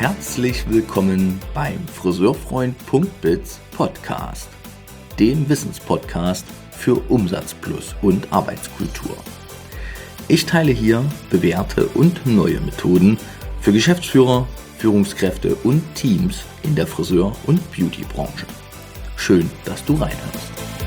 Herzlich willkommen beim Friseurfreund.biz Podcast, dem Wissenspodcast für Umsatz plus und Arbeitskultur. Ich teile hier bewährte und neue Methoden für Geschäftsführer, Führungskräfte und Teams in der Friseur- und Beautybranche. Schön, dass du reinhörst.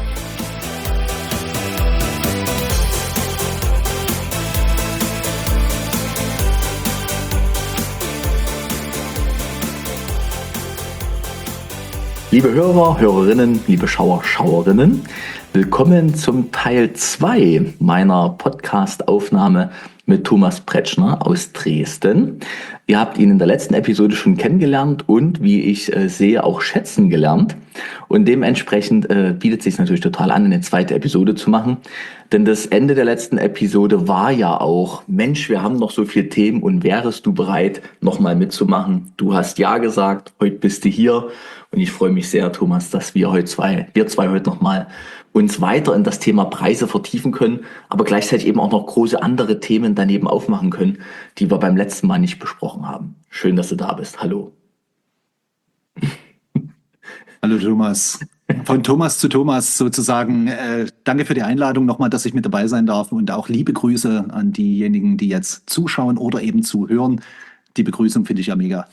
Liebe Hörer, Hörerinnen, liebe Schauer, Schauerinnen, willkommen zum Teil 2 meiner Podcast-Aufnahme mit Thomas Pretschner aus Dresden. Ihr habt ihn in der letzten Episode schon kennengelernt und, wie ich sehe, auch schätzen gelernt. Und dementsprechend bietet es sich natürlich total an, eine zweite Episode zu machen. Denn das Ende der letzten Episode war ja auch, Mensch, wir haben noch so viele Themen und wärest du bereit, nochmal mitzumachen? Du hast ja gesagt, heute bist du hier. Und ich freue mich sehr, Thomas, dass wir zwei heute nochmal uns weiter in das Thema Preise vertiefen können, aber gleichzeitig eben auch noch große andere Themen daneben aufmachen können, die wir beim letzten Mal nicht besprochen haben. Schön, dass du da bist. Hallo. Hallo Thomas. Von Thomas zu Thomas sozusagen. Danke für die Einladung nochmal, dass ich mit dabei sein darf und auch liebe Grüße an diejenigen, die jetzt zuschauen oder eben zuhören. Die Begrüßung finde ich ja mega.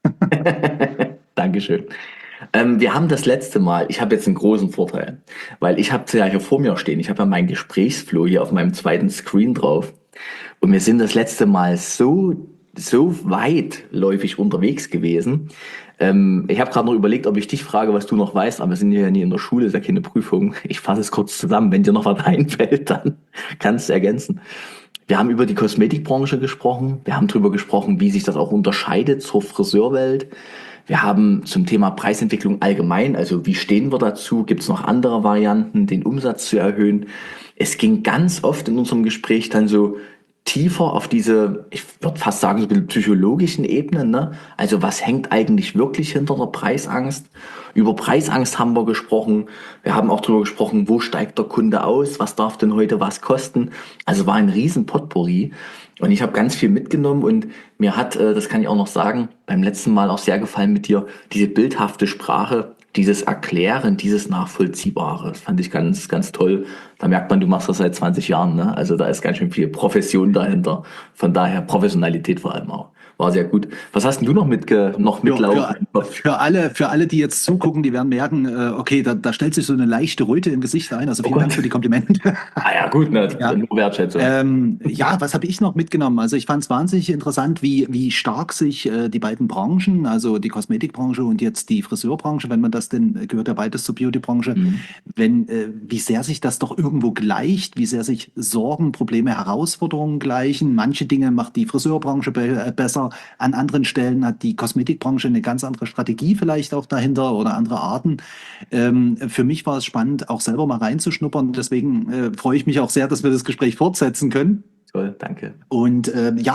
Dankeschön. Wir haben das letzte Mal, ich habe jetzt einen großen Vorteil, weil ich habe es ja hier vor mir stehen, ich habe ja meinen Gesprächsflow hier auf meinem zweiten Screen drauf und wir sind das letzte Mal so weitläufig unterwegs gewesen. Ich habe gerade noch überlegt, ob ich dich frage, was du noch weißt, aber wir sind ja nie in der Schule, ist ja keine Prüfung. Ich fasse es kurz zusammen, wenn dir noch was einfällt, dann kannst du ergänzen. Wir haben über die Kosmetikbranche gesprochen, wir haben darüber gesprochen, wie sich das auch unterscheidet zur Friseurwelt. Wir haben zum Thema Preisentwicklung allgemein, also wie stehen wir dazu, gibt es noch andere Varianten, den Umsatz zu erhöhen. Es ging ganz oft in unserem Gespräch dann so tiefer auf diese, ich würde fast sagen, so ein bisschen psychologischen Ebenen, ne? Also was hängt eigentlich wirklich hinter der Preisangst? Über Preisangst haben wir gesprochen. Wir haben auch darüber gesprochen, wo steigt der Kunde aus? Was darf denn heute was kosten? Also war ein riesen Potpourri. Und ich habe ganz viel mitgenommen und mir hat, das kann ich auch noch sagen, beim letzten Mal auch sehr gefallen mit dir, diese bildhafte Sprache, dieses Erklären, dieses Nachvollziehbare. Das fand ich ganz, ganz toll. Da merkt man, du machst das seit 20 Jahren, ne? Also da ist ganz schön viel Profession dahinter. Von daher Professionalität vor allem auch. War sehr gut. Was hast denn du noch mitlaufen? Für alle, die jetzt zugucken, die werden merken, okay, da stellt sich so eine leichte Röte im Gesicht ein. Also vielen Dank für die Komplimente. Ah ja, gut, ne? Ja. Nur Wertschätzung. Was habe ich noch mitgenommen? Also ich fand es wahnsinnig interessant, wie stark sich die beiden Branchen, also die Kosmetikbranche und jetzt die Friseurbranche, wenn man das denn, gehört ja beides zur Beautybranche, wie sehr sich das doch irgendwo gleicht, wie sehr sich Sorgen, Probleme, Herausforderungen gleichen. Manche Dinge macht die Friseurbranche besser. An anderen Stellen hat die Kosmetikbranche eine ganz andere Strategie vielleicht auch dahinter oder andere Arten. Für mich war es spannend, auch selber mal reinzuschnuppern. Deswegen freue ich mich auch sehr, dass wir das Gespräch fortsetzen können. Toll, danke. Und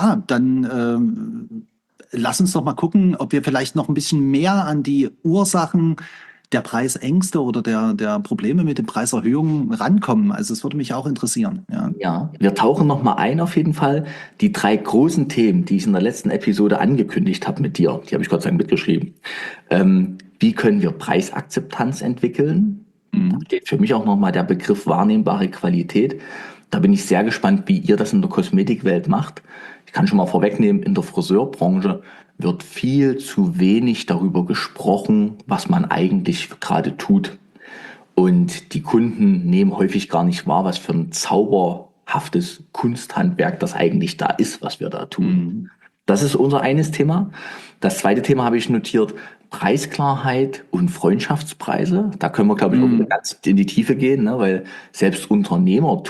dann lass uns doch mal gucken, ob wir vielleicht noch ein bisschen mehr an die Ursachen der Preisängste oder der Probleme mit den Preiserhöhungen rankommen. Also es würde mich auch interessieren. Ja, wir tauchen noch mal ein auf jeden Fall. Die 3 großen Themen, die ich in der letzten Episode angekündigt habe mit dir, die habe ich Gott sei Dank mitgeschrieben. Wie können wir Preisakzeptanz entwickeln? Da steht für mich auch noch mal der Begriff wahrnehmbare Qualität. Da bin ich sehr gespannt, wie ihr das in der Kosmetikwelt macht. Ich kann schon mal vorwegnehmen, in der Friseurbranche wird viel zu wenig darüber gesprochen, was man eigentlich gerade tut. Und die Kunden nehmen häufig gar nicht wahr, was für ein zauberhaftes Kunsthandwerk das eigentlich da ist, was wir da tun. Das ist unser eines Thema. Das zweite Thema habe ich notiert, Preisklarheit und Freundschaftspreise. Da können wir, glaube ich, auch wieder ganz in die Tiefe gehen, ne? Weil selbst Unternehmer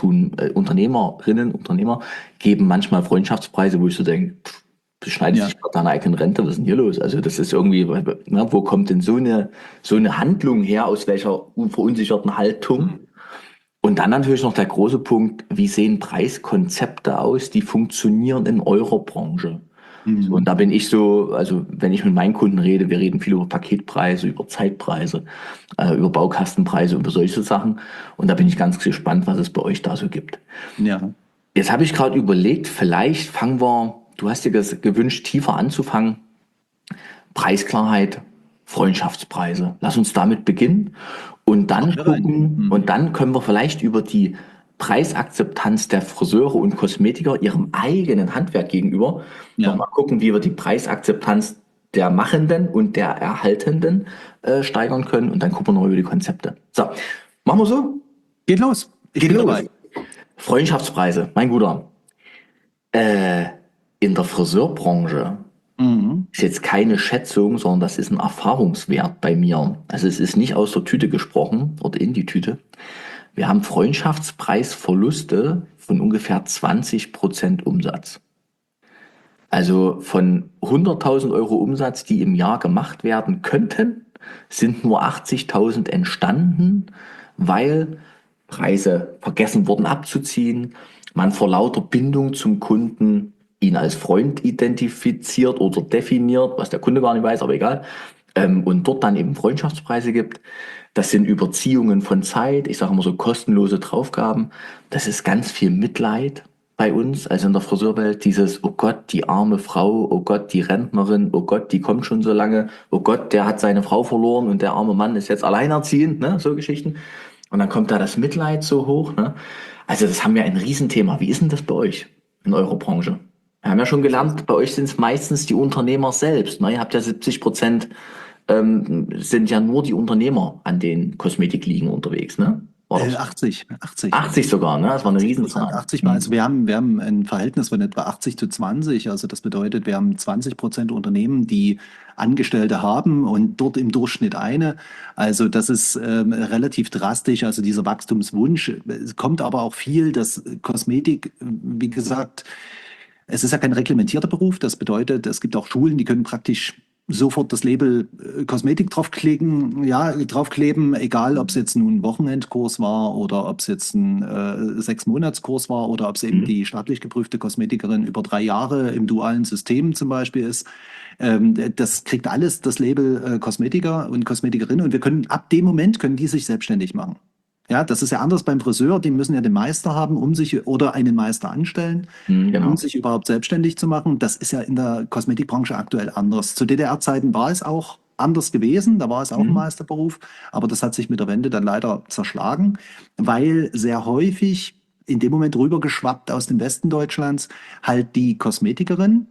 geben manchmal Freundschaftspreise, wo ich so denke, beschneidet sich gerade deine eigene Rente, was ist denn hier los? Also das ist irgendwie, ne, wo kommt denn so eine Handlung her, aus welcher verunsicherten Haltung? Und dann natürlich noch der große Punkt, wie sehen Preiskonzepte aus, die funktionieren in eurer Branche? So, und da bin ich so, also wenn ich mit meinen Kunden rede, wir reden viel über Paketpreise, über Zeitpreise, über Baukastenpreise, über solche Sachen. Und da bin ich ganz gespannt, was es bei euch da so gibt. Ja. Jetzt habe ich gerade überlegt, vielleicht fangen wir, du hast dir gewünscht, tiefer anzufangen Preisklarheit, Freundschaftspreise. Lass uns damit beginnen und dann gucken, und dann können wir vielleicht über die Preisakzeptanz der Friseure und Kosmetiker ihrem eigenen Handwerk gegenüber nochmal gucken, wie wir die Preisakzeptanz der Machenden und der Erhaltenden steigern können. Und dann gucken wir noch über die Konzepte. So, machen wir so? Geht los. Ich bin dabei. Freundschaftspreise, mein Guter. In der Friseurbranche ist jetzt keine Schätzung, sondern das ist ein Erfahrungswert bei mir. Also es ist nicht aus der Tüte gesprochen oder in die Tüte. Wir haben Freundschaftspreisverluste von ungefähr 20% Umsatz. Also von 100.000 Euro Umsatz, die im Jahr gemacht werden könnten, sind nur 80.000 entstanden, weil Preise vergessen wurden abzuziehen, man vor lauter Bindung zum Kunden ihn als Freund identifiziert oder definiert, was der Kunde gar nicht weiß, aber egal, und dort dann eben Freundschaftspreise gibt. Das sind Überziehungen von Zeit, ich sage immer so kostenlose Draufgaben. Das ist ganz viel Mitleid bei uns, also in der Friseurwelt, dieses, oh Gott, die arme Frau, oh Gott, die Rentnerin, oh Gott, die kommt schon so lange, oh Gott, der hat seine Frau verloren und der arme Mann ist jetzt alleinerziehend, ne, so Geschichten. Und dann kommt da das Mitleid so hoch, ne? Also das haben wir ein Riesenthema. Wie ist denn das bei euch in eurer Branche? Wir haben ja schon gelernt, bei euch sind es meistens die Unternehmer selbst, ne? Ihr habt ja 70%, sind ja nur die Unternehmer an den Kosmetikligen unterwegs, ne? 80. 80 sogar, ne? Das war eine Riesenzahl. 80 Mal. Also wir haben ein Verhältnis von etwa 80:20. Also das bedeutet, wir haben 20% Unternehmen, die Angestellte haben und dort im Durchschnitt eine. Also das ist relativ drastisch. Also dieser Wachstumswunsch. Es kommt aber auch viel, dass Kosmetik, wie gesagt, es ist ja kein reglementierter Beruf. Das bedeutet, es gibt auch Schulen, die können praktisch sofort das Label Kosmetik draufkleben, egal ob es jetzt nun ein Wochenendkurs war oder ob es jetzt ein 6-Monats-Kurs war oder ob es eben die staatlich geprüfte Kosmetikerin über 3 Jahre im dualen System zum Beispiel ist. Das kriegt alles das Label Kosmetiker und Kosmetikerin und wir können ab dem Moment können die sich selbstständig machen. Ja, das ist ja anders beim Friseur, die müssen ja den Meister haben, oder einen Meister anstellen, Genau. um sich überhaupt selbstständig zu machen. Das ist ja in der Kosmetikbranche aktuell anders. Zu DDR-Zeiten war es auch anders gewesen, da war es auch ein Meisterberuf, aber das hat sich mit der Wende dann leider zerschlagen, weil sehr häufig in dem Moment rübergeschwappt aus dem Westen Deutschlands halt die Kosmetikerin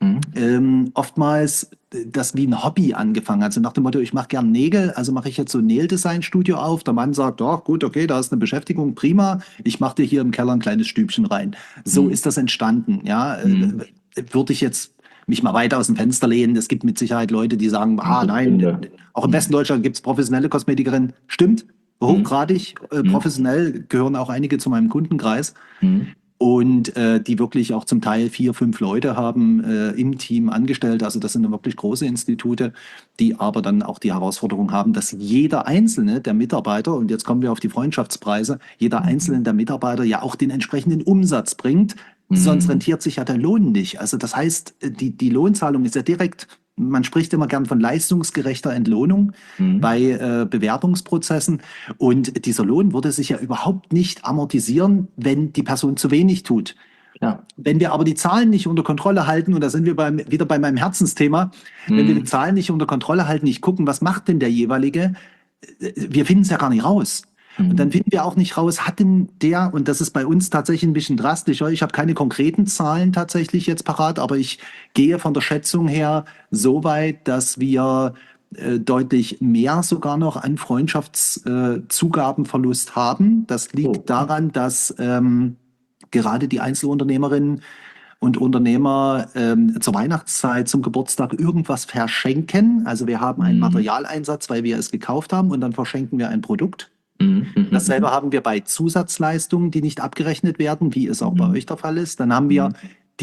oftmals das wie ein Hobby angefangen. Also nach dem Motto, ich mache gern Nägel, also mache ich jetzt so ein Nail-Design-Studio auf. Der Mann sagt, oh, gut, okay, da ist eine Beschäftigung, prima. Ich mache dir hier im Keller ein kleines Stübchen rein. So ist das entstanden. Ja, würde ich jetzt mich mal weiter aus dem Fenster lehnen. Es gibt mit Sicherheit Leute, die sagen, nein, auch im Westen Deutschland gibt es professionelle Kosmetikerinnen. Stimmt, hochgradig professionell gehören auch einige zu meinem Kundenkreis. Und die wirklich auch zum Teil 4, 5 Leute haben im Team angestellt. Also das sind wirklich große Institute, die aber dann auch die Herausforderung haben, dass jeder einzelne der Mitarbeiter, und jetzt kommen wir auf die Freundschaftspreise, jeder einzelne der Mitarbeiter ja auch den entsprechenden Umsatz bringt. Sonst rentiert sich ja der Lohn nicht. Also das heißt, die Lohnzahlung ist ja direkt, man spricht immer gern von leistungsgerechter Entlohnung bei Bewerbungsprozessen. Und dieser Lohn würde sich ja überhaupt nicht amortisieren, wenn die Person zu wenig tut. Ja. Wenn wir aber die Zahlen nicht unter Kontrolle halten, und da sind wir wieder bei meinem Herzensthema, wenn wir die Zahlen nicht unter Kontrolle halten, nicht gucken, was macht denn der jeweilige, wir finden es ja gar nicht raus. Und dann finden wir auch nicht raus, hat denn der, und das ist bei uns tatsächlich ein bisschen drastischer, ich habe keine konkreten Zahlen tatsächlich jetzt parat, aber ich gehe von der Schätzung her so weit, dass wir deutlich mehr sogar noch an Freundschaftszugabenverlust haben. Das liegt daran, dass gerade die Einzelunternehmerinnen und Unternehmer zur Weihnachtszeit, zum Geburtstag irgendwas verschenken. Also wir haben einen Materialeinsatz, weil wir es gekauft haben, und dann verschenken wir ein Produkt. Dasselbe haben wir bei Zusatzleistungen, die nicht abgerechnet werden, wie es auch bei euch der Fall ist. Dann haben wir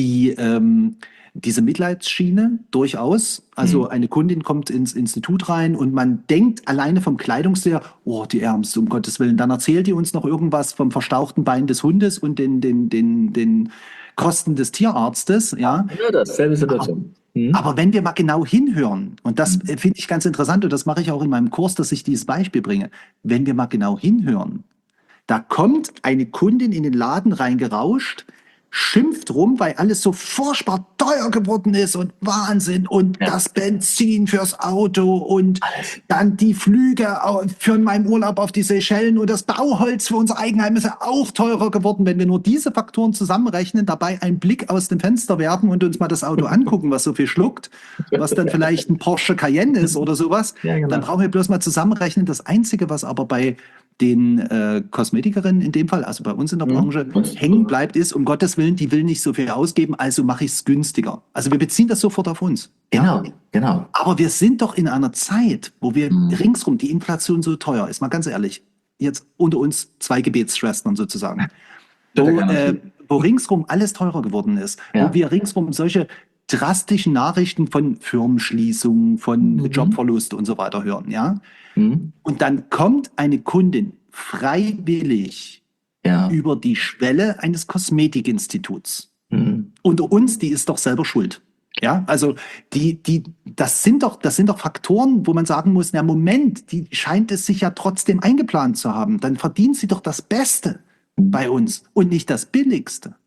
diese Mitleidsschiene durchaus. Also eine Kundin kommt ins Institut rein und man denkt alleine vom Kleidungsstil, oh, die Ärmste, um Gottes Willen. Dann erzählt die uns noch irgendwas vom verstauchten Bein des Hundes und den Kosten des Tierarztes. Ja, dasselbe Situation. Aber wenn wir mal genau hinhören, und das finde ich ganz interessant, und das mache ich auch in meinem Kurs, dass ich dieses Beispiel bringe, wenn wir mal genau hinhören, da kommt eine Kundin in den Laden reingerauscht, schimpft rum, weil alles so furchtbar teuer geworden ist und Wahnsinn und Ja, das Benzin fürs Auto und alles. dann die Flüge für meinen Urlaub auf die Seychellen und das Bauholz für unser Eigenheim ist ja auch teurer geworden. Wenn wir nur diese Faktoren zusammenrechnen, dabei einen Blick aus dem Fenster werfen und uns mal das Auto angucken, was so viel schluckt, was dann vielleicht ein Porsche Cayenne ist oder sowas, Ja, dann genau. brauchen wir bloß mal zusammenrechnen. Das Einzige, was aber bei den Kosmetikerinnen in dem Fall, also bei uns in der Branche, Und, hängen bleibt, ist, um Gottes Willen, die will nicht so viel ausgeben, also mache ich es günstiger. Also wir beziehen das sofort auf uns. Ja? genau, genau. Aber wir sind doch in einer Zeit, wo wir ringsrum die Inflation so teuer ist, mal ganz ehrlich, jetzt unter uns zwei Gebetsschwestern sozusagen, Bitte wo, gerne. wo ringsrum alles teurer geworden ist, Ja. wo wir ringsrum solche drastischen Nachrichten von Firmenschließungen, von Jobverlust und so weiter hören, ja. Mhm. Und dann kommt eine Kundin freiwillig Ja. über die Schwelle eines Kosmetikinstituts. Mhm. Unter uns, die ist doch selber schuld. Ja, also das sind doch Faktoren, wo man sagen muss, na Moment, die scheint es sich ja trotzdem eingeplant zu haben. Dann verdient sie doch das Beste bei uns und nicht das Billigste.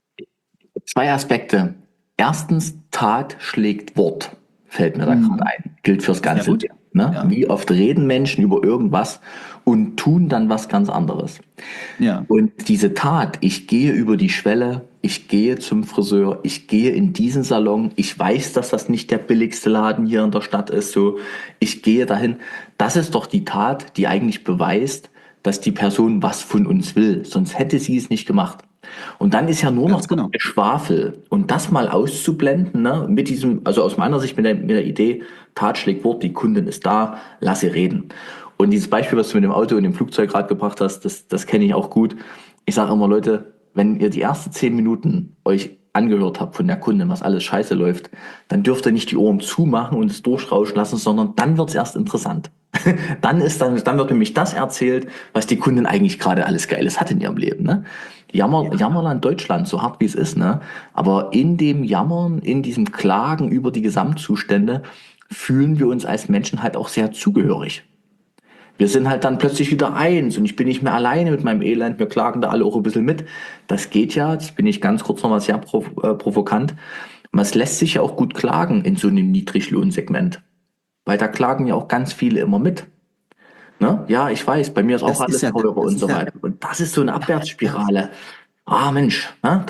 Zwei Aspekte. Erstens, Tat schlägt Wort, fällt mir da gerade ein. Gilt fürs ganze gut. Leben. Ne? Ja. Wie oft reden Menschen über irgendwas und tun dann was ganz anderes. Ja. Und diese Tat, ich gehe über die Schwelle, ich gehe zum Friseur, ich gehe in diesen Salon, ich weiß, dass das nicht der billigste Laden hier in der Stadt ist, so, ich gehe dahin. Das ist doch die Tat, die eigentlich beweist, dass die Person was von uns will, sonst hätte sie es nicht gemacht. Und dann ist ja nur noch Ganz genau. der Schwafel. Und das mal auszublenden, ne, mit diesem, also aus meiner Sicht mit der Idee, Tat schlägt Wort, die Kundin ist da, lass sie reden. Und dieses Beispiel, was du mit dem Auto und dem Flugzeug gerade gebracht hast, das kenne ich auch gut. Ich sage immer, Leute, wenn ihr die ersten 10 Minuten euch angehört habt von der Kundin, was alles scheiße läuft, dann dürft ihr nicht die Ohren zumachen und es durchrauschen lassen, sondern dann wird's erst interessant. Dann wird nämlich das erzählt, was die Kundin eigentlich gerade alles Geiles hat in ihrem Leben. Ne? Jammerland Deutschland, so hart wie es ist, ne? Aber in dem Jammern, in diesem Klagen über die Gesamtzustände, fühlen wir uns als Menschen halt auch sehr zugehörig. Wir sind halt dann plötzlich wieder eins und ich bin nicht mehr alleine mit meinem Elend, wir klagen da alle auch ein bisschen mit. Das geht ja, jetzt bin ich ganz kurz nochmal sehr provokant. Es lässt sich ja auch gut klagen in so einem Niedriglohnsegment, weil da klagen ja auch ganz viele immer mit. Ne? Ja, ich weiß, bei mir ist auch Das alles ist ja, teurer das und ist so ja, weiter. Und das ist so eine Abwärtsspirale. Ah Mensch, ne?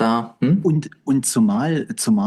Und zumal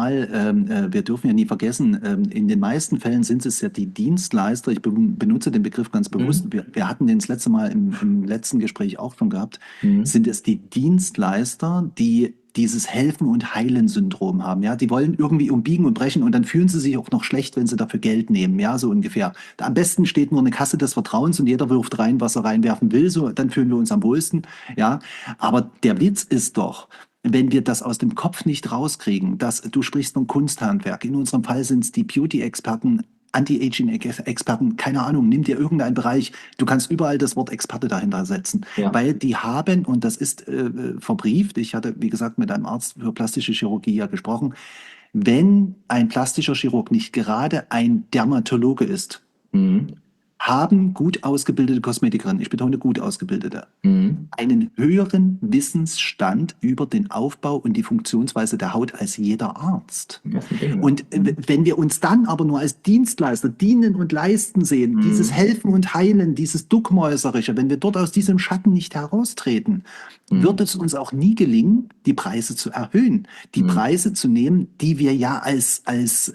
wir dürfen ja nie vergessen, in den meisten Fällen sind es ja die Dienstleister, ich benutze den Begriff ganz bewusst, wir hatten den das letzte Mal im letzten Gespräch auch schon gehabt, sind es die Dienstleister, die dieses Helfen- und Heilen-Syndrom haben. Ja, die wollen irgendwie umbiegen und brechen und dann fühlen sie sich auch noch schlecht, wenn sie dafür Geld nehmen. Ja, so ungefähr. Am besten steht nur eine Kasse des Vertrauens und jeder wirft rein, was er reinwerfen will. So, dann fühlen wir uns am wohlsten. Ja, aber der Witz ist doch, wenn wir das aus dem Kopf nicht rauskriegen, dass du sprichst von Kunsthandwerk. In unserem Fall sind es die Beauty-Experten, Anti-Aging-Experten, keine Ahnung, nimm dir irgendeinen Bereich, du kannst überall das Wort Experte dahinter setzen, Ja. weil die haben, und das ist verbrieft, ich hatte, wie gesagt, mit einem Arzt für plastische Chirurgie ja gesprochen, wenn ein plastischer Chirurg nicht gerade ein Dermatologe ist, Mhm. haben gut ausgebildete Kosmetikerinnen, ich betone gut ausgebildete, Mhm. einen höheren Wissensstand über den Aufbau und die Funktionsweise der Haut als jeder Arzt. Das ist ein Ding, ne? Und wenn wir uns dann aber nur als Dienstleister dienen und leisten sehen, dieses Helfen und Heilen, dieses Duckmäuserische, wenn wir dort aus diesem Schatten nicht heraustreten, wird es uns auch nie gelingen, die Preise zu erhöhen, die Preise zu nehmen, die wir ja als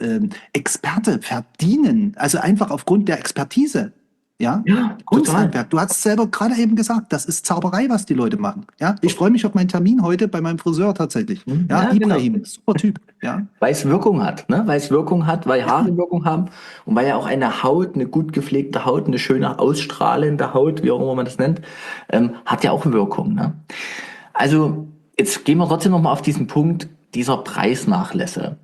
Experte verdienen, also einfach aufgrund der Expertise. Ja, Ja, total. Kunsthandwerk. Du hast es selber gerade eben gesagt, das ist Zauberei, was die Leute machen. Ja, ich freue mich auf meinen Termin heute bei meinem Friseur tatsächlich. Ja, Ja, Ibrahim, genau. super Typ. Ja, Weil es Wirkung hat, ne? Weil es Wirkung hat, weil Haare Wirkung haben und weil ja auch eine Haut, eine gut gepflegte Haut, eine schöne ausstrahlende Haut, wie auch immer man das nennt, hat ja auch Wirkung, ne? Also jetzt gehen wir trotzdem nochmal auf diesen Punkt dieser Preisnachlässe.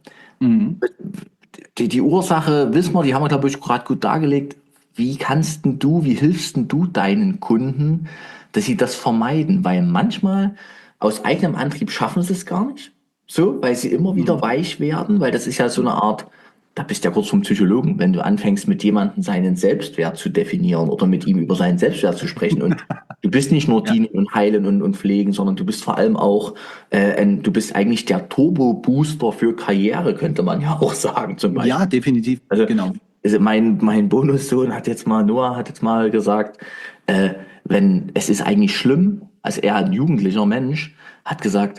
Die Ursache wissen wir, die haben wir, glaube ich, gerade gut dargelegt. Wie wie hilfst denn du deinen Kunden, dass sie das vermeiden? Weil manchmal aus eigenem Antrieb schaffen sie es gar nicht. So, weil sie immer wieder weich werden, weil das ist ja so eine Art, da bist du ja kurz vom Psychologen, wenn du anfängst mit jemandem seinen Selbstwert zu definieren oder mit ihm über seinen Selbstwert zu sprechen und Du bist nicht nur Ja. dienen und heilen und pflegen, sondern du bist vor allem auch, du bist eigentlich der Turbo-Booster für Karriere, könnte man ja auch sagen, zum Ja, Beispiel. definitiv, Also, genau. mein Bonussohn Noah hat jetzt mal gesagt, äh, wenn, es ist eigentlich schlimm, als er ein jugendlicher Mensch, hat gesagt,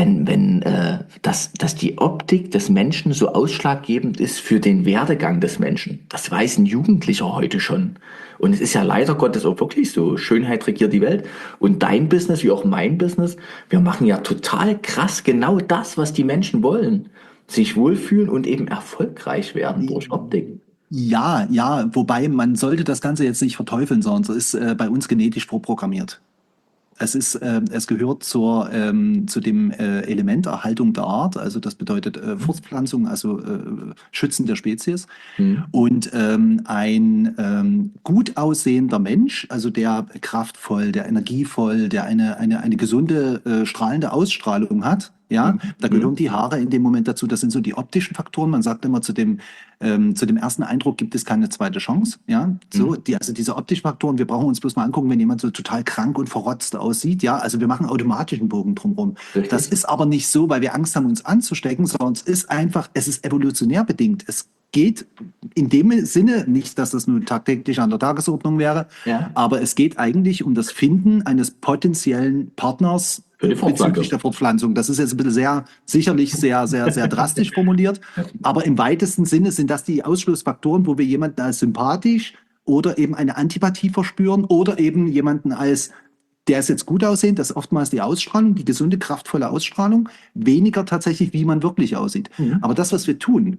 dass die Optik des Menschen so ausschlaggebend ist für den Werdegang des Menschen. Das weiß ein Jugendlicher heute schon. Und es ist ja leider Gottes auch wirklich so. Schönheit regiert die Welt. Und dein Business, wie auch mein Business, wir machen ja total krass genau das, was die Menschen wollen. Sich wohlfühlen und eben erfolgreich werden durch Optik. Ja, ja, wobei man sollte das Ganze jetzt nicht verteufeln, sondern es ist bei uns genetisch vorprogrammiert. Es gehört zu dem Element Erhaltung der Art, also das bedeutet Fortpflanzung, also Schützen der Spezies. Mhm. Und ein gut aussehender Mensch, also der kraftvoll, der energievoll, der eine gesunde, strahlende Ausstrahlung hat, ja, Mhm. da gehören Mhm. die Haare in dem Moment dazu. Das sind so die optischen Faktoren. Man sagt immer, zu dem ersten Eindruck gibt es keine zweite Chance. Ja, so, Mhm. also diese optischen Faktoren, wir brauchen uns bloß mal angucken, wenn jemand so total krank und verrotzt aussieht. Ja, also wir machen automatisch einen Bogen drumherum. Das Richtig. ist aber nicht so, weil wir Angst haben, uns anzustecken, sondern es ist evolutionär bedingt. Es geht in dem Sinne nicht, dass das nur tagtäglich an der Tagesordnung wäre, Ja. aber es geht eigentlich um das Finden eines potenziellen Partners Für die bezüglich Fortpflanzung. der Fortpflanzung. Das ist jetzt ein bisschen sicherlich sehr drastisch formuliert, aber im weitesten Sinne sind das die Ausschlussfaktoren, wo wir jemanden als sympathisch oder eben eine Antipathie verspüren oder eben jemanden als der ist jetzt gut aussehend, das ist oftmals die Ausstrahlung, die gesunde, kraftvolle Ausstrahlung, weniger tatsächlich, wie man wirklich aussieht. Mhm. Aber das, was wir tun,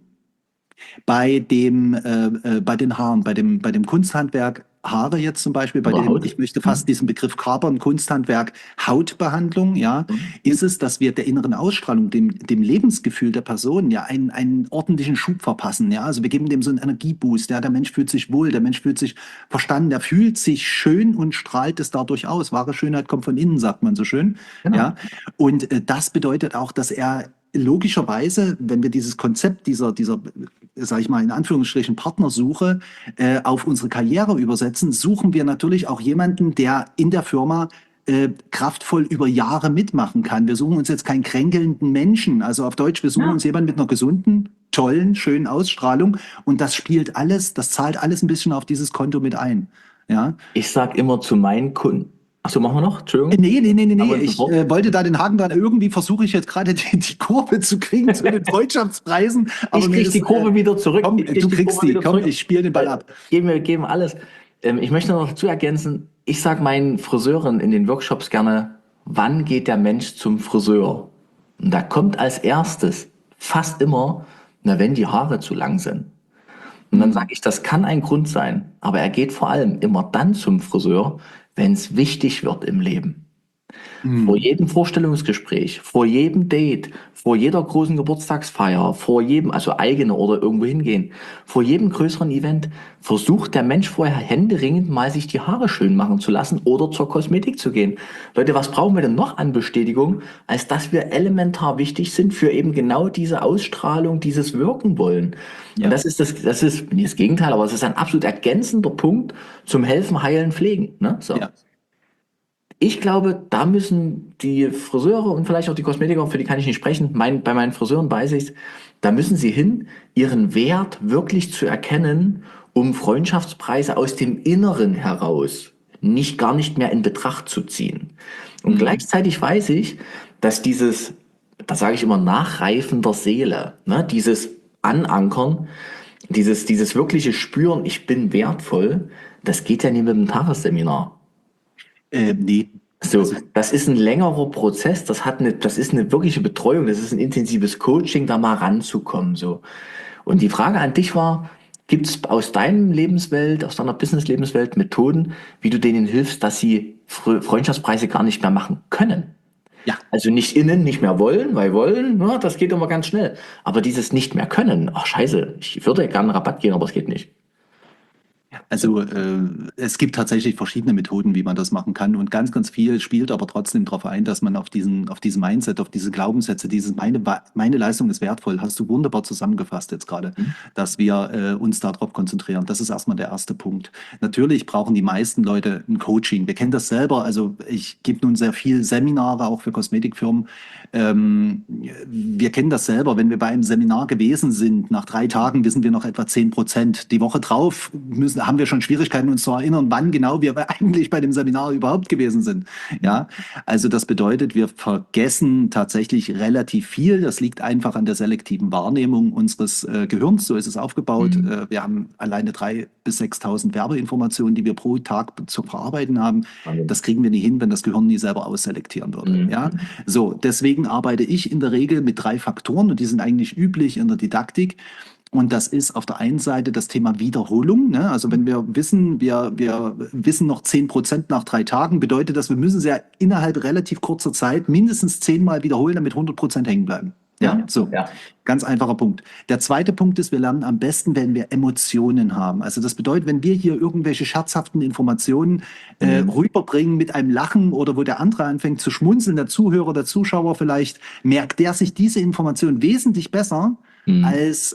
bei den Haaren, bei dem Kunsthandwerk Haare jetzt zum Beispiel, bei Oder dem, Haut. ich möchte fast Mhm. diesen Begriff kapern, Kunsthandwerk Hautbehandlung, ja, Mhm. ist es, dass wir der inneren Ausstrahlung, dem Lebensgefühl der Person ja einen ordentlichen Schub verpassen, ja, also wir geben dem so einen Energieboost, ja, der Mensch fühlt sich wohl, der Mensch fühlt sich verstanden, der fühlt sich schön und strahlt es dadurch aus. Wahre Schönheit kommt von innen, sagt man so schön, Genau. ja, und das bedeutet auch, dass er logischerweise, wenn wir dieses Konzept dieser, sag ich mal, in Anführungsstrichen Partnersuche auf unsere Karriere übersetzen, suchen wir natürlich auch jemanden, der in der Firma kraftvoll über Jahre mitmachen kann. Wir suchen uns jetzt keinen kränkelnden Menschen. Also auf Deutsch, wir suchen Ja. uns jemanden mit einer gesunden, tollen, schönen Ausstrahlung. Und das spielt alles, das zahlt alles ein bisschen auf dieses Konto mit ein. Ja. Ich sag immer zu meinen Kunden, ach so, machen wir noch? Entschuldigung. Nee. Aber Ich sofort. wollte da den Haken dran. Irgendwie versuche ich jetzt gerade die Kurve zu kriegen zu den Freundschaftspreisen. Aber Ich mir krieg die ist, Kurve wieder zurück. komm, Ich krieg du die kriegst Kurve die. wieder Komm, zurück. ich spiele den Ball ab. Geben alles. Ich möchte noch dazu ergänzen, ich sag meinen Friseuren in den Workshops gerne, wann geht der Mensch zum Friseur? Und da kommt als erstes fast immer, na, wenn die Haare zu lang sind. Und dann Hm. sage ich, das kann ein Grund sein, aber er geht vor allem immer dann zum Friseur, wenn es wichtig wird im Leben. Vor Hm. jedem Vorstellungsgespräch, vor jedem Date, vor jeder großen Geburtstagsfeier, vor jedem, also eigene oder irgendwo hingehen, vor jedem größeren Event, versucht der Mensch vorher händeringend mal sich die Haare schön machen zu lassen oder zur Kosmetik zu gehen. Leute, was brauchen wir denn noch an Bestätigung, als dass wir elementar wichtig sind für eben genau diese Ausstrahlung, dieses Wirken wollen? Und Ja, das ist nicht das Gegenteil, aber es ist ein absolut ergänzender Punkt zum Helfen, Heilen, Pflegen. Ne? So. ja. Ich glaube, da müssen die Friseure und vielleicht auch die Kosmetiker, für die kann ich nicht sprechen, bei meinen Friseuren weiß ich, da müssen sie hin, ihren Wert wirklich zu erkennen, um Freundschaftspreise aus dem Inneren heraus gar nicht mehr in Betracht zu ziehen. Und Hm. gleichzeitig weiß ich, dass das sage ich immer, Nachreifen der Seele, ne, dieses Anankern, dieses wirkliche Spüren, ich bin wertvoll, das geht ja nicht mit dem Tagesseminar. Nee. So, Also, das ist ein längerer Prozess, das ist eine wirkliche Betreuung, das ist ein intensives Coaching, da mal ranzukommen, so. Und die Frage an dich war, gibt es aus deinem Lebenswelt, aus deiner Business-Lebenswelt Methoden, wie du denen hilfst, dass sie Freundschaftspreise gar nicht mehr machen können? ja. Also nicht innen, nicht mehr wollen, weil wollen, ja, das geht immer ganz schnell. Aber dieses nicht mehr können, ach scheiße, ich würde ja gerne Rabatt gehen, aber es geht nicht. Also es gibt tatsächlich verschiedene Methoden, wie man das machen kann und ganz, ganz viel spielt aber trotzdem darauf ein, dass man auf diesen Mindset, auf diese Glaubenssätze, dieses meine Leistung ist wertvoll, hast du wunderbar zusammengefasst jetzt gerade, Mhm. dass wir uns darauf konzentrieren. Das ist erstmal der erste Punkt. Natürlich brauchen die meisten Leute ein Coaching. Wir kennen das selber, also ich gebe nun sehr viel Seminare auch für Kosmetikfirmen. Wir kennen das selber, wenn wir bei einem Seminar gewesen sind, nach 3 Tagen wissen wir noch etwa 10%. Die Woche drauf haben wir schon Schwierigkeiten, uns zu erinnern, wann genau wir eigentlich bei dem Seminar überhaupt gewesen sind. Ja, also das bedeutet, wir vergessen tatsächlich relativ viel. Das liegt einfach an der selektiven Wahrnehmung unseres Gehirns. So ist es aufgebaut. Mhm. Wir haben alleine 3.000 bis 6.000 Werbeinformationen, die wir pro Tag zu verarbeiten haben. Wahnsinn. Das kriegen wir nie hin, wenn das Gehirn nie selber ausselektieren würde. Ja, Mhm. so deswegen arbeite ich in der Regel mit 3 Faktoren und die sind eigentlich üblich in der Didaktik. Und das ist auf der einen Seite das Thema Wiederholung. Ne? Also wenn wir wissen, wir wissen noch 10% nach 3 Tagen, bedeutet das, wir müssen sie ja innerhalb relativ kurzer Zeit mindestens 10-mal wiederholen, damit 100% hängen bleiben. Ja, Ja, so. ja. Ganz einfacher Punkt. Der zweite Punkt ist, wir lernen am besten, wenn wir Emotionen haben. Also das bedeutet, wenn wir hier irgendwelche scherzhaften Informationen Mhm. rüberbringen mit einem Lachen oder wo der andere anfängt zu schmunzeln, der Zuhörer, der Zuschauer vielleicht, merkt der sich diese Information wesentlich besser Mhm. als,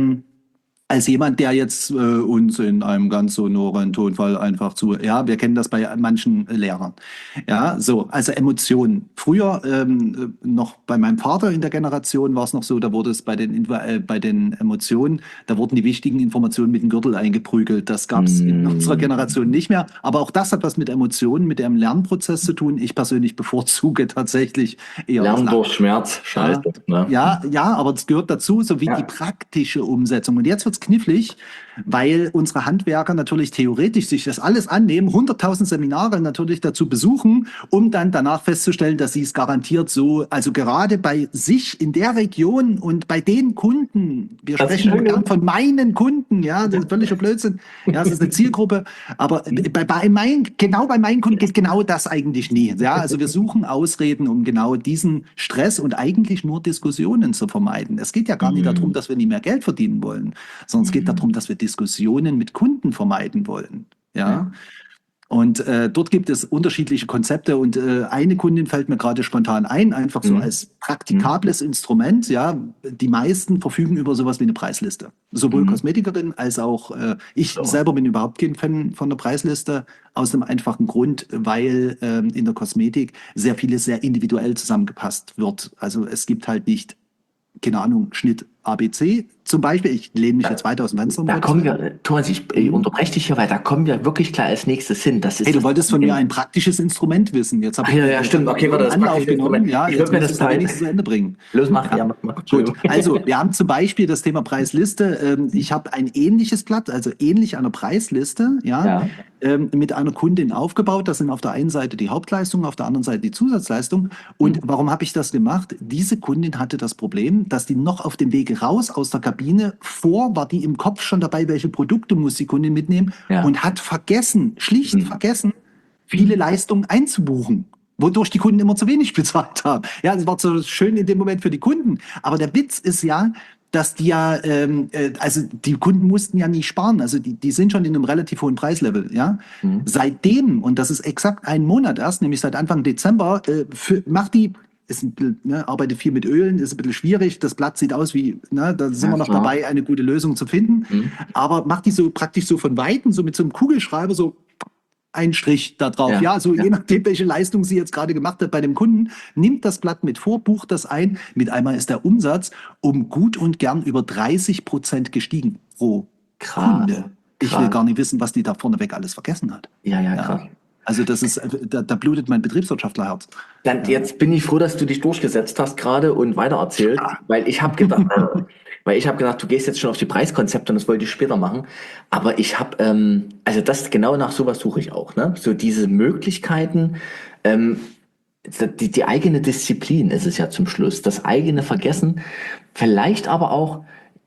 als jemand, der jetzt uns in einem ganz sonoren Tonfall einfach zu, ja, wir kennen das bei manchen Lehrern. Ja, so, also Emotionen. Früher, noch bei meinem Vater in der Generation war es noch so, da wurde es bei den Emotionen, da wurden die wichtigen Informationen mit dem Gürtel eingeprügelt. Das gab es in unserer Generation Mhm. nicht mehr. Aber auch das hat was mit Emotionen, mit dem Lernprozess zu tun. Ich persönlich bevorzuge tatsächlich eher das Lernen Lachen. durch Schmerz, scheiße, Ja, ne? ja, aber es gehört dazu, sowie die Ja. praktische Umsetzung. Und jetzt wird's knifflig, weil unsere Handwerker natürlich theoretisch sich das alles annehmen, 100.000 Seminare natürlich dazu besuchen, um dann danach festzustellen, dass sie es garantiert so, also gerade bei sich in der Region und bei den Kunden, wir Hast du sprechen immer schön gern gesagt? von meinen Kunden, ja, das ist völliger Blödsinn, ja, es ist eine Zielgruppe, aber genau bei meinen Kunden geht genau das eigentlich nie. Ja, also wir suchen Ausreden, um genau diesen Stress und eigentlich nur Diskussionen zu vermeiden. Es geht ja gar nicht darum, Mhm. dass wir nie mehr Geld verdienen wollen, sondern es geht darum, Mhm. dass wir Diskussionen mit Kunden vermeiden wollen. Ja, Ja. und dort gibt es unterschiedliche Konzepte und eine Kundin fällt mir gerade spontan ein, einfach so Mhm. als Mhm. praktikables Instrument. Ja, die meisten verfügen über sowas wie eine Preisliste. Sowohl Mhm. Kosmetikerin als auch ich So. selber bin überhaupt kein Fan von der Preisliste, aus dem einfachen Grund, weil in der Kosmetik sehr vieles sehr individuell zusammengepasst wird. Also es gibt halt nicht, keine Ahnung, Schnitt ABC zum Beispiel. Ich lehne mich jetzt weit aus dem Fenster, um Da Gottes kommen Willen. wir, Thomas, ich Mhm. unterbreche dich hier, weil da kommen wir wirklich klar als nächstes hin. Das Hey, ist du das wolltest von mir ein Problem. praktisches Instrument wissen. Jetzt Ach habe ich ja, ja, stimmt. Okay, warte, enormen das Anlauf praktische genommen. Instrument. Ja, Ich jetzt würde mir müsstest das du teilen. wenigstens zu Ende bringen. Los, mach, ja, Ja, mach, gut. Entschuldigung. Also, wir haben zum Beispiel das Thema Preisliste. Ich habe ein ähnliches Blatt, also ähnlich einer Preisliste, ja, Ja. mit einer Kundin aufgebaut. Das sind auf der einen Seite die Hauptleistungen, auf der anderen Seite die Zusatzleistungen. Und Mhm. warum habe ich das gemacht? Diese Kundin hatte das Problem, dass die noch auf dem Weg raus aus der Kabine war die im Kopf schon dabei, welche Produkte muss die Kundin mitnehmen Ja. und hat vergessen, schlicht Mhm. vergessen, viele Mhm. Leistungen einzubuchen. Wodurch die Kunden immer zu wenig bezahlt haben. Ja, das war so schön in dem Moment für die Kunden. Aber der Witz ist ja, dass die ja, also die Kunden mussten ja nicht sparen. Also die sind schon in einem relativ hohen Preislevel. Ja, Mhm. seitdem, und das ist exakt ein Monat erst, nämlich seit Anfang Dezember, macht die, ist ein bisschen, ne, arbeitet viel mit Ölen, ist ein bisschen schwierig. Das Blatt sieht aus wie, ne, da sind Ja, wir noch klar. dabei, eine gute Lösung zu finden. Mhm. Aber macht die so praktisch so von Weitem, so mit so einem Kugelschreiber, so ein Strich da drauf. Ja. Ja, so je Ja. nachdem, welche Leistung sie jetzt gerade gemacht hat bei dem Kunden, nimmt das Blatt mit vor, bucht das ein. Mit einmal ist der Umsatz um gut und gern über 30% gestiegen pro Krass. Kunde. Ich will Krass. gar nicht wissen, was die da vorneweg alles vergessen hat. Ja, ja, Ja, krass. also das ist, da blutet mein Betriebswirtschaftlerherz. Dann, Ja. jetzt bin ich froh, dass du dich durchgesetzt hast gerade und weitererzählst, weil ich habe gedacht, du gehst jetzt schon auf die Preiskonzepte und das wollte ich später machen. Aber ich habe, also das genau nach sowas suche ich auch, ne? So diese Möglichkeiten, ähm, die eigene Disziplin ist es ja zum Schluss, das eigene Vergessen, vielleicht aber auch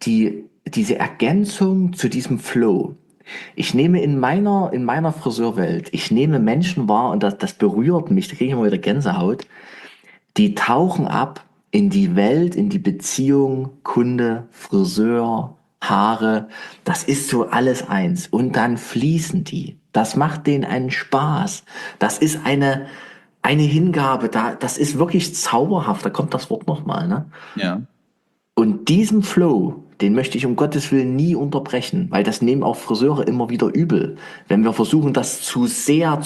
diese Ergänzung zu diesem Flow. Ich nehme in meiner Friseurwelt, ich nehme Menschen wahr und das berührt mich, da kriege ich immer wieder Gänsehaut, die tauchen ab in die Welt, in die Beziehung, Kunde, Friseur, Haare, das ist so alles eins. Und dann fließen die. Das macht denen einen Spaß. Das ist eine Hingabe, das ist wirklich zauberhaft. Da kommt das Wort nochmal, ne? Ja. Und diesen Flow, den möchte ich um Gottes Willen nie unterbrechen, weil das nehmen auch Friseure immer wieder übel, wenn wir versuchen, das zu sehr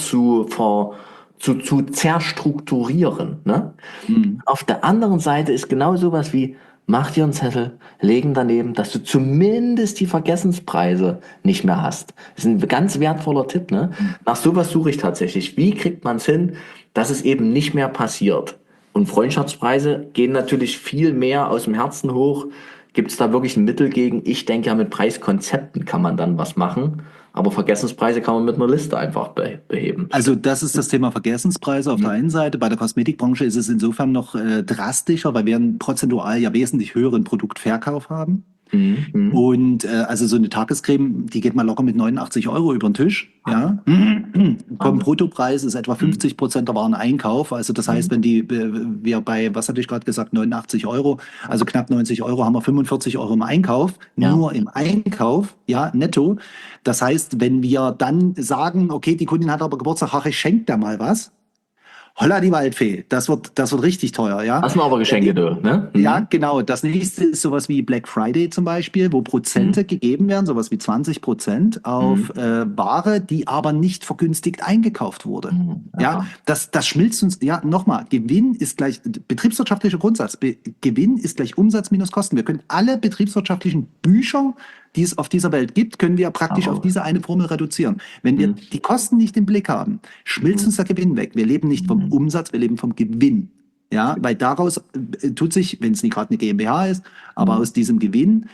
zu zerstrukturieren, ne? Mhm. Auf der anderen Seite ist genau sowas wie, mach dir einen Zettel, legen daneben, dass du zumindest die Vergessenspreise nicht mehr hast. Das ist ein ganz wertvoller Tipp, ne? Nach sowas suche ich tatsächlich. Wie kriegt man es hin, dass es eben nicht mehr passiert? Und Freundschaftspreise gehen natürlich viel mehr aus dem Herzen hoch. Gibt es da wirklich ein Mittel gegen? Ich denke ja, mit Preiskonzepten kann man dann was machen. Aber Vergessenspreise kann man mit einer Liste einfach beheben. Also das ist das Thema Vergessenspreise auf der einen Seite. Bei der Kosmetikbranche ist es insofern noch drastischer, weil wir einen prozentual ja wesentlich höheren Produktverkauf haben. Mhm. Mhm. Und also so eine Tagescreme, die geht mal locker mit 89 € über den Tisch. Ja. Vom Wahnsinn. Bruttopreis ist etwa Mhm. 50% der Waren Einkauf. Also das heißt, Mhm. wenn wir bei, was hatte ich gerade gesagt, 89 €, also knapp 90 € haben wir 45 € im Einkauf, Ja. nur im Einkauf, ja, netto. Das heißt, wenn wir dann sagen, okay, die Kundin hat aber Geburtstag, ach, ich schenke da mal was. Holla die Waldfee, das wird richtig teuer, ja. Das sind aber Geschenke, du, ne? Ja, Mhm. genau. Das nächste ist sowas wie Black Friday zum Beispiel, wo Prozente Mhm. gegeben werden, sowas wie 20% auf Mhm. Ware, die aber nicht vergünstigt eingekauft wurde. Mhm. Ja, Ja. das schmilzt uns, ja, nochmal, Gewinn ist gleich, betriebswirtschaftlicher Grundsatz, Gewinn ist gleich Umsatz minus Kosten. Wir können alle betriebswirtschaftlichen Bücher, die es auf dieser Welt gibt, können wir praktisch auf Aber, diese eine Formel reduzieren. Wenn wir mhm. die Kosten nicht im Blick haben, schmilzt uns der Gewinn weg. Wir leben nicht vom Mhm. Umsatz, wir leben vom Gewinn. Ja, weil daraus tut sich, wenn es nicht gerade eine GmbH ist, aber Mhm. aus diesem Gewinn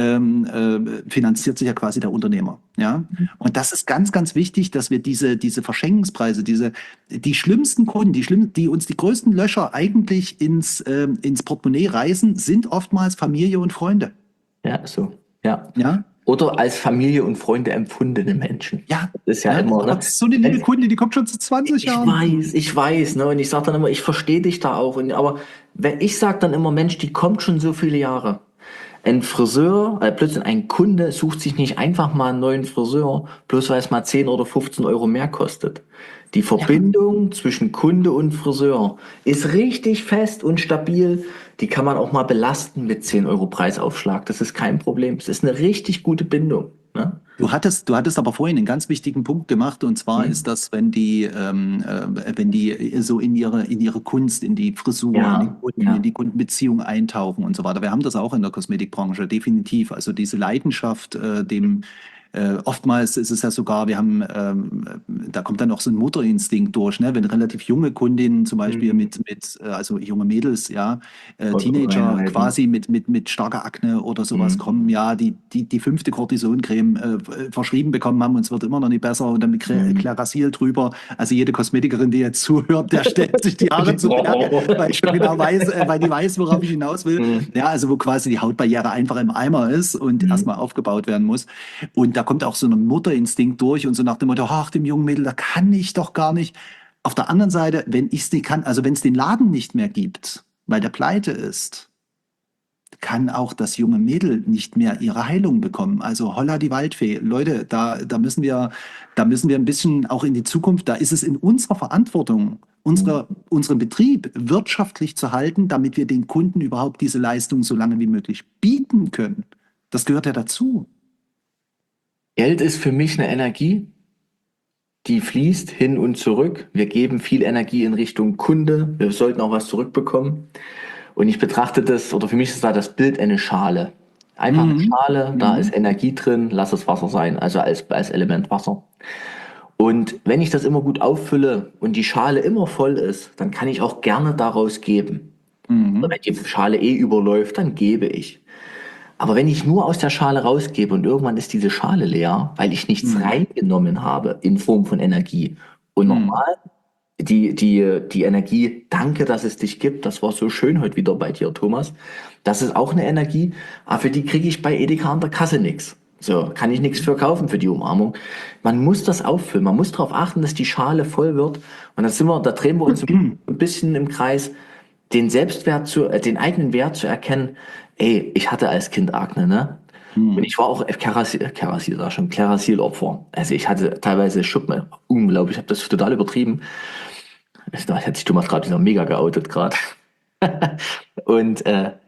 finanziert sich ja quasi der Unternehmer. Ja, und das ist ganz, ganz wichtig, dass wir diese Verschenkungspreise, die schlimmsten Kunden, die uns die größten Löcher eigentlich ins Portemonnaie reißen, sind oftmals Familie und Freunde. Ja, so. Ja. Ja, Oder als Familie und Freunde empfundene Menschen. ja, Das ist ja ja. immer, Aber ne? so eine liebe Kundin, die kommt schon zu 20 Jahren. Ich weiß, ne? Und ich sage dann immer, ich verstehe dich da auch. Aber wenn ich sage dann immer, Mensch, die kommt schon so viele Jahre. Ein Friseur, plötzlich ein Kunde sucht sich nicht einfach mal einen neuen Friseur, bloß weil es mal 10 oder 15 € mehr kostet. Die Ja, Verbindung zwischen Kunde und Friseur ist richtig fest und stabil. Die kann man auch mal belasten mit 10 € Preisaufschlag. Das ist kein Problem. Es ist eine richtig gute Bindung. Ne? du hattest aber vorhin einen ganz wichtigen Punkt gemacht, und zwar Hm? ist das, wenn die so in ihre Kunst, in die Frisur, in den Ja, Kunden, in ja. die Kundenbeziehung eintauchen und so weiter. Wir haben das auch in der Kosmetikbranche, definitiv. Also diese Leidenschaft, oftmals ist es ja sogar, da kommt dann auch so ein Mutterinstinkt durch, ne? Wenn relativ junge Kundinnen zum Beispiel Hm. also junge Mädels, ja, Teenager Vollkommenheiten. quasi mit starker Akne oder sowas Hm. kommen, ja, die 5. Cortisoncreme verschrieben bekommen haben, und es wird immer noch nicht besser, und dann mit Hm. Klerasil drüber. Also jede Kosmetikerin, die jetzt zuhört, der stellt sich die Haare zu Berge, weil ich schon genau weiß, weil die weiß, worauf ich hinaus will. Hm. Ja, also wo quasi die Hautbarriere einfach im Eimer ist und Hm. erstmal aufgebaut werden muss. Und da kommt auch so ein Mutterinstinkt durch und so nach dem Motto, ach, dem jungen Mädel, da kann ich doch gar nicht. Auf der anderen Seite, wenn ich es nicht kann, also wenn es den Laden nicht mehr gibt, weil der pleite ist, kann auch das junge Mädel nicht mehr ihre Heilung bekommen. Also holla die Waldfee. Leute, da müssen wir ein bisschen auch in die Zukunft, da ist es in unserer Verantwortung, unseren Betrieb wirtschaftlich zu halten, damit wir den Kunden überhaupt diese Leistung so lange wie möglich bieten können. Das gehört ja dazu. Geld ist für mich eine Energie, die fließt hin und zurück. Wir geben viel Energie in Richtung Kunde. Wir sollten auch was zurückbekommen. Und ich betrachte das, oder für mich ist da das Bild eine Schale. Einfach eine Mhm. Schale, da ist Mhm. Energie drin, lass es Wasser sein, also als Element Wasser. Und wenn ich das immer gut auffülle und die Schale immer voll ist, dann kann ich auch gerne daraus geben. Oder Mhm. wenn die Schale eh überläuft, dann gebe ich. Aber wenn ich nur aus der Schale rausgebe und irgendwann ist diese Schale leer, weil ich nichts Mhm. reingenommen habe in Form von Energie. Und Mhm. nochmal, die Energie, danke, dass es dich gibt. Das war so schön heute wieder bei dir, Thomas. Das ist auch eine Energie, aber für die kriege ich bei Edeka an der Kasse nichts. So, kann ich nichts für kaufen für die Umarmung. Man muss das auffüllen. Man muss darauf achten, dass die Schale voll wird. Und da drehen wir uns ein bisschen im Kreis, den eigenen Wert zu erkennen. Ey, ich hatte als Kind Akne, ne? Und ich war auch Klerasil, da schon Klerasil-Opfer. Also ich hatte teilweise Schuppen, unglaublich, ich habe das total übertrieben. Da hat sich Thomas gerade wieder mega geoutet gerade. Und,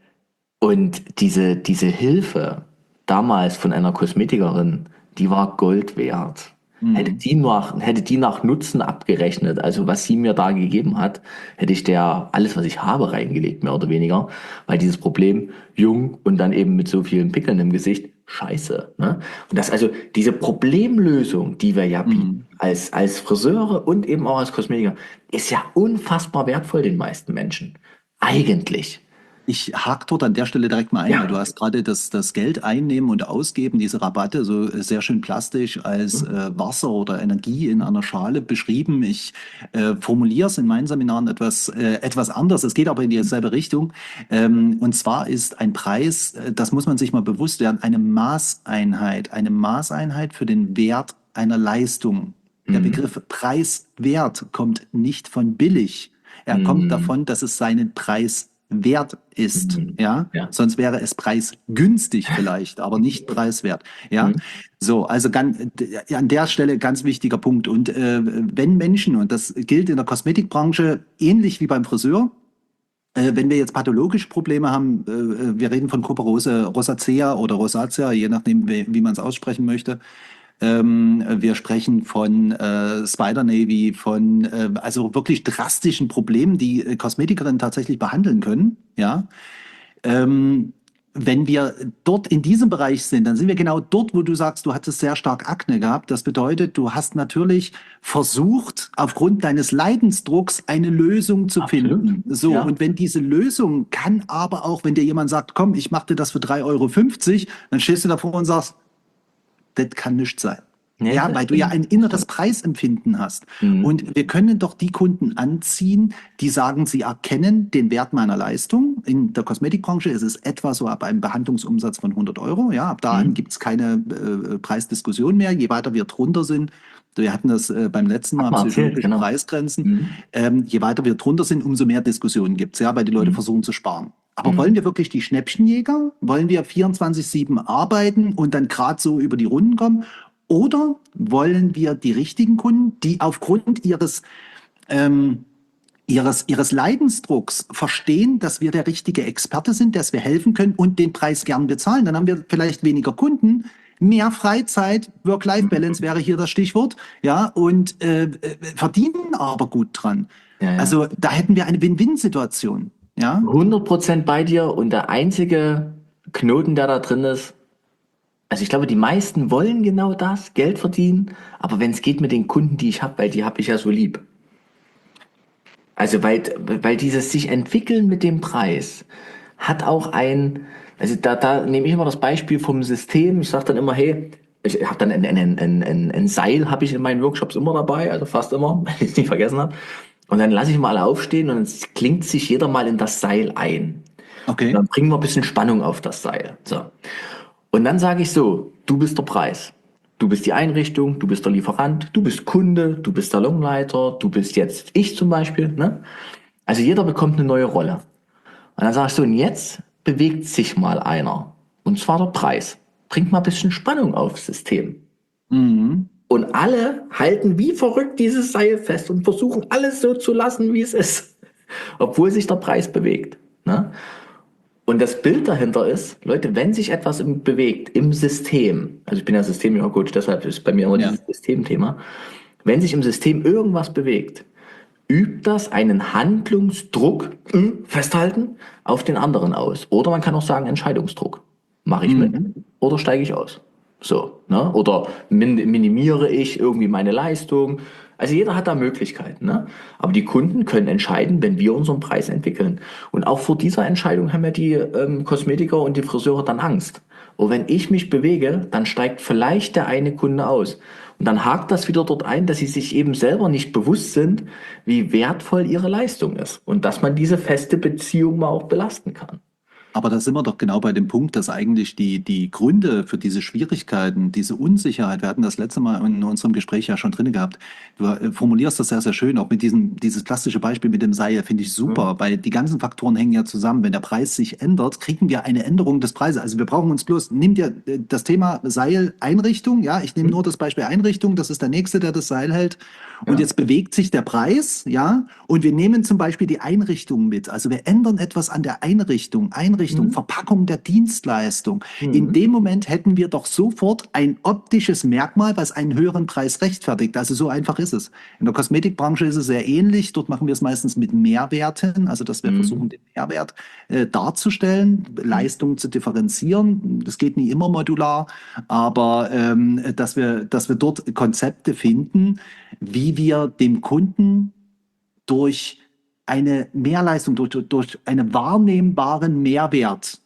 diese Hilfe damals von einer Kosmetikerin, die war Gold wert. Mhm. Hätte die nach Nutzen abgerechnet, also was sie mir da gegeben hat, hätte ich der alles, was ich habe, reingelegt, mehr oder weniger. Weil dieses Problem, jung und dann eben mit so vielen Pickeln im Gesicht, scheiße. Ne? Und das also diese Problemlösung, die wir ja bieten, Mhm. als Friseure und eben auch als Kosmetiker, ist ja unfassbar wertvoll den meisten Menschen. Eigentlich. Ich hake dort an der Stelle direkt mal ein, weil du Ja. hast gerade das Geld einnehmen und ausgeben, diese Rabatte, so sehr schön plastisch als Wasser oder Energie in einer Schale beschrieben. Ich formuliere es in meinen Seminaren etwas anders. Es geht aber in dieselbe Richtung. Und zwar ist ein Preis, das muss man sich mal bewusst werden, eine Maßeinheit für den Wert einer Leistung. Der Mhm. Begriff Preis-Wert kommt nicht von billig. Er kommt Mhm. davon, dass es seinen Preis wert ist, Mhm. ja, Ja. sonst wäre es preisgünstig vielleicht, aber nicht preiswert, ja. Mhm. So, also an der Stelle ganz wichtiger Punkt. Und wenn Menschen, und das gilt in der Kosmetikbranche ähnlich wie beim Friseur, wenn wir jetzt pathologische Probleme haben, wir reden von Kuperose, Rosacea oder Rosacea, je nachdem, wie man es aussprechen möchte, wir sprechen von Spider Navy, von also wirklich drastischen Problemen, die Kosmetikerinnen tatsächlich behandeln können. Ja, ähm, wenn wir dort in diesem Bereich sind, dann sind wir genau dort, wo du sagst, du hattest sehr stark Akne gehabt. Das bedeutet, du hast natürlich versucht, aufgrund deines Leidensdrucks eine Lösung zu Absolut. finden. So, Ja. und wenn diese Lösung kann aber auch, wenn dir jemand sagt, komm, ich mache dir das für 3,50 Euro, dann stehst du davor und sagst, das kann nicht sein. Nee, Ja, das weil du ja stimmt. ein Das inneres stimmt. Preisempfinden hast. Mhm. Und wir können doch die Kunden anziehen, die sagen, sie erkennen den Wert meiner Leistung. In der Kosmetikbranche ist es etwa so ab einem Behandlungsumsatz von 100 Euro. Ja, ab da an Mhm. gibt es keine Preisdiskussion mehr. Je weiter wir drunter sind, wir hatten das beim letzten Hat Mal, man erzählt, psychologische genau. Preisgrenzen, Mhm. je weiter wir drunter sind, umso mehr Diskussionen gibt es, ja, weil die Leute Mhm. versuchen zu sparen. Aber wollen Mhm. wir wirklich die Schnäppchenjäger? Wollen wir 24/7 arbeiten und dann gerade so über die Runden kommen? Oder wollen wir die richtigen Kunden, die aufgrund ähm, ihres Leidensdrucks verstehen, dass wir der richtige Experte sind, dass wir helfen können und den Preis gern bezahlen? Dann haben wir vielleicht weniger Kunden, mehr Freizeit, Work-Life-Balance wäre hier das Stichwort, ja, und verdienen aber gut dran. Ja, ja. Also da hätten wir eine Win-Win-Situation, ja. 100% bei dir und der einzige Knoten, der da drin ist, also ich glaube, die meisten wollen genau das, Geld verdienen, aber wenn es geht mit den Kunden, die ich habe, weil die habe ich ja so lieb. Also weil dieses sich entwickeln mit dem Preis hat auch also da nehme ich immer das Beispiel vom System. Ich sage dann immer, hey, ich habe dann ein Seil habe ich in meinen Workshops immer dabei, also fast immer, wenn ich es nicht vergessen habe. Und dann lasse ich mal alle aufstehen und dann klingt sich jeder mal in das Seil ein. Und Okay. dann bringen wir ein bisschen Spannung auf das Seil. So. Und dann sage ich so, du bist der Preis. Du bist die Einrichtung, du bist der Lieferant, du bist Kunde, du bist der Longleiter, du bist jetzt ich zum Beispiel. Ne? Also jeder bekommt eine neue Rolle. Und dann sage ich so, und jetzt bewegt sich mal einer. Und zwar der Preis. Bringt mal ein bisschen Spannung aufs System. Mhm. Und alle halten wie verrückt dieses Seil fest und versuchen alles so zu lassen, wie es ist. Obwohl sich der Preis bewegt. Ne? Und das Bild dahinter ist, Leute, wenn sich etwas bewegt im System, also ich bin ja Systemcoach, deshalb ist bei mir immer Ja. dieses Systemthema, wenn sich im System irgendwas bewegt, übt das einen Handlungsdruck, festhalten, auf den anderen aus. Oder man kann auch sagen Entscheidungsdruck. Mache ich mit Mhm. oder steige ich aus? So, ne? Oder minimiere ich irgendwie meine Leistung? Also jeder hat da Möglichkeiten, ne? Aber die Kunden können entscheiden, wenn wir unseren Preis entwickeln. Und auch vor dieser Entscheidung haben ja die Kosmetiker und die Friseure dann Angst. Und wenn ich mich bewege, dann steigt vielleicht der eine Kunde aus. Und dann hakt das wieder dort ein, dass sie sich eben selber nicht bewusst sind, wie wertvoll ihre Leistung ist. Und dass man diese feste Beziehung mal auch belasten kann. Aber da sind wir doch genau bei dem Punkt, dass eigentlich die Gründe für diese Schwierigkeiten, diese Unsicherheit, wir hatten das letzte Mal in unserem Gespräch ja schon drin gehabt, du formulierst das sehr, sehr schön, auch mit dieses plastische Beispiel mit dem Seil, finde ich super, weil die ganzen Faktoren hängen ja zusammen. Wenn der Preis sich ändert, kriegen wir eine Änderung des Preises. Also wir brauchen uns bloß, nimm dir das Thema Seil Einrichtung, ja, ich nehme nur das Beispiel Einrichtung, das ist der Nächste, der das Seil hält. Und jetzt bewegt sich der Preis, ja, und wir nehmen zum Beispiel die Einrichtung mit. Also wir ändern etwas an der Einrichtung, Verpackung der Dienstleistung. In dem Moment hätten wir doch sofort ein optisches Merkmal, was einen höheren Preis rechtfertigt. Also so einfach ist es. In der Kosmetikbranche ist es sehr ähnlich. Dort machen wir es meistens mit Mehrwerten, also dass wir versuchen, den Mehrwert darzustellen, Leistungen zu differenzieren. Das geht nie immer modular, aber dass wir dort Konzepte finden, wie wir dem Kunden durch eine Mehrleistung, durch einen wahrnehmbaren Mehrwert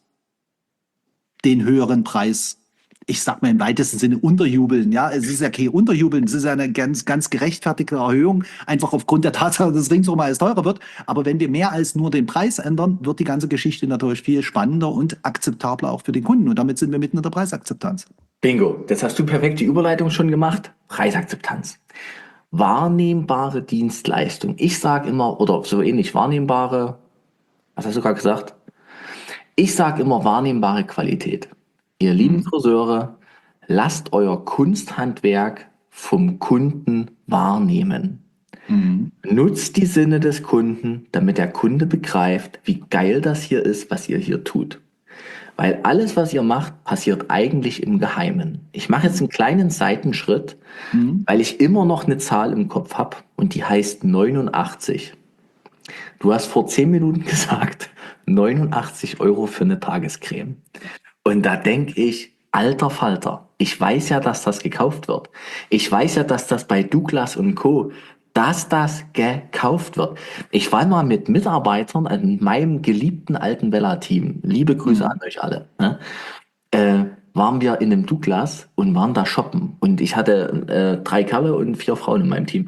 den höheren Preis, ich sag mal im weitesten Sinne, unterjubeln. Ja, es ist ja kein Unterjubeln, es ist ja eine ganz, ganz gerechtfertigte Erhöhung, einfach aufgrund der Tatsache, dass es ringsum alles teurer wird. Aber wenn wir mehr als nur den Preis ändern, wird die ganze Geschichte natürlich viel spannender und akzeptabler auch für den Kunden. Und damit sind wir mitten in der Preisakzeptanz. Bingo, das hast du perfekt die Überleitung schon gemacht. Preisakzeptanz. Wahrnehmbare Dienstleistung. Ich sage immer, oder so ähnlich, wahrnehmbare, was hast du gerade gesagt? Ich sage immer wahrnehmbare Qualität. Ihr lieben Friseure, lasst euer Kunsthandwerk vom Kunden wahrnehmen. Nutzt die Sinne des Kunden, damit der Kunde begreift, wie geil das hier ist, was ihr hier tut. Weil alles, was ihr macht, passiert eigentlich im Geheimen. Ich mache jetzt einen kleinen Seitenschritt, weil ich immer noch eine Zahl im Kopf habe und die heißt 89. Du hast vor 10 Minuten gesagt, 89 Euro für eine Tagescreme. Und da denke ich, alter Falter, ich weiß ja, dass das gekauft wird. Ich weiß ja, dass das bei Douglas und Co., dass das gekauft wird. Ich war mal mit Mitarbeitern in meinem geliebten alten Vella-Team, liebe Grüße an euch alle, ne? Waren wir in einem Douglas und waren da shoppen. Und ich hatte 3 Kerle und 4 Frauen in meinem Team.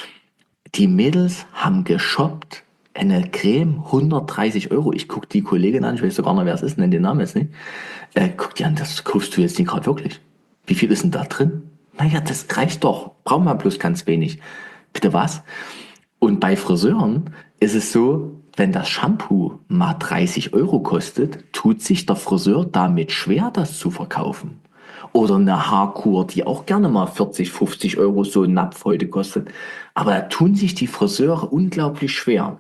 Die Mädels haben geshoppt, eine Creme, 130 Euro. Ich gucke die Kollegin an, ich weiß sogar noch, wer es ist, nenne den Namen jetzt nicht. Guck dir an, das kaufst du jetzt nicht gerade wirklich. Wie viel ist denn da drin? Naja, das reicht doch. Brauchen wir bloß ganz wenig. Bitte was? Und bei Friseuren ist es so, wenn das Shampoo mal 30 Euro kostet, tut sich der Friseur damit schwer, das zu verkaufen. Oder eine Haarkur, die auch gerne mal 40, 50 Euro so ein Napf heute kostet. Aber da tun sich die Friseure unglaublich schwer.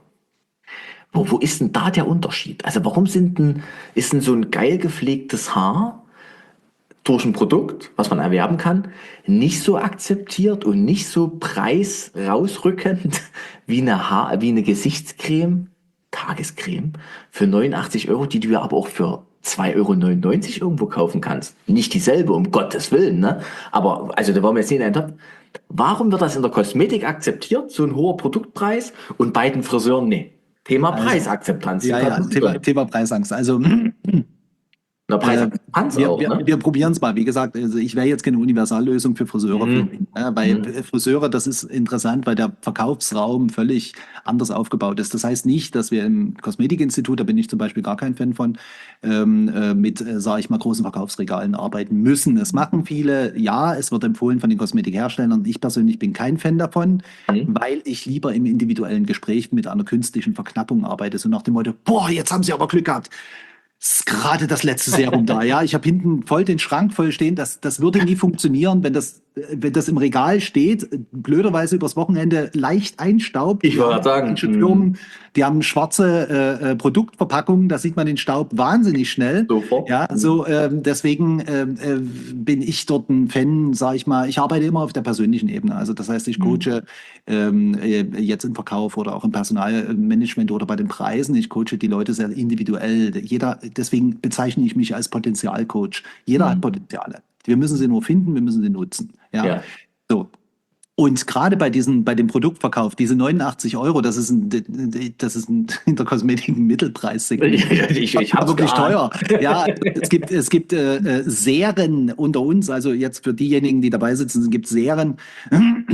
Wo ist denn da der Unterschied? Also warum ist denn so ein geil gepflegtes Haar durch ein Produkt, was man erwerben kann, nicht so akzeptiert und nicht so preisrausrückend wie wie eine Gesichtscreme, Tagescreme, für 89 Euro, die du ja aber auch für 2,99 Euro irgendwo kaufen kannst. Nicht dieselbe, um Gottes Willen, ne? Aber, also da wollen wir jetzt nicht in einen Topf. Warum wird das in der Kosmetik akzeptiert, so ein hoher Produktpreis, und bei den Friseuren, nee? Thema Preisakzeptanz. Ja, Thema Preisangst. Also Na, Preisakzeptanz auch, ne? wir probieren es mal. Wie gesagt, also ich wäre jetzt keine Universallösung für Friseure, weil Friseure, das ist interessant, weil der Verkaufsraum völlig anders aufgebaut ist. Das heißt nicht, dass wir im Kosmetikinstitut, da bin ich zum Beispiel gar kein Fan von, mit, sage ich mal, großen Verkaufsregalen arbeiten müssen. Das machen viele. Ja, es wird empfohlen von den Kosmetikherstellern. Ich persönlich bin kein Fan davon, weil ich lieber im individuellen Gespräch mit einer künstlichen Verknappung arbeite. So nach dem Motto, boah, jetzt haben Sie aber Glück gehabt. Ist gerade das letzte Serum da, ja. Ich habe hinten voll den Schrank voll stehen. Das würde nie funktionieren, wenn das im Regal steht, blöderweise übers Wochenende leicht einstaubt. Ich wollte sagen, Firmen, die haben schwarze Produktverpackungen, da sieht man den Staub wahnsinnig schnell. Sofort. Ja, so deswegen bin ich dort ein Fan, sage ich mal. Ich arbeite immer auf der persönlichen Ebene. Also das heißt, ich coache jetzt im Verkauf oder auch im Personalmanagement oder bei den Preisen. Ich coache die Leute sehr individuell. Deswegen bezeichne ich mich als Potenzialcoach. Jeder hat Potenziale. Wir müssen sie nur finden, wir müssen sie nutzen. Ja. So. Und gerade bei dem Produktverkauf, diese 89 Euro, das ist in der Kosmetik ein Mittelpreissegment. Ich hab's wirklich geahnt. teuer. Ja, es gibt Serien unter uns, also jetzt für diejenigen, die dabei sitzen, es gibt Serien.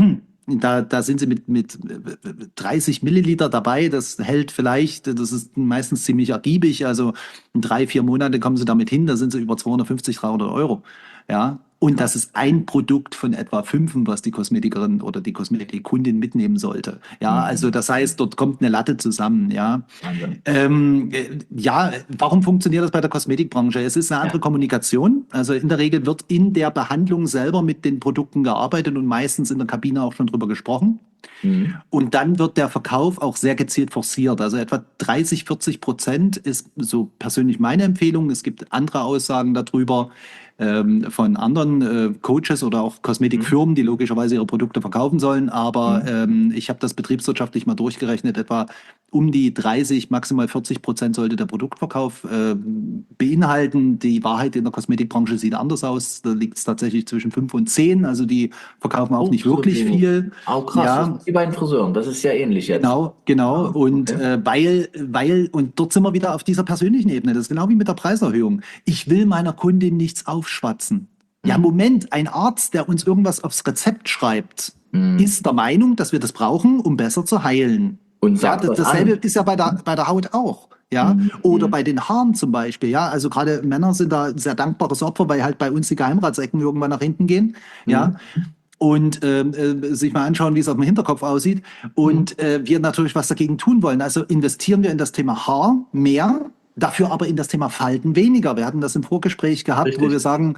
Da sind sie mit 30 Milliliter dabei. Das hält vielleicht, das ist meistens ziemlich ergiebig. Also in 3, 4 Monate kommen sie damit hin. Da sind sie über 250, 300 Euro. Ja. Und das ist ein Produkt von etwa 5, was die Kosmetikerin oder die Kosmetikkundin mitnehmen sollte. Ja, also das heißt, dort kommt eine Latte zusammen. Ja. Wahnsinn. Ja, warum funktioniert das bei der Kosmetikbranche? Es ist eine andere Kommunikation. Also in der Regel wird in der Behandlung selber mit den Produkten gearbeitet und meistens in der Kabine auch schon drüber gesprochen. Mhm. Und dann wird der Verkauf auch sehr gezielt forciert. Also etwa 30-40% ist so persönlich meine Empfehlung. Es gibt andere Aussagen darüber von anderen Coaches oder auch Kosmetikfirmen, die logischerweise ihre Produkte verkaufen sollen. Aber ich habe das betriebswirtschaftlich mal durchgerechnet. Etwa um die 30, maximal 40% sollte der Produktverkauf beinhalten. Die Wahrheit in der Kosmetikbranche sieht anders aus. Da liegt es tatsächlich zwischen 5 und 10. Also die verkaufen auch nicht So wirklich wenig. viel. Auch krass, Ja, das ist wie bei den Friseuren, das ist ja ähnlich jetzt. genau. Ah, Und okay. und dort sind wir wieder auf dieser persönlichen Ebene. Das ist genau wie mit der Preiserhöhung. Ich will meiner Kundin nichts aufschwatzen. Ja, Mhm. Moment, ein Arzt, der uns irgendwas aufs Rezept schreibt, Mhm. ist der Meinung, dass wir das brauchen, um besser zu heilen. Und Ja, sagt was dasselbe an. ist ja bei der Haut auch. Ja, Mhm. oder Mhm. bei den Haaren zum Beispiel. Ja, also gerade Männer sind da ein sehr dankbares Opfer, weil halt bei uns die Geheimratsecken irgendwann nach hinten gehen. Ja, Mhm. und sich mal anschauen, wie es auf dem Hinterkopf aussieht. Mhm. Und wir natürlich was dagegen tun wollen. Also investieren wir in das Thema Haar mehr, dafür aber in das Thema Falten weniger. Wir hatten das im Vorgespräch gehabt, wo wir Richtig. sagen,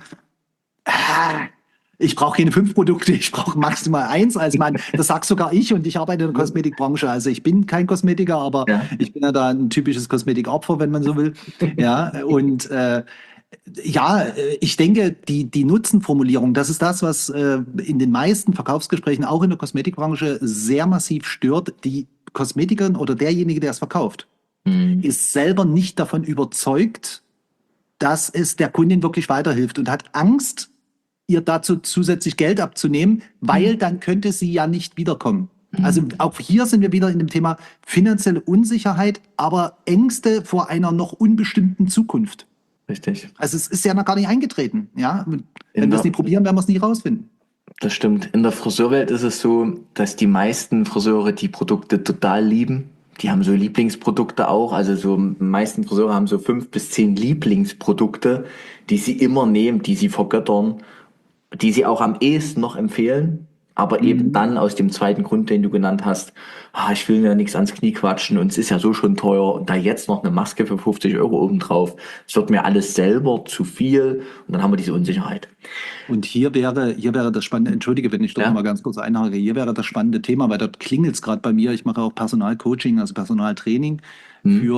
ich brauche keine 5 Produkte, ich brauche maximal 1. Also man, das sagt sogar ich und ich arbeite in der Kosmetikbranche. Also ich bin kein Kosmetiker, aber Ja. ich bin ja da ein typisches Kosmetikopfer, wenn man so will. Ja, und ja, ich denke, die Nutzenformulierung, das ist das, was in den meisten Verkaufsgesprächen, auch in der Kosmetikbranche, sehr massiv stört. Die Kosmetikerin oder derjenige, der es verkauft, Mhm. ist selber nicht davon überzeugt, dass es der Kundin wirklich weiterhilft und hat Angst, ihr dazu zusätzlich Geld abzunehmen, weil Mhm. dann könnte sie ja nicht wiederkommen. Also Mhm. auch hier sind wir wieder in dem Thema finanzielle Unsicherheit, aber Ängste vor einer noch unbestimmten Zukunft. Richtig. Also es ist ja noch gar nicht eingetreten. Ja? In Wenn wir es der, nie probieren, werden wir es nie rausfinden. Das stimmt. In der Friseurwelt ist es so, dass die meisten Friseure die Produkte total lieben. Die haben so Lieblingsprodukte auch. Also so die meisten Friseure haben so 5 bis 10 Lieblingsprodukte, die sie immer nehmen, die sie vergöttern, die sie auch am ehesten noch empfehlen, aber eben Mhm. dann aus dem zweiten Grund, den du genannt hast, ich will mir nichts ans Knie quatschen und es ist ja so schon teuer und da jetzt noch eine Maske für 50 Euro obendrauf, es wird mir alles selber zu viel und dann haben wir diese Unsicherheit. Und hier wäre das spannende, entschuldige, wenn ich dort nochmal Ja? ganz kurz einhake, hier wäre das spannende Thema, weil dort klingelt es gerade bei mir. Ich mache auch Personalcoaching, also Personaltraining Hm?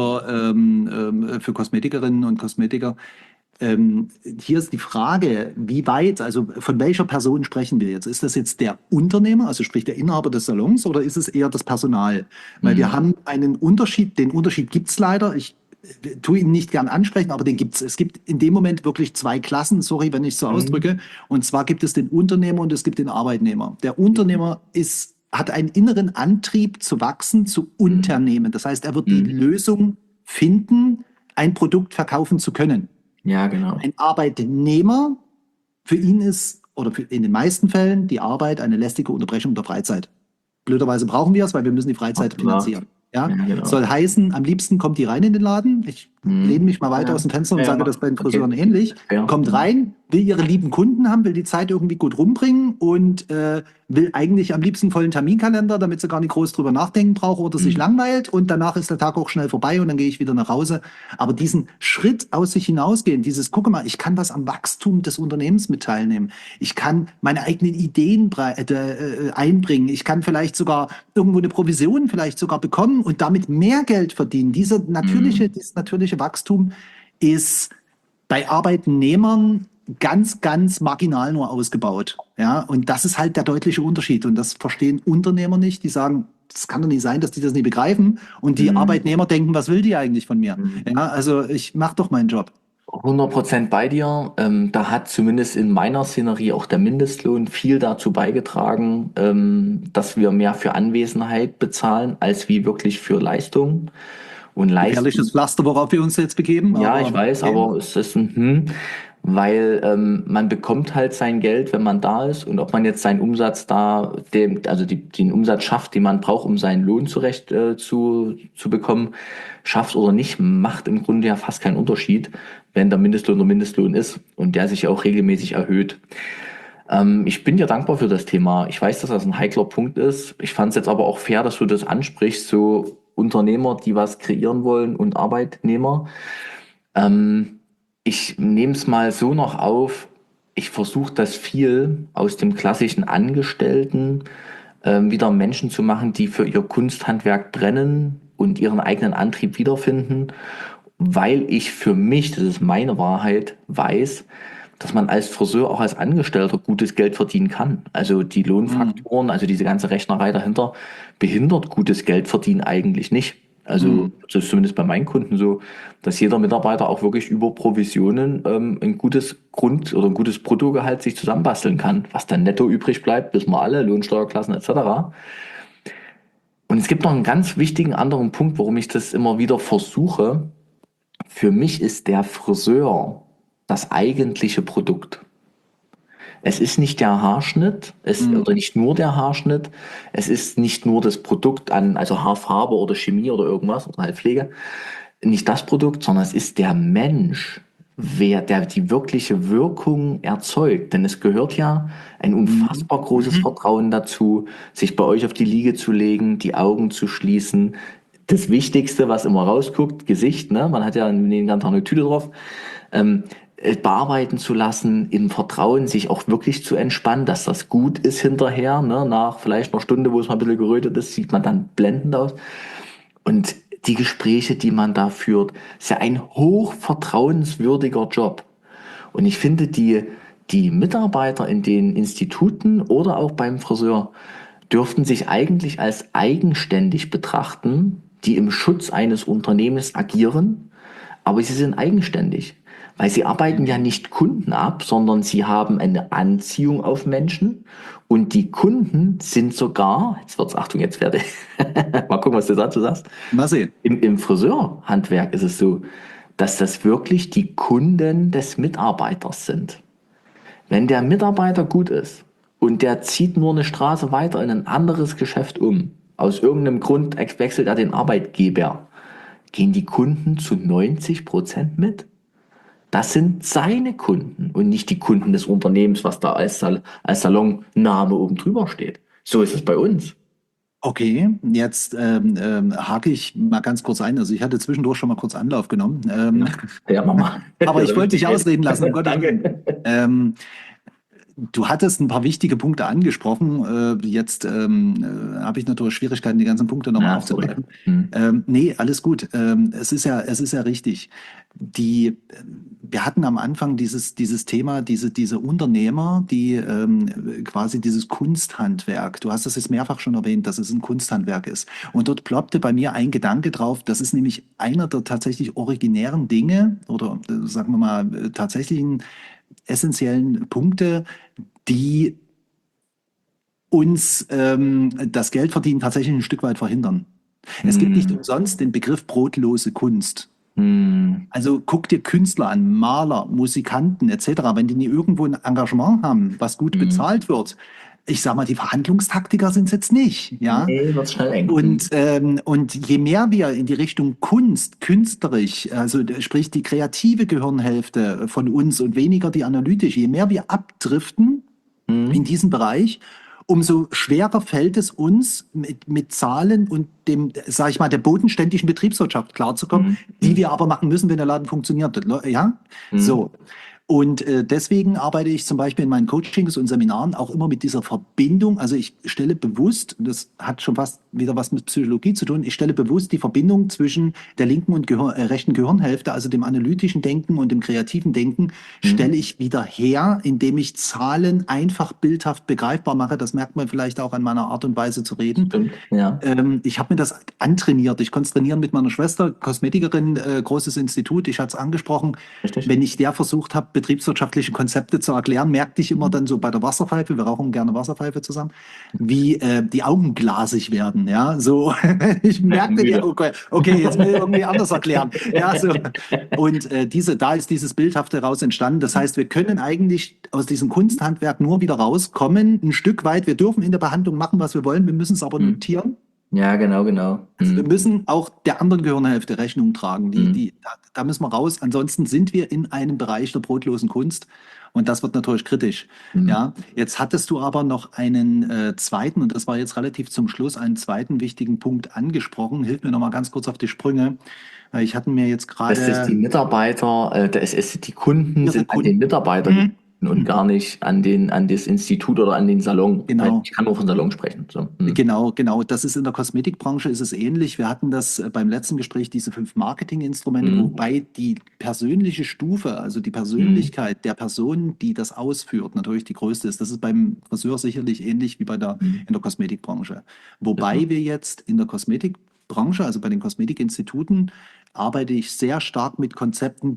für Kosmetikerinnen und Kosmetiker. Hier ist die Frage, wie weit, also von welcher Person sprechen wir jetzt? Ist das jetzt der Unternehmer, also sprich der Inhaber des Salons, oder ist es eher das Personal? Weil wir Hm. haben einen Unterschied, den Unterschied gibt es leider. Ich tue ihn nicht gern ansprechen, aber den gibt es. Es gibt in dem Moment wirklich 2 Klassen, sorry, wenn ich so Hm. ausdrücke. Und zwar gibt es den Unternehmer und es gibt den Arbeitnehmer. Der Unternehmer hat einen inneren Antrieb zu wachsen, zu Hm. unternehmen. Das heißt, er wird die Hm. Lösung finden, ein Produkt verkaufen zu können. Ja, genau. Ein Arbeitnehmer, für ihn ist, oder in den meisten Fällen, die Arbeit eine lästige Unterbrechung der Freizeit. Blöderweise brauchen wir es, weil wir müssen die Freizeit Abgemacht. finanzieren. Ja, Ja, genau. soll heißen, am liebsten kommt die rein in den Laden. Ich lehne Hm. mich mal weiter aus Ja, dem Fenster und ja, sage das bei den okay. Friseuren ähnlich. Ja. Kommt Hm. rein, will ihre lieben Kunden haben, will die Zeit irgendwie gut rumbringen und will eigentlich am liebsten vollen Terminkalender, damit sie gar nicht groß drüber nachdenken braucht oder sich Hm. langweilt und danach ist der Tag auch schnell vorbei und dann gehe ich wieder nach Hause. Aber diesen Schritt aus sich hinausgehen, gucke mal, ich kann was am Wachstum des Unternehmens mit teilnehmen. Ich kann meine eigenen Ideen einbringen. Ich kann vielleicht sogar irgendwo eine Provision vielleicht sogar bekommen und damit mehr Geld verdienen. Hm. Dieses natürliche Wachstum ist bei Arbeitnehmern ganz, ganz marginal nur ausgebaut. Ja, und das ist halt der deutliche Unterschied. Und das verstehen Unternehmer nicht. Die sagen, das kann doch nicht sein, dass die das nicht begreifen. Und die Hm. Arbeitnehmer denken, was will die eigentlich von mir? Hm. Ja, also ich mache doch meinen Job. 100% bei dir. Da hat zumindest in meiner Szenerie auch der Mindestlohn viel dazu beigetragen, dass wir mehr für Anwesenheit bezahlen, als wie wirklich für Leistung. Und Gefährliches Leistung, Pflaster, worauf wir uns jetzt begeben, ja, ich aber weiß, okay. aber es ist ein Hm. weil man bekommt halt sein Geld, wenn man da ist, und ob man jetzt seinen Umsatz da, den Umsatz schafft, den man braucht, um seinen Lohn zu bekommen, schafft oder nicht, macht im Grunde ja fast keinen Unterschied, wenn der Mindestlohn der Mindestlohn ist und der sich ja auch regelmäßig erhöht. Ich bin dir dankbar für das Thema. Ich weiß, dass das ein heikler Punkt ist. Ich fand es jetzt aber auch fair, dass du das ansprichst, so Unternehmer, die was kreieren wollen und Arbeitnehmer. Ähm, Ich nehme es mal so noch auf. Ich versuche das viel aus dem klassischen Angestellten wieder Menschen zu machen, die für ihr Kunsthandwerk brennen und ihren eigenen Antrieb wiederfinden, weil ich für mich, das ist meine Wahrheit, weiß, dass man als Friseur auch als Angestellter gutes Geld verdienen kann. Also die Mhm. Lohnfaktoren, also diese ganze Rechnerei dahinter, behindert gutes Geld verdienen eigentlich nicht. Also Mhm. das ist zumindest bei meinen Kunden so, dass jeder Mitarbeiter auch wirklich über Provisionen ein gutes oder ein gutes Bruttogehalt sich zusammenbasteln kann, was dann netto übrig bleibt, wissen wir alle, Lohnsteuerklassen etc. Und es gibt noch einen ganz wichtigen anderen Punkt, warum ich das immer wieder versuche. Für mich ist der Friseur das eigentliche Produkt. Es ist nicht der Haarschnitt, oder Mhm. nicht nur der Haarschnitt, es ist nicht nur das Produkt an, also Haarfarbe oder Chemie oder irgendwas, oder halt Pflege, nicht das Produkt, sondern es ist der Mensch, der die wirkliche Wirkung erzeugt. Denn es gehört ja ein Mhm. unfassbar großes Mhm. Vertrauen dazu, sich bei euch auf die Liege zu legen, die Augen zu schließen. Das Wichtigste, was immer rausguckt, Gesicht, ne? Man hat ja den ganzen Tag eine Tüte drauf, ähm, bearbeiten zu lassen, im Vertrauen, sich auch wirklich zu entspannen, dass das gut ist hinterher, ne? Nach vielleicht einer Stunde, wo es mal ein bisschen gerötet ist, sieht man dann blendend aus. Und die Gespräche, die man da führt, ist ja ein hochvertrauenswürdiger Job. Und ich finde, die Mitarbeiter in den Instituten oder auch beim Friseur dürften sich eigentlich als eigenständig betrachten, die im Schutz eines Unternehmens agieren, aber sie sind eigenständig, weil sie arbeiten ja nicht Kunden ab, sondern sie haben eine Anziehung auf Menschen und die Kunden sind sogar, jetzt wird's, Achtung, jetzt werde ich, mal gucken, was du dazu sagst, Mal sehen. im Friseurhandwerk ist es so, dass das wirklich die Kunden des Mitarbeiters sind. Wenn der Mitarbeiter gut ist und der zieht nur eine Straße weiter in ein anderes Geschäft um, aus irgendeinem Grund wechselt er den Arbeitgeber, gehen die Kunden zu 90% mit. Das sind seine Kunden und nicht die Kunden des Unternehmens, was da als Salonname oben drüber steht. So ist es bei uns. Okay, jetzt hake ich mal ganz kurz ein. Also ich hatte zwischendurch schon mal kurz Anlauf genommen. Ja, ja Mama, Aber ich damit wollte nicht dich reden. ausreden lassen, um Gottes Willen. Danke. Du hattest ein paar wichtige Punkte angesprochen. Jetzt habe ich natürlich Schwierigkeiten, die ganzen Punkte nochmal Na, sorry. aufzugreifen. Hm. Nee, alles gut. Es ist ja richtig. Wir hatten am Anfang dieses Thema, diese Unternehmer, die quasi dieses Kunsthandwerk. Du hast das jetzt mehrfach schon erwähnt, dass es ein Kunsthandwerk ist. Und dort ploppte bei mir ein Gedanke drauf. Das ist nämlich einer der tatsächlich originären Dinge oder sagen wir mal tatsächlichen essentiellen Punkte, die uns das Geldverdienen tatsächlich ein Stück weit verhindern. Es gibt nicht Hm. umsonst den Begriff brotlose Kunst. Hm. Also guck dir Künstler an, Maler, Musikanten etc. Wenn die nie irgendwo ein Engagement haben, was gut Hm. bezahlt wird, ich sag mal, die Verhandlungstaktiker sind es jetzt nicht, ja. Nee, wird schnell eng. Hm. Und je mehr wir in die Richtung Kunst, künstlerisch, also sprich die kreative Gehirnhälfte von uns und weniger die analytische, je mehr wir abdriften, in Hm. diesem Bereich, umso schwerer fällt es uns, mit Zahlen und dem, sage ich mal, der bodenständigen Betriebswirtschaft klarzukommen, Hm. die Hm. wir aber machen müssen, wenn der Laden funktioniert. Ja, Hm. so. Und deswegen arbeite ich zum Beispiel in meinen Coachings und Seminaren auch immer mit dieser Verbindung. Also ich stelle bewusst, das hat schon fast wieder was mit Psychologie zu tun, ich stelle bewusst die Verbindung zwischen der linken und rechten Gehirnhälfte, also dem analytischen Denken und dem kreativen Denken, Hm. stelle ich wieder her, indem ich Zahlen einfach bildhaft begreifbar mache. Das merkt man vielleicht auch an meiner Art und Weise zu reden. Stimmt, ja, Ich habe mir das antrainiert. Ich konnte es trainieren mit meiner Schwester, Kosmetikerin, großes Institut. Ich hatte es angesprochen, richtig. wenn ich der versucht habe, betriebswirtschaftliche Konzepte zu erklären, merkte ich immer dann so bei der Wasserpfeife, wir rauchen gerne Wasserpfeife zusammen, wie die Augen glasig werden. Ja, so ich merkte, ja, Müde. okay, jetzt will ich irgendwie anders erklären. Ja, so. Und da ist dieses Bildhafte raus entstanden. Das heißt, wir können eigentlich aus diesem Kunsthandwerk nur wieder rauskommen, ein Stück weit. Wir dürfen in der Behandlung machen, was wir wollen. Wir müssen es aber Mhm. notieren. Ja, genau. Also wir Mhm. müssen auch der anderen Gehirnhälfte Rechnung tragen. Mhm. Da müssen wir raus. Ansonsten sind wir in einem Bereich der brotlosen Kunst. Und das wird natürlich kritisch. Mhm. Ja, jetzt hattest du aber noch einen zweiten, und das war jetzt relativ zum Schluss, einen zweiten wichtigen Punkt angesprochen. Hilf mir noch mal ganz kurz auf die Sprünge. Ich hatte mir jetzt Dass das die gerade Mitarbeiter, die Kunden ihre sind an den Kunden. Mitarbeiter Mhm. gebunden und gar nicht an das Institut oder an den Salon. Weil Genau. ich kann nur von Salon sprechen. So. Mhm. Genau. Das ist in der Kosmetikbranche ist es ähnlich. Wir hatten das beim letzten Gespräch, diese 5 Marketinginstrumente, Mhm. wobei die persönliche Stufe, also die Mhm. Persönlichkeit der Person, die das ausführt, natürlich die größte ist. Das ist beim Friseur sicherlich ähnlich wie Mhm. in der Kosmetikbranche. Genau. Wobei wir jetzt in der Kosmetikbranche, also bei den Kosmetikinstituten, arbeite ich sehr stark mit Konzepten,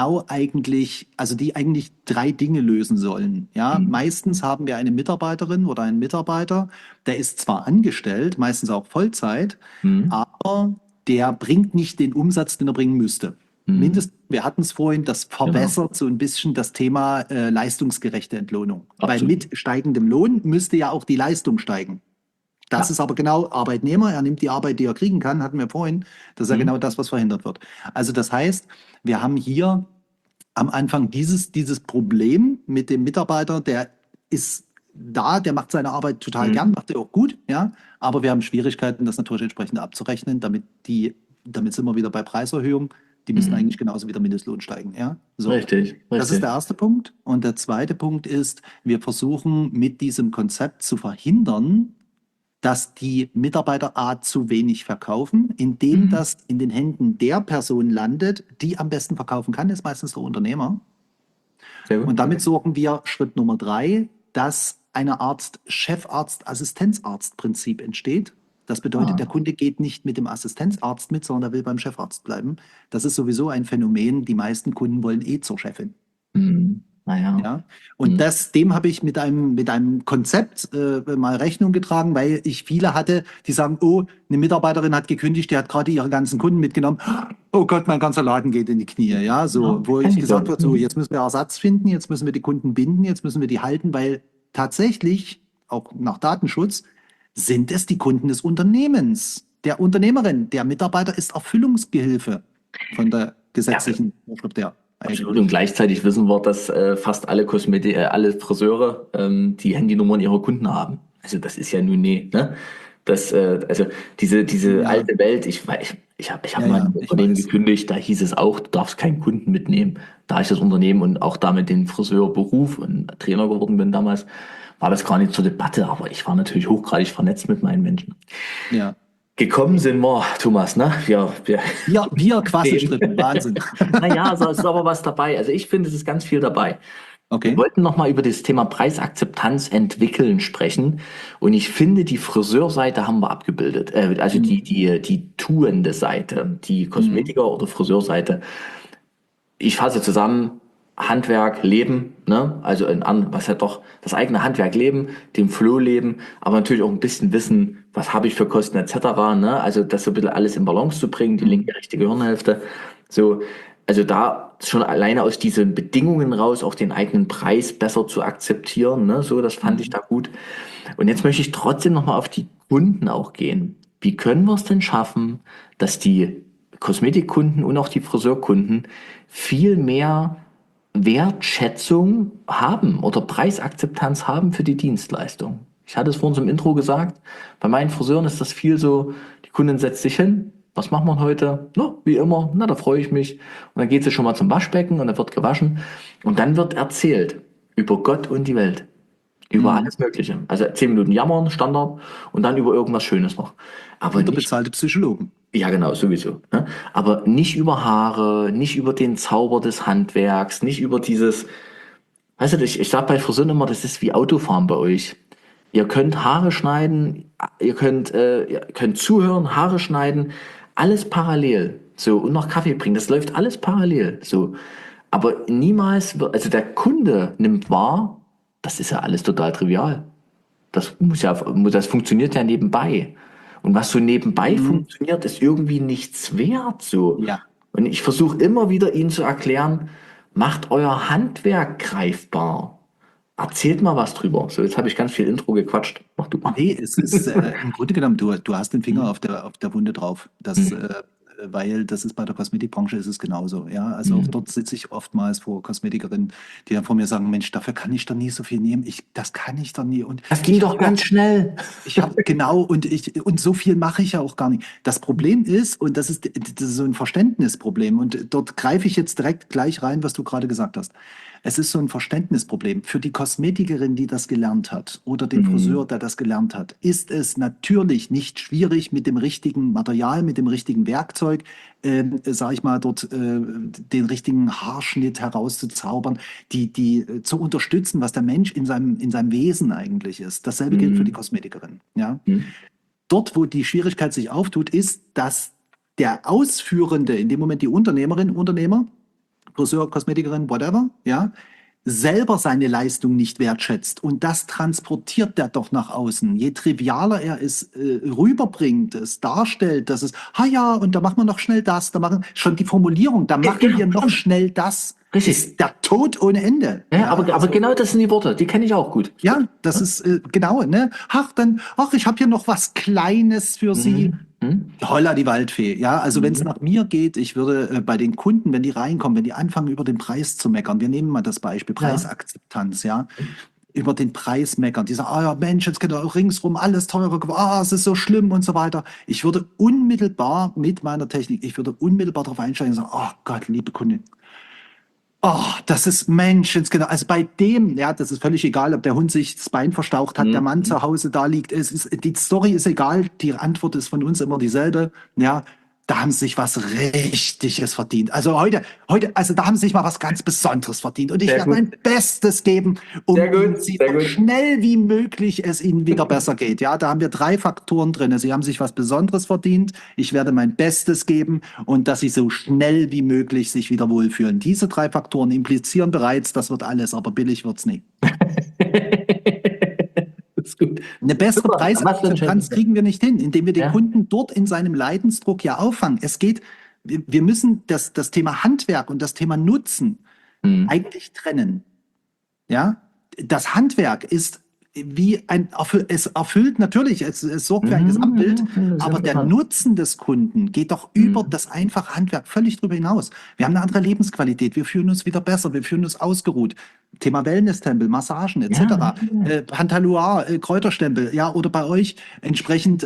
die eigentlich 3 Dinge lösen sollen. Ja, Mhm. meistens haben wir eine Mitarbeiterin oder einen Mitarbeiter, der ist zwar angestellt, meistens auch Vollzeit, Mhm. aber der bringt nicht den Umsatz, den er bringen müsste. Mhm. Wir hatten es vorhin, das Genau. verbessert so ein bisschen das Thema leistungsgerechte Entlohnung. Weil Absolut. mit steigendem Lohn müsste ja auch die Leistung steigen. Das Ja. ist aber genau Arbeitnehmer, er nimmt die Arbeit, die er kriegen kann, hatten wir vorhin. Das ist ja Mhm. genau das, was verhindert wird. Also das heißt, wir haben hier am Anfang dieses Problem mit dem Mitarbeiter, der ist da, der macht seine Arbeit total Mhm. gern, macht er auch gut, ja, aber wir haben Schwierigkeiten, das natürlich entsprechend abzurechnen, damit sind wir wieder bei Preiserhöhung, die müssen Mhm. eigentlich genauso wie der Mindestlohn steigen, ja, so. Richtig, Das ist der richtig. erste Punkt. Und der zweite Punkt ist, wir versuchen mit diesem Konzept zu verhindern, dass die Mitarbeiter A zu wenig verkaufen, indem Mhm. das in den Händen der Person landet, die am besten verkaufen kann, ist meistens der Unternehmer. Sehr Und gut. damit sorgen wir Schritt Nummer 3, dass eine Art Chefarzt-Assistenzarzt-Prinzip entsteht. Das bedeutet, der Ah. Kunde geht nicht mit dem Assistenzarzt mit, sondern er will beim Chefarzt bleiben. Das ist sowieso ein Phänomen. Die meisten Kunden wollen eh zur Chefin. Mhm. Naja. Ja, und Mhm. dem habe ich mit einem Konzept mal Rechnung getragen, weil ich viele hatte, die sagen, oh, eine Mitarbeiterin hat gekündigt, die hat gerade ihre ganzen Kunden mitgenommen. Oh Gott, mein ganzer Laden geht in die Knie. Ja, so, Ja, wo kenn ich ich gesagt so. wird, so, Mhm. jetzt müssen wir Ersatz finden, jetzt müssen wir die Kunden binden, jetzt müssen wir die halten, weil tatsächlich, auch nach Datenschutz, sind es die Kunden des Unternehmens, der Unternehmerin. Der Mitarbeiter ist Erfüllungsgehilfe von der Ja, gesetzlichen Vorschrift her absolut. Und eigentlich. gleichzeitig wissen wir, dass fast alle Friseure die Handynummern ihrer Kunden haben. Also das ist ja nun nee, ne? Also diese Ja, alte Welt, ich hab mal ein ich Unternehmen weiß. gekündigt, da hieß es auch, du darfst keinen Kunden mitnehmen. Da ich das Unternehmen und auch damit den Friseurberuf und Trainer geworden bin damals, war das gar nicht zur Debatte, aber ich war natürlich hochgradig vernetzt mit meinen Menschen. Ja. Gekommen sind wir, Thomas, ne? Wir Wir reden. Quasselstrippen, Wahnsinn. Naja, es ist aber was dabei. Also ich finde, es ist ganz viel dabei. Wir Okay. wollten nochmal über das Thema Preisakzeptanz entwickeln sprechen. Und ich finde, die Friseurseite haben wir abgebildet. Also Mhm. die tuende Seite, die Mhm. Kosmetiker- oder Friseurseite. Ich fasse zusammen, Handwerk, Leben, ne? Also was halt doch das eigene Handwerk leben, dem Flow leben, aber natürlich auch ein bisschen wissen, was habe ich für Kosten etc., ne? Also das so ein bisschen alles in Balance zu bringen, die Mhm. linke, rechte Gehirnhälfte. So, also da schon alleine aus diesen Bedingungen raus auch den eigenen Preis besser zu akzeptieren, ne? So, das fand ich Mhm. da gut. Und jetzt möchte ich trotzdem nochmal auf die Kunden auch gehen. Wie können wir es denn schaffen, dass die Kosmetikkunden und auch die Friseurkunden viel mehr Wertschätzung haben oder Preisakzeptanz haben für die Dienstleistung? Ich hatte es vorhin zum Intro gesagt, bei meinen Friseuren ist das viel so, die Kundin setzt sich hin, was machen wir heute? Na, wie immer, na, da freue ich mich. Und dann geht sie schon mal zum Waschbecken und dann wird gewaschen und dann wird erzählt über Gott und die Welt. Über Mhm. alles Mögliche. Also 10 Minuten jammern, Standard, und dann über irgendwas Schönes noch. Aber nicht, Unterbezahlte Psychologen. ja genau, sowieso. Ne? Aber nicht über Haare, nicht über den Zauber des Handwerks, nicht über dieses, weißt du, ich sag bei Friseuren immer, das ist wie Autofahren bei euch. Ihr könnt Haare schneiden, ihr könnt zuhören, Haare schneiden, alles parallel. So, und noch Kaffee bringen, das läuft alles parallel. So. Aber niemals, also der Kunde nimmt wahr, das ist ja alles total trivial. Das funktioniert ja nebenbei. Und was so nebenbei Mhm. funktioniert, ist irgendwie nichts wert, so. Ja. Und ich versuche immer wieder ihnen zu erklären, macht euer Handwerk greifbar. Erzählt mal was drüber. So, jetzt habe ich ganz viel Intro gequatscht. Mach du mal. Nee, es ist im Grunde genommen, du hast den Finger Hm, auf der Wunde drauf. hm, Weil das ist bei der Kosmetikbranche ist es genauso. Ja, also auch hm. dort sitze ich oftmals vor Kosmetikerinnen, die dann vor mir sagen, Mensch, dafür kann ich doch nie so viel nehmen. Das kann ich doch nie. Und Das ging ich habe doch ganz schnell. ich habe genau und so viel mache ich ja auch gar nicht. Das Problem ist, und das ist so ein Verständnisproblem, und dort greife ich jetzt direkt gleich rein, was du gerade gesagt hast. Es ist so ein Verständnisproblem. Für die Kosmetikerin, die das gelernt hat, oder den Hm, Friseur, der das gelernt hat, ist es natürlich nicht schwierig, mit dem richtigen Material, mit dem richtigen Werkzeug, sage ich mal, dort den richtigen Haarschnitt herauszuzaubern, die zu unterstützen, was der Mensch in seinem Wesen eigentlich ist. Dasselbe gilt für die hm, Kosmetikerin. Ja? hm. Dort, wo die Schwierigkeit sich auftut, ist, dass der Ausführende, in dem Moment die Unternehmerin, Unternehmer, Friseur, Kosmetikerin, whatever, ja, selber seine Leistung nicht wertschätzt. Und das transportiert er doch nach außen. Je trivialer er es rüberbringt, es darstellt, dass es, ah ja, und da machen wir noch schnell das, da machen schon die Formulierung, da machen Genau, wir noch stimmt. schnell das, Richtig. ist der Tod ohne Ende. Ja, Ja, aber also genau das sind die Worte, die kenne ich auch gut. ja, das ist genau, ne? Ach, ich habe hier noch was Kleines für Sie. Mhm. Mhm. Holla, die Waldfee. Ja, also wenn es Mhm. nach mir geht, ich würde bei den Kunden, wenn die reinkommen, wenn die anfangen, über den Preis zu meckern, wir nehmen mal das Beispiel Ja. Preisakzeptanz, ja, über den Preis meckern, die sagen, ah ja, Mensch, jetzt geht doch ringsrum alles teurer geworden, ah, es ist so schlimm und so weiter. Ich würde unmittelbar mit meiner Technik, ich würde unmittelbar darauf einsteigen und sagen, oh Gott, liebe Kundin, oh, das ist Menschenskinder. Also bei dem, ja, das ist völlig egal, ob der Hund sich das Bein verstaucht hat, der Mann Mhm. zu Hause da liegt. Die Story ist egal, die Antwort ist von uns immer dieselbe. Ja, da haben sie sich was Richtiges verdient. Also also da haben sie sich mal was ganz Besonderes verdient. Und ich Sehr werde gut, mein Bestes geben, sehr um ihnen gut, sie sehr so gut. schnell wie möglich es ihnen wieder besser geht. Ja, da haben wir drei Faktoren drin. Sie haben sich was Besonderes verdient. Ich werde mein Bestes geben und dass sie so schnell wie möglich sich wieder wohlfühlen. Diese drei Faktoren implizieren bereits, das wird alles, aber billig wird's nicht. Das ist gut. Eine bessere Super, was für ein Preisakzeptanz schönes. kriegen wir nicht hin, indem wir den Ja. Kunden dort in seinem Leidensdruck ja auffangen. Wir müssen das Thema Handwerk und das Thema Nutzen Mhm. eigentlich trennen. Ja, das Handwerk ist es erfüllt natürlich, es sorgt für ein Gesamtbild, Mhm. Das ist aber der interessant. Nutzen des Kunden geht doch über Mhm. das einfache Handwerk völlig drüber hinaus. Wir haben eine andere Lebensqualität, wir fühlen uns wieder besser, wir fühlen uns ausgeruht. Thema Wellness-Tempel, Massagen Ja, etc., Pantaloir, Kräuterstempel, ja, oder bei euch entsprechend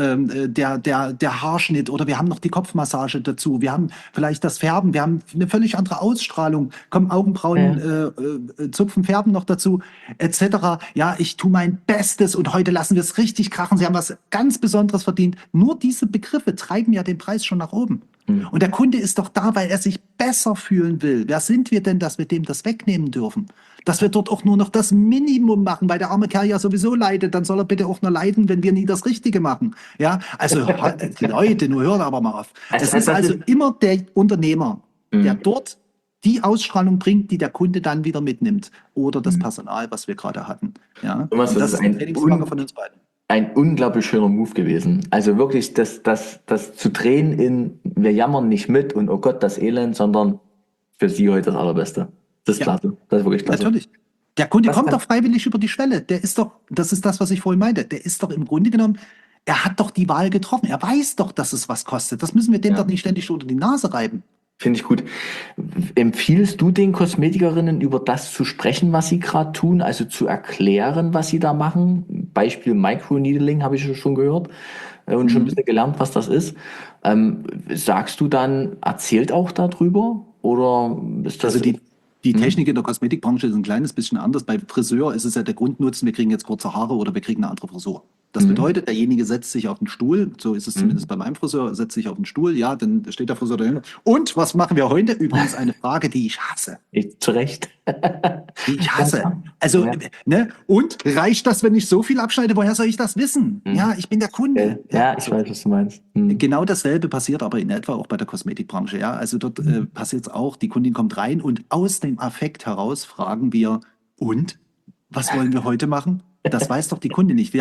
der Haarschnitt oder wir haben noch die Kopfmassage dazu, wir haben vielleicht das Färben, wir haben eine völlig andere Ausstrahlung, kommen Augenbrauen, ja. Zupfen, Färben noch dazu, etc. Ja, ich tue mein Bestes und heute lassen wir es richtig krachen. Sie haben was ganz Besonderes verdient. Nur diese Begriffe treiben ja den Preis schon nach oben. Mhm. Und der Kunde ist doch da, weil er sich besser fühlen will. Wer sind wir denn, dass wir dem das wegnehmen dürfen? Dass wir dort auch nur noch das Minimum machen, weil der arme Kerl ja sowieso leidet, dann soll er bitte auch nur leiden, wenn wir nie das Richtige machen. Ja, also Leute, nur hören aber mal auf. Es ist Das also ist, immer der Unternehmer, der mhm. dort die Ausstrahlung bringt, die der Kunde dann wieder mitnimmt. Oder das Mhm. Personal, was wir gerade hatten. Ja, Thomas, und das das ist ist eine Trainingsfrage von uns beiden. ein unglaublich schöner Move gewesen. Also wirklich, das zu drehen in, wir jammern nicht mit und oh Gott, das Elend, sondern für Sie heute das Allerbeste. Das ist Ja, klasse. Das ist wirklich klasse. natürlich. Der Kunde Was kommt doch kann, freiwillig über die Schwelle. Das ist das, was ich vorhin meinte. Der ist doch im Grunde genommen, er hat doch die Wahl getroffen. Er weiß doch, dass es was kostet. Das müssen wir dem doch ja, nicht ständig unter die Nase reiben. finde ich gut. Empfiehlst du den Kosmetikerinnen, über das zu sprechen, was sie gerade tun, also zu erklären, was sie da machen? Beispiel Microneedling habe ich schon gehört und schon ein Mhm. bisschen gelernt, was das ist. Sagst du dann, erzählt auch darüber? Oder ist Also das... die Hm? Technik in der Kosmetikbranche ist ein kleines bisschen anders. Bei Friseur ist es ja der Grundnutzen, wir kriegen jetzt kurze Haare oder wir kriegen eine andere Frisur. Das bedeutet, derjenige setzt sich auf den Stuhl, so ist es zumindest bei meinem Friseur, setzt sich auf den Stuhl, ja, dann steht der Friseur dahinter. Und was machen wir heute? Übrigens eine Frage, die ich hasse. Zu Recht. Die ich hasse. Ja. Also, Ja. ne? Und reicht das, wenn ich so viel abschneide? Woher soll ich das wissen? Ja, ich bin der Kunde. Ja, ich weiß, was du meinst. Genau dasselbe passiert aber in etwa auch bei der Kosmetikbranche. Ja, also dort passiert es auch, die Kundin kommt rein und aus dem Affekt heraus fragen wir, und was wollen wir heute machen? Das weiß doch die Kundin nicht.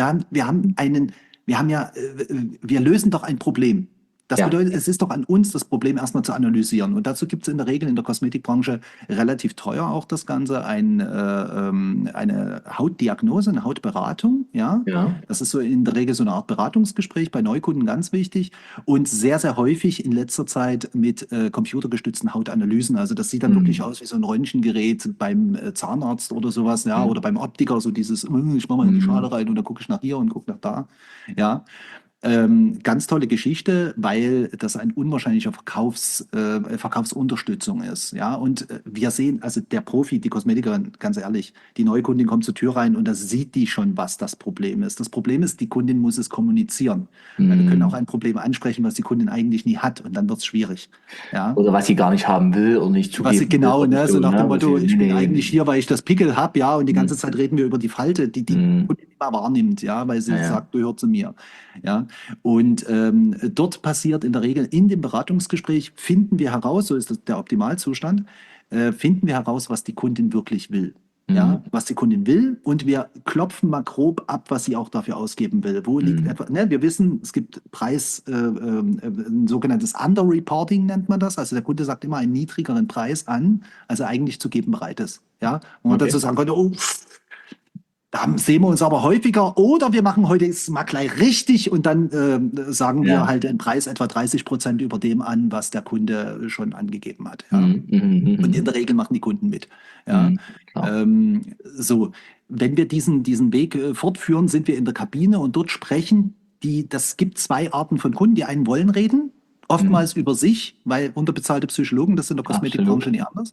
Wir lösen doch ein Problem. Das Ja. bedeutet, es ist doch an uns, das Problem erstmal zu analysieren. Und dazu gibt es in der Regel in der Kosmetikbranche relativ teuer auch das Ganze, eine Hautdiagnose, eine Hautberatung. Ja? Ja. Das ist so in der Regel so eine Art Beratungsgespräch bei Neukunden ganz wichtig und sehr, sehr häufig in letzter Zeit mit computergestützten Hautanalysen. Also das sieht dann wirklich aus wie so ein Röntgengerät beim Zahnarzt oder sowas, ja, oder beim Optiker, so dieses, ich mache mal in die Schale rein und dann gucke ich nach hier und gucke nach da. Ja. Ganz tolle Geschichte, weil das ein unwahrscheinlicher Verkaufsunterstützung ist. Ja, und wir sehen, also der Profi, die Kosmetikerin, ganz ehrlich, die Neukundin kommt zur Tür rein und da sieht die schon, was das Problem ist. Das Problem ist, die Kundin muss es kommunizieren. Weil wir können auch ein Problem ansprechen, was die Kundin eigentlich nie hat und dann wird es schwierig. Ja. Oder was sie gar nicht haben will und nicht zugeben Was sie, genau, will. ne, so nach dem Motto, ich bin nee. eigentlich hier, weil ich das Pickel habe, ja, und die ganze Zeit reden wir über die Falte, die Kundin nicht mal wahrnimmt, ja, weil sie sagt, gehört zu mir. Ja. Und dort passiert in der Regel in dem Beratungsgespräch, finden wir heraus, so ist das der Optimalzustand, finden wir heraus, was die Kundin wirklich will. Ja, was die Kundin will, und wir klopfen mal grob ab, was sie auch dafür ausgeben will. Wo liegt etwa, ne, wir wissen, es gibt ein sogenanntes Underreporting nennt man das. Also der Kunde sagt immer einen niedrigeren Preis an, als er eigentlich zu geben bereit ist. Ja, und man dazu sagen könnte, oh, da sehen wir uns aber häufiger, oder wir machen heute es mal gleich richtig und dann sagen wir halt den Preis etwa 30% über dem an, was der Kunde schon angegeben hat. Ja. Und in der Regel machen die Kunden mit. Ja. So, wenn wir diesen Weg fortführen, sind wir in der Kabine und dort sprechen das gibt zwei Arten von Kunden. Die einen wollen reden, oftmals über sich, weil unterbezahlte Psychologen, das ist in der Kosmetikbranche nicht anders.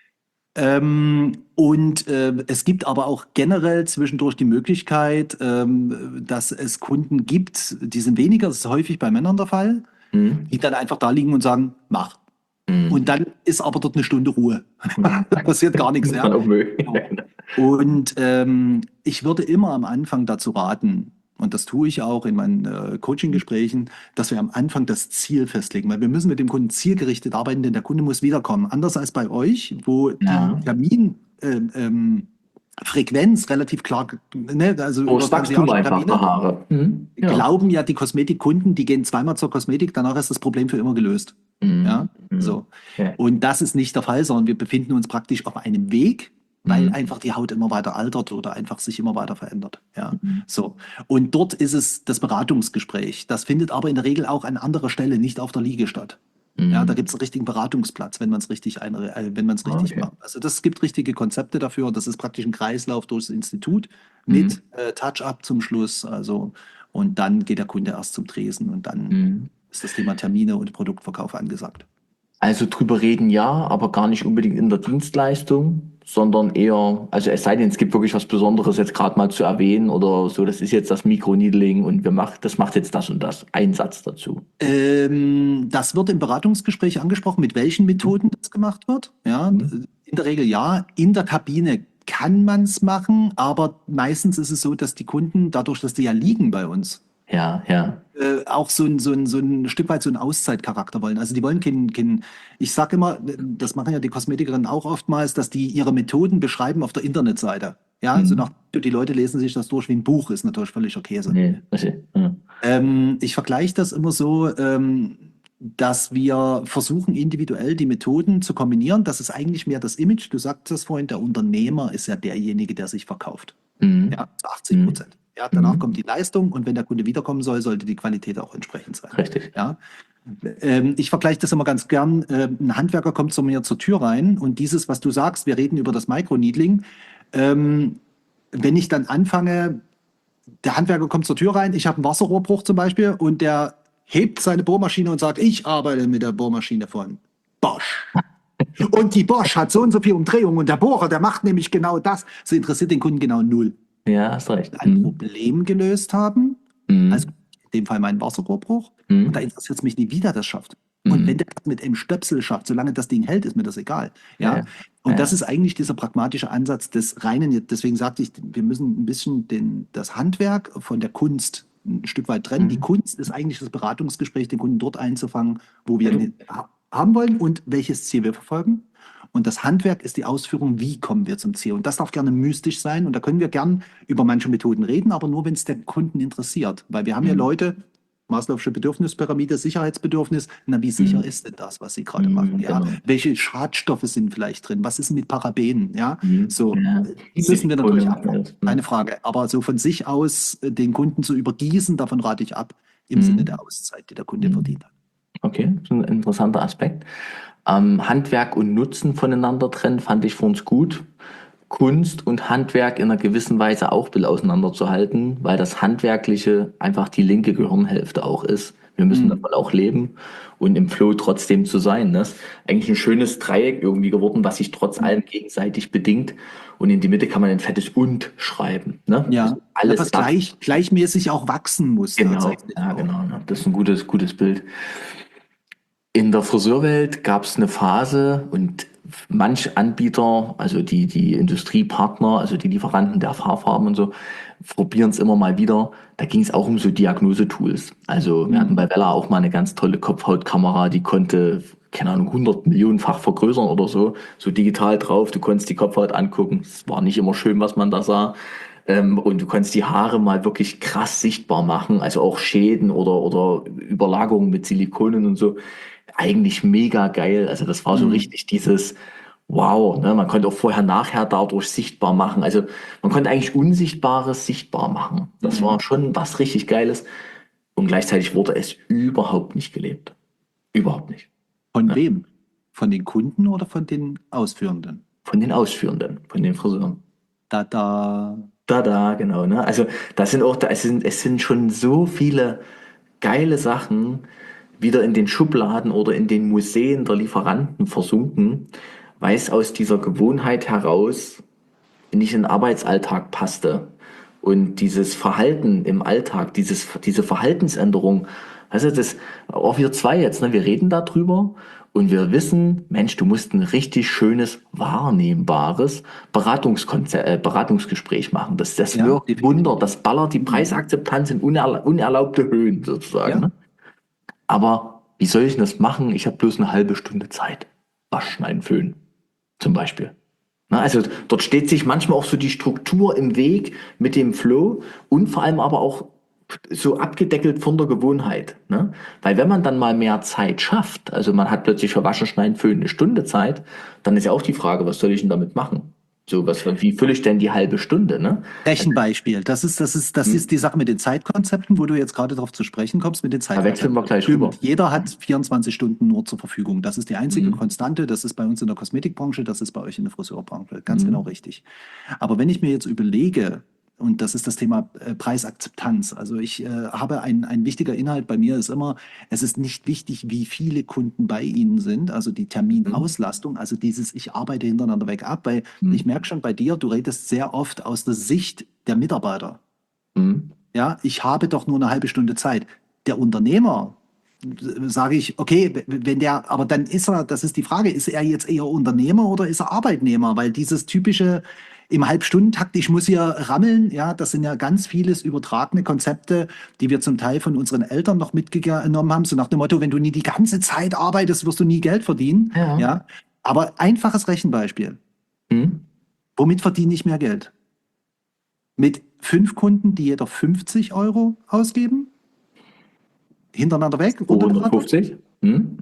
Es gibt aber auch generell zwischendurch die Möglichkeit, dass es Kunden gibt, die sind weniger, das ist häufig bei Männern der Fall, die dann einfach da liegen und sagen, mach. Und dann ist aber dort eine Stunde Ruhe. Da passiert gar nichts. Ja. Und ich würde immer am Anfang dazu raten, und das tue ich auch in meinen Coaching-Gesprächen, dass wir am Anfang das Ziel festlegen, weil wir müssen mit dem Kunden zielgerichtet arbeiten, denn der Kunde muss wiederkommen. Anders als bei euch, wo die Terminfrequenz relativ klar, ne, also das Wachstum einfach der Haare. Glauben ja die Kosmetikkunden, die gehen zweimal zur Kosmetik, danach ist das Problem für immer gelöst. Ja, so. Okay. Und das ist nicht der Fall, sondern wir befinden uns praktisch auf einem Weg, weil einfach die Haut immer weiter altert oder einfach sich immer weiter verändert. Ja, so. Und dort ist es das Beratungsgespräch. Das findet aber in der Regel auch an anderer Stelle, nicht auf der Liege statt. Ja, da gibt es einen richtigen Beratungsplatz, wenn man es richtig macht. Also das gibt richtige Konzepte dafür. Das ist praktisch ein Kreislauf durchs Institut mit Touch-up zum Schluss. Also, und dann geht der Kunde erst zum Tresen und dann ist das Thema Termine und Produktverkauf angesagt. Also drüber reden ja, aber gar nicht unbedingt in der Dienstleistung, sondern eher, also es sei denn, es gibt wirklich was Besonderes jetzt gerade mal zu erwähnen oder so, das ist jetzt das Mikroneedling und das macht jetzt das und das. Ein Satz dazu. Das wird im Beratungsgespräch angesprochen, mit welchen Methoden das gemacht wird. Ja, in der Regel ja. In der Kabine kann man es machen, aber meistens ist es so, dass die Kunden, dadurch, dass die ja liegen bei uns, auch so ein Stück weit so einen Auszeitcharakter wollen. Also die wollen ich sage immer, das machen ja die Kosmetikerinnen auch oftmals, dass die ihre Methoden beschreiben auf der Internetseite. Ja, also die Leute lesen sich das durch wie ein Buch, ist natürlich völlig okay. So. Ich vergleiche das immer so, dass wir versuchen, individuell die Methoden zu kombinieren. Das ist eigentlich mehr das Image. Du sagtest es vorhin, der Unternehmer ist ja derjenige, der sich verkauft. Ja, zu 80%. Ja, danach kommt die Leistung und wenn der Kunde wiederkommen soll, sollte die Qualität auch entsprechend sein. Richtig. Ja. Ich vergleiche das immer ganz gern. Ein Handwerker kommt zu mir zur Tür rein und dieses, was du sagst, wir reden über das Microneedling. Wenn ich dann anfange, der Handwerker kommt zur Tür rein, ich habe einen Wasserrohrbruch zum Beispiel und der hebt seine Bohrmaschine und sagt, ich arbeite mit der Bohrmaschine von Bosch. Und die Bosch hat so und so viel Umdrehungen und der Bohrer, der macht nämlich genau das. So interessiert den Kunden genau null. Ja, hast recht. Ein Problem gelöst haben Also Mhm. in dem Fall mein Wasserrohrbruch. Und da Mhm. interessiert es mich nicht, wie der das schafft. Und wenn Mhm. der das mit einem Stöpsel schafft, solange das Ding hält, ist mir das egal. Ja, Ja. ja, Und das ja. ist eigentlich dieser pragmatische Ansatz des reinen, deswegen sagte ich, wir müssen ein bisschen das Handwerk von der Kunst ein Stück weit trennen. Die Mhm. Kunst ist eigentlich das Beratungsgespräch, den Kunden dort einzufangen, wo Ja, wir du. ihn haben wollen und welches Ziel wir verfolgen. Und das Handwerk ist die Ausführung, wie kommen wir zum Ziel. Und das darf gerne mystisch sein. Und da können wir gern über manche Methoden reden, aber nur, wenn es den Kunden interessiert. Weil wir haben ja Mhm. Leute, Maslow'sche Bedürfnispyramide, Sicherheitsbedürfnis. Na, wie sicher Mhm. ist denn das, was Sie gerade machen? Mhm. Ja, Genau. welche Schadstoffe sind vielleicht drin? Was ist mit Parabenen? Ja, Mhm. so, Ja. die müssen wir natürlich Silikone. abfangen. Keine Frage. Aber so von sich aus den Kunden zu übergießen, davon rate ich ab, im Sinne Mhm. der Auszeit, die der Kunde Mhm. verdient hat. Okay, das ist ein interessanter Aspekt. Handwerk und Nutzen voneinander trennen, fand ich für uns gut. Kunst und Handwerk in einer gewissen Weise auch ein bisschen auseinanderzuhalten, weil das Handwerkliche einfach die linke Gehirnhälfte auch ist. Wir müssen Mhm. davon auch leben und im Flow trotzdem zu sein. Ne? Ist eigentlich ein schönes Dreieck irgendwie geworden, was sich trotz allem gegenseitig bedingt. Und in die Mitte kann man ein fettes Und schreiben. Ne? Ja, Also ja, alles was das. gleichmäßig auch wachsen muss, Genau, tatsächlich ja, auch. genau. Ne? Das ist ein gutes Bild. In der Friseurwelt gab es eine Phase und manch Anbieter, also die Industriepartner, also die Lieferanten der Haarfarben und so, probieren es immer mal wieder. Da ging es auch um so Diagnosetools. Also wir hatten Mhm. bei Wella auch mal eine ganz tolle Kopfhautkamera, die konnte, keine Ahnung, 100 Millionenfach vergrößern oder so, so digital drauf. Du konntest die Kopfhaut angucken. Es war nicht immer schön, was man da sah. Und du konntest die Haare mal wirklich krass sichtbar machen, also auch Schäden oder Überlagerungen mit Silikonen und so. Eigentlich mega geil. Also das war so Mhm. richtig dieses Wow, ne? Man konnte auch vorher, nachher dadurch sichtbar machen. Also man konnte eigentlich Unsichtbares sichtbar machen. Das war Mhm. schon was richtig Geiles. Und gleichzeitig wurde es überhaupt nicht gelebt. Überhaupt nicht. Von Ne? wem? Von den Kunden oder von den Ausführenden? Von den Ausführenden, von den Friseuren. Da. Da, genau, ne? Also das sind auch, es sind schon so viele geile Sachen wieder in den Schubladen oder in den Museen der Lieferanten versunken, weil es aus dieser Gewohnheit heraus nicht in den Arbeitsalltag passte. Und dieses Verhalten im Alltag, diese Verhaltensänderung, also das, auch wir zwei jetzt, ne, wir reden darüber und wir wissen, Mensch, du musst ein richtig schönes, wahrnehmbares Beratungsgespräch machen. Das Ja, wirkt definitiv. Wunder, das ballert die Mhm. Preisakzeptanz in unerlaubte Höhen sozusagen. Ja, Ne? Aber wie soll ich denn das machen? Ich habe bloß eine halbe Stunde Zeit. Waschen, schneiden, föhnen, zum Beispiel. Na, also dort steht sich manchmal auch so die Struktur im Weg mit dem Flow und vor allem aber auch so abgedeckelt von der Gewohnheit. Ne? Weil wenn man dann mal mehr Zeit schafft, also man hat plötzlich für Waschen, Schneiden, Föhnen eine Stunde Zeit, dann ist ja auch die Frage, was soll ich denn damit machen? So, wie fülle ich denn die halbe Stunde? Ne? Also, Rechenbeispiel. Das hm, ist die Sache mit den Zeitkonzepten, wo du jetzt gerade darauf zu sprechen kommst, mit den da wechseln wir Zeitkonzepten. gleich rüber. Stimmt, jeder hat 24 Stunden nur zur Verfügung. Das ist die einzige Hm, Konstante. Das ist bei uns in der Kosmetikbranche, das ist bei euch in der Friseurbranche. Ganz genau hm, richtig. Aber wenn ich mir jetzt überlege, und das ist das Thema Preisakzeptanz. Also ich habe ein wichtiger Inhalt bei mir ist immer, es ist nicht wichtig, wie viele Kunden bei Ihnen sind, also die hm, Terminauslastung, also dieses ich arbeite hintereinander weg ab, weil ich hm, merke schon bei dir, du redest sehr oft aus der Sicht der Mitarbeiter. hm. Ja, ich habe doch nur eine halbe Stunde Zeit. Der Unternehmer, sage ich, okay, wenn der, aber dann ist er, das ist die Frage, ist er jetzt eher Unternehmer oder ist er Arbeitnehmer? Weil dieses typische im Halbstundentakt, ich muss hier rammeln, ja, das sind ja ganz vieles übertragene Konzepte, die wir zum Teil von unseren Eltern noch mitgenommen haben, so nach dem Motto, wenn du nie die ganze Zeit arbeitest, wirst du nie Geld verdienen, Ja. ja. Aber einfaches Rechenbeispiel. Hm. Womit verdiene ich mehr Geld? Mit 5 Kunden, die jeder 50 € ausgeben, hintereinander weg, unter der Woche, 250? Hm?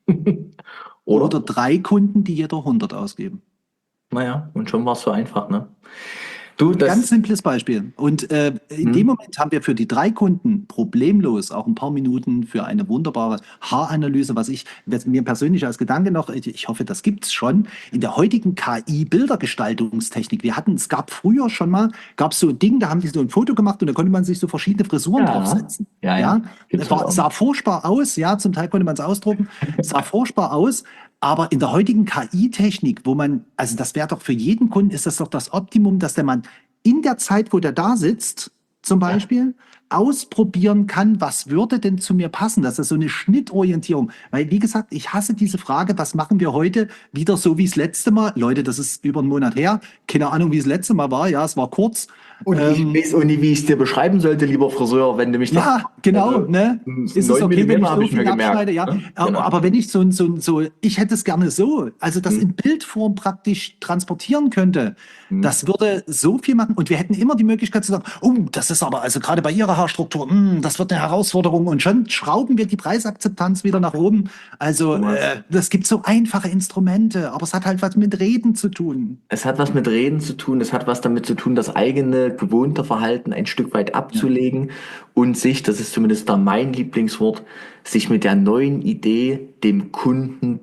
oder Oder? 3 Kunden, die jeder 100 ausgeben. Naja, und schon war es so einfach, ne? Du, Ganz das. simples Beispiel. Und in dem Hm? Moment haben wir für die 3 Kunden problemlos auch ein paar Minuten für eine wunderbare Haaranalyse, was mir persönlich als Gedanke noch, ich hoffe, das gibt's schon, in der heutigen KI-Bildergestaltungstechnik. Es gab früher schon mal, gab es so ein Ding, da haben die so ein Foto gemacht und da konnte man sich so verschiedene Frisuren Ja, draufsetzen. ja, ja. Ja, Gibt's heute auch noch. sah furchtbar aus, ja, zum Teil konnte man es ausdrucken, sah furchtbar aus, aber in der heutigen KI-Technik, wo man, also das wäre doch für jeden Kunden, ist das doch das Optimum, dass der Mann in der Zeit, wo der da sitzt, zum Ja. Beispiel, ausprobieren kann, was würde denn zu mir passen. Das ist so eine Schnittorientierung. Weil, wie gesagt, ich hasse diese Frage, was machen wir heute wieder so wie das letzte Mal? Leute, das ist über einen Monat her. Keine Ahnung, wie es letzte Mal war. Ja, es war kurz. Und ich weiß auch nie, wie ich es dir beschreiben sollte, lieber Friseur, wenn du mich das Ja, genau, also ne? Ist es 9 okay, wenn Millimeter ich habe so ich mir viel abschneide? gemerkt. Ja, Ne? Genau. aber wenn ich ich hätte es gerne so, also das in Bildform praktisch transportieren könnte, Hm. das würde so viel machen und wir hätten immer die Möglichkeit zu sagen, oh, das ist aber, also gerade bei Ihrer Haarstruktur, das wird eine Herausforderung und schon schrauben wir die Preisakzeptanz wieder nach oben. Also, Thomas. das gibt so einfache Instrumente, aber es hat halt was mit Reden zu tun. Es hat was mit Reden zu tun, es hat was damit zu tun, das eigene gewohnte Verhalten ein Stück weit Ja. abzulegen und sich, das ist zumindest da mein Lieblingswort, sich mit der neuen Idee dem Kunden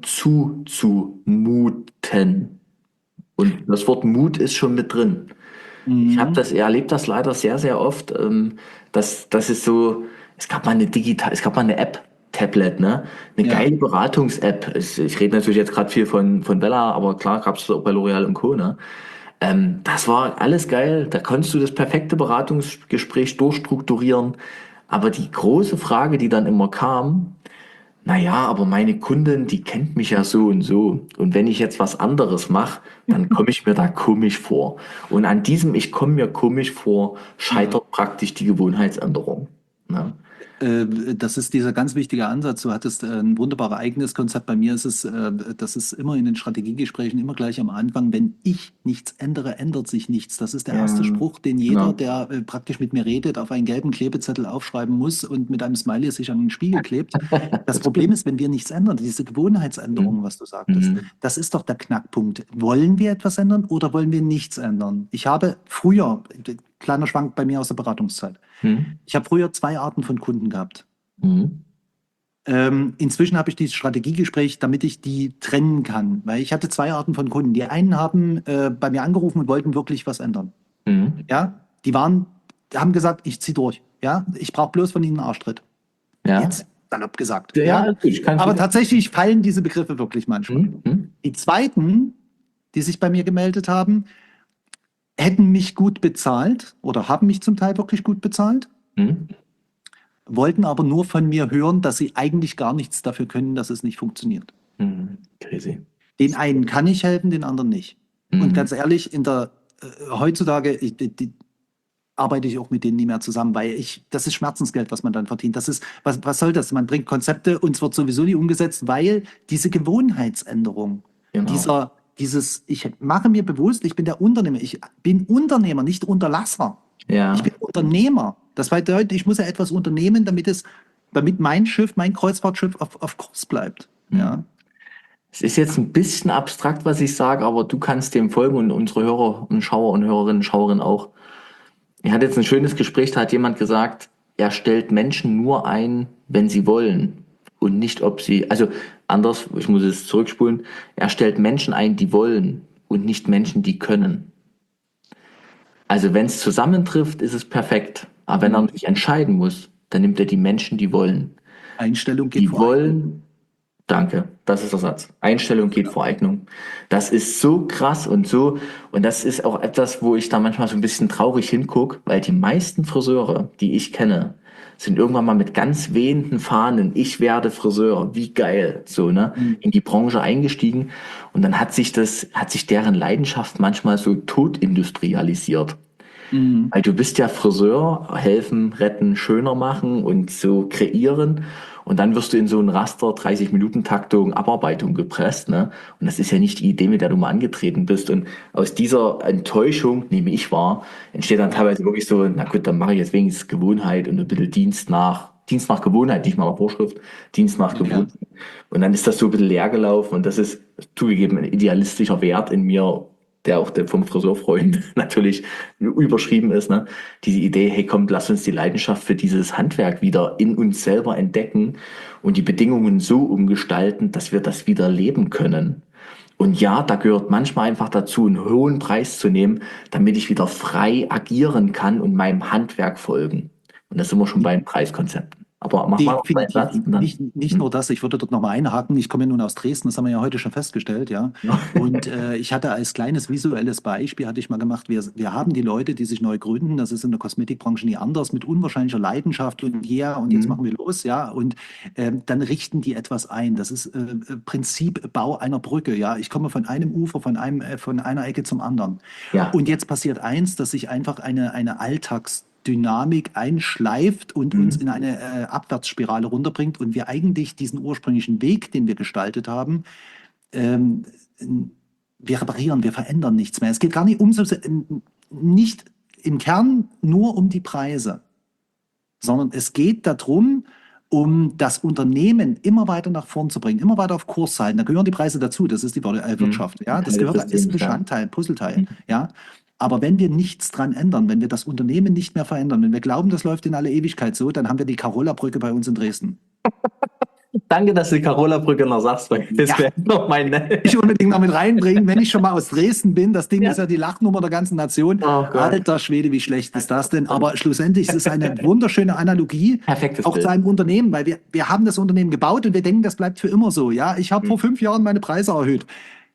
zuzumuten. Und das Wort Mut ist schon mit drin. Ich habe Mhm. das, erlebt das leider sehr, sehr oft, dass es so, es gab mal eine App, Tablet, ne? Eine Ja. geile Beratungs-App. Ich rede natürlich jetzt gerade viel von Bella, aber klar gab es das auch bei L'Oreal und Co., ne? Das war alles geil. Da konntest du das perfekte Beratungsgespräch durchstrukturieren. Aber die große Frage, die dann immer kam, naja, aber meine Kundin, die kennt mich ja so und so. Und wenn ich jetzt was anderes mache, dann komme ich mir da komisch vor. Und an diesem Ich komme mir komisch vor, Ja. scheitert praktisch die Gewohnheitsänderung. Ne? Das ist dieser ganz wichtige Ansatz. Du hattest ein wunderbares eigenes Konzept. Bei mir ist es, das ist immer in den Strategiegesprächen immer gleich am Anfang, wenn ich nichts ändere, ändert sich nichts. Das ist der Ja, erste Spruch, den jeder, genau. der praktisch mit mir redet, auf einen gelben Klebezettel aufschreiben muss und mit einem Smiley sich an den Spiegel klebt. Das Problem ist, wenn wir nichts ändern, diese Gewohnheitsänderung, Mhm. was du sagtest, Mhm. das ist doch der Knackpunkt. Wollen wir etwas ändern oder wollen wir nichts ändern? Ich habe früher, kleiner Schwank bei mir aus der Beratungszeit, Mhm. ich habe früher zwei Arten von Kunden gehabt. Mhm. Inzwischen habe ich dieses Strategiegespräch, damit ich die trennen kann, weil ich hatte zwei Arten von Kunden. Die einen haben bei mir angerufen und wollten wirklich was ändern. Mhm. Ja, die haben gesagt, ich ziehe durch. Ja, ich brauche bloß von ihnen einen Arschtritt. Ja, Jetzt salopp gesagt. ja, Ja, alles gut, ich kann aber viel. tatsächlich fallen diese Begriffe wirklich manchmal. Mhm. Mhm. Die zweiten, die sich bei mir gemeldet haben, hätten mich gut bezahlt oder haben mich zum Teil wirklich gut bezahlt, Mhm. wollten aber nur von mir hören, dass sie eigentlich gar nichts dafür können, dass es nicht funktioniert. Mhm. Crazy. Den einen kann ich helfen, den anderen nicht. Und Mhm. ganz ehrlich, heutzutage arbeite ich auch mit denen nie mehr zusammen, weil das ist Schmerzensgeld, was man dann verdient. Was soll das? Man bringt Konzepte und es wird sowieso nie umgesetzt, weil diese Gewohnheitsänderung, Genau. ich mache mir bewusst, ich bin der Unternehmer. Ich bin Unternehmer, nicht Unterlasser. Ich Ja. bin Unternehmer. Das bedeutet, ich muss ja etwas unternehmen, damit mein Schiff, mein Kreuzfahrtschiff auf Kurs bleibt. Mhm. Ja. Es ist jetzt ein bisschen abstrakt, was ich sage, aber du kannst dem folgen und unsere Hörer und Schauer und Hörerinnen und Schauerinnen auch. Ich hatte jetzt ein schönes Gespräch, da hat jemand gesagt, er stellt Menschen nur ein, wenn sie wollen und nicht, ob sie, also anders, ich muss es zurückspulen, er stellt Menschen ein, die wollen und nicht Menschen, die können. Also wenn es zusammentrifft, ist es perfekt. Aber wenn er Mhm. sich entscheiden muss, dann nimmt er die Menschen, die wollen. Einstellung geht Die vor Eignung. wollen, danke, das ist der Satz. Einstellung geht vor Eignung. Das ist so krass und so, und das ist auch etwas, wo ich da manchmal so ein bisschen traurig hinguck, weil die meisten Friseure, die ich kenne, sind irgendwann mal mit ganz wehenden Fahnen, ich werde Friseur, wie geil, so, ne, Mhm. in die Branche eingestiegen. Und dann hat sich deren Leidenschaft manchmal so totindustrialisiert. Mhm. Weil du bist ja Friseur, helfen, retten, schöner machen und so kreieren. Und dann wirst du in so ein Raster 30-Minuten-Taktung, Abarbeitung gepresst, ne? Und das ist ja nicht die Idee, mit der du mal angetreten bist. Und aus dieser Enttäuschung, nehme ich wahr, entsteht dann teilweise wirklich so, na gut, dann mache ich jetzt wenigstens Gewohnheit und ein bisschen Dienst nach Gewohnheit, nicht mal nach Vorschrift, Dienst nach Ja. Gewohnheit. Und dann ist das so ein bisschen leer gelaufen und das ist zugegeben ein idealistischer Wert in mir, der auch vom Friseurfreund natürlich überschrieben ist, ne? Diese Idee, hey komm, lass uns die Leidenschaft für dieses Handwerk wieder in uns selber entdecken und die Bedingungen so umgestalten, dass wir das wieder leben können. Und ja, da gehört manchmal einfach dazu, einen hohen Preis zu nehmen, damit ich wieder frei agieren kann und meinem Handwerk folgen. Und da sind wir schon bei den Preiskonzepten. Aber mach mal noch deinen Definitiv Satz und dann. nicht nur das, ich würde dort nochmal einhaken. Ich komme ja nun aus Dresden, das haben wir ja heute schon festgestellt, ja. Ja. Und ich hatte als kleines visuelles Beispiel, hatte ich mal gemacht, wir haben die Leute, die sich neu gründen, das ist in der Kosmetikbranche nie anders, mit unwahrscheinlicher Leidenschaft und ja, und jetzt machen wir los, ja. Und dann richten die etwas ein. Das ist Prinzip Bau einer Brücke, ja. Ich komme von einem Ufer, von einer Ecke zum anderen. Ja. Und jetzt passiert eins, dass sich einfach eine Alltagsdynamik einschleift und uns Mhm. in eine Abwärtsspirale runterbringt und wir eigentlich diesen ursprünglichen Weg, den wir gestaltet haben, ähm, wir reparieren, wir verändern nichts mehr. Es geht gar nicht nicht im Kern nur um die Preise, sondern es geht darum, um das Unternehmen immer weiter nach vorn zu bringen, immer weiter auf Kurs zu halten. Da gehören die Preise dazu, das ist die Mhm. Wirtschaft. Ja, das Teil des gehört, ist ein Systems, ja. Bestandteil, Puzzleteil. Mhm. Ja, aber wenn wir nichts dran ändern, wenn wir das Unternehmen nicht mehr verändern, wenn wir glauben, das läuft in alle Ewigkeit so, dann haben wir die Carola-Brücke bei uns in Dresden. Danke, dass du die Carola-Brücke noch sagst, weil das Ja, wäre noch mein. ich unbedingt noch mit reinbringen, wenn ich schon mal aus Dresden bin. Das Ding Ja. ist ja die Lachnummer der ganzen Nation. Oh Gott. Alter Schwede, wie schlecht ist das denn? Aber schlussendlich ist es eine wunderschöne Analogie Perfektes auch zu Bild. einem Unternehmen, weil wir haben das Unternehmen gebaut und wir denken, das bleibt für immer so. Ja, ich habe vor Mhm. 5 Jahren meine Preise erhöht.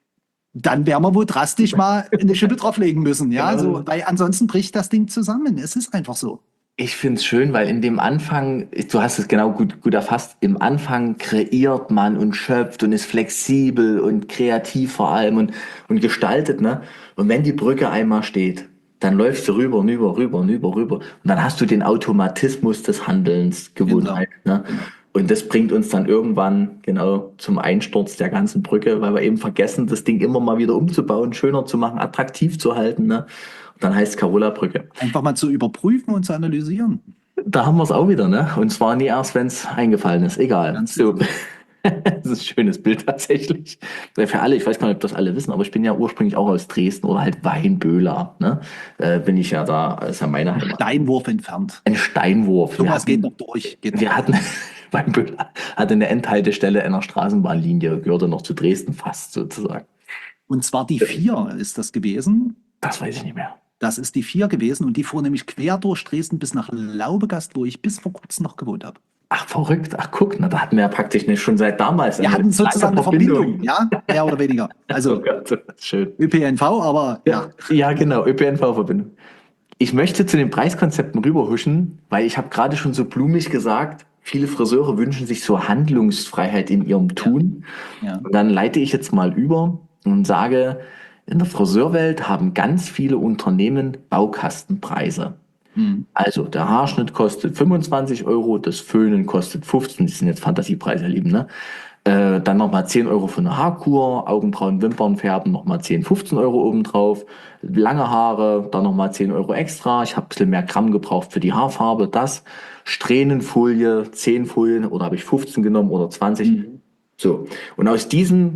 Dann werden wir wohl drastisch mal eine Schippe drauflegen müssen. Ja, so, Genau. weil ansonsten bricht das Ding zusammen. Es ist einfach so. Ich finde es schön, weil in dem Anfang, du hast es genau gut erfasst, im Anfang kreiert man und schöpft und ist flexibel und kreativ vor allem und gestaltet, ne? Und wenn die Brücke einmal steht, dann läufst du rüber und über, rüber und über, rüber. Und dann hast du den Automatismus des Handelns, Genau, Gewohnheit, ne? genau. Und das bringt uns dann irgendwann genau zum Einsturz der ganzen Brücke, weil wir eben vergessen, das Ding immer mal wieder umzubauen, schöner zu machen, attraktiv zu halten, ne? Und dann heißt es Carola-Brücke. Einfach mal zu überprüfen und zu analysieren. Da haben wir es auch wieder, ne? Und zwar nie erst, wenn es eingefallen ist. Egal. Ganz So. genau. Das ist ein schönes Bild tatsächlich. Für alle, ich weiß gar nicht, ob das alle wissen, aber ich bin ja ursprünglich auch aus Dresden oder halt Weinböhler, ne? Bin ich ja da, ist ja meine Heimat. Steinwurf entfernt. Ein Steinwurf. Thomas geht noch durch. Geht noch Wir hatten, durch. Weinböhler hatte eine Endhaltestelle einer Straßenbahnlinie, gehörte noch zu Dresden fast sozusagen. Und zwar die 4 ist das gewesen. Das weiß ich nicht mehr. Das ist die 4 gewesen und die fuhr nämlich quer durch Dresden bis nach Laubegast, wo ich bis vor kurzem noch gewohnt habe. Ach, verrückt. Ach, guck, na, da hatten wir ja praktisch schon seit damals Wir eine hatten sozusagen lange eine Verbindung, ja, mehr oder weniger. Oh Also Gott, das ist schön. ÖPNV, aber ja. Ja, genau, ÖPNV-Verbindung. Ich möchte zu den Preiskonzepten rüberhuschen, weil ich habe gerade schon so blumig gesagt, viele Friseure wünschen sich so Handlungsfreiheit in ihrem Tun. Ja. Und dann leite ich jetzt mal über und sage, in der Friseurwelt haben ganz viele Unternehmen Baukastenpreise. Hm. Also der Haarschnitt kostet 25 Euro, das Föhnen kostet 15, das sind jetzt Fantasiepreise, ihr Lieben, ne? Dann nochmal 10 Euro für eine Haarkur, Augenbrauen, Wimpern färben, nochmal 10, 15 Euro obendrauf, lange Haare, dann nochmal 10 Euro extra, ich habe ein bisschen mehr Gramm gebraucht für die Haarfarbe, das, Strähnenfolie, 10 Folien oder habe ich 15 genommen oder 20. Hm. So, und aus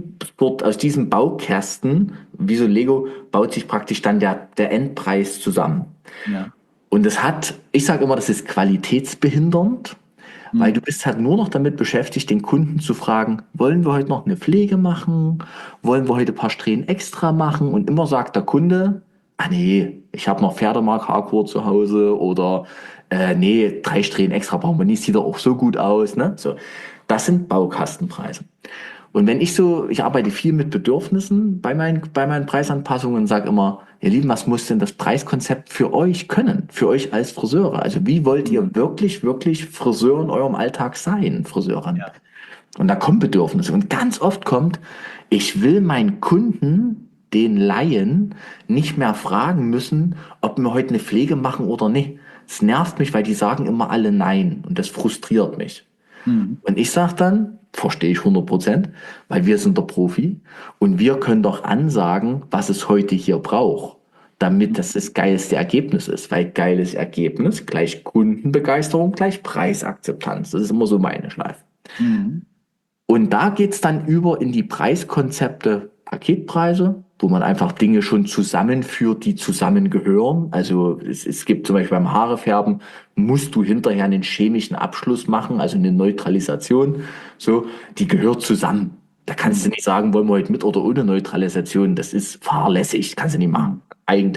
diesem Baukästen, wie so Lego, baut sich praktisch dann der Endpreis zusammen. Ja. Und ich sage immer, das ist qualitätsbehindernd, weil Hm. du bist halt nur noch damit beschäftigt, den Kunden zu fragen, wollen wir heute noch eine Pflege machen? Wollen wir heute ein paar Strähnen extra machen? Und immer sagt der Kunde, ah nee, ich habe noch Pferdemark-Haarkur zu Hause oder nee, 3 Strähnen extra brauchen wir nicht, sieht doch auch so gut aus. Ne? So, das sind Baukastenpreise. Und ich arbeite viel mit Bedürfnissen bei meinen Preisanpassungen und sage immer, ihr Lieben, was muss denn das Preiskonzept für euch können? Für euch als Friseure? Also wie wollt ihr wirklich, wirklich Friseur in eurem Alltag sein, Friseurin? Ja. Und da kommen Bedürfnisse. Und ganz oft kommt, ich will meinen Kunden, den Laien, nicht mehr fragen müssen, ob wir heute eine Pflege machen oder nicht. Es nervt mich, weil die sagen immer alle nein. Und das frustriert mich. Hm. Und ich sage dann, verstehe ich 100%, weil wir sind der Profi und wir können doch ansagen, was es heute hier braucht, damit das geilste Ergebnis ist. Weil geiles Ergebnis gleich Kundenbegeisterung gleich Preisakzeptanz. Das ist immer so meine Schleife. Hm. Und da geht's dann über in die Preiskonzepte, Paketpreise, wo man einfach Dinge schon zusammenführt, die zusammengehören. Also es gibt zum Beispiel beim Haarefärben, musst du hinterher einen chemischen Abschluss machen, also eine Neutralisation. So, die gehört zusammen. Da kannst du nicht sagen, wollen wir heute mit oder ohne Neutralisation. Das ist fahrlässig, kannst du nicht machen. Eigentlich.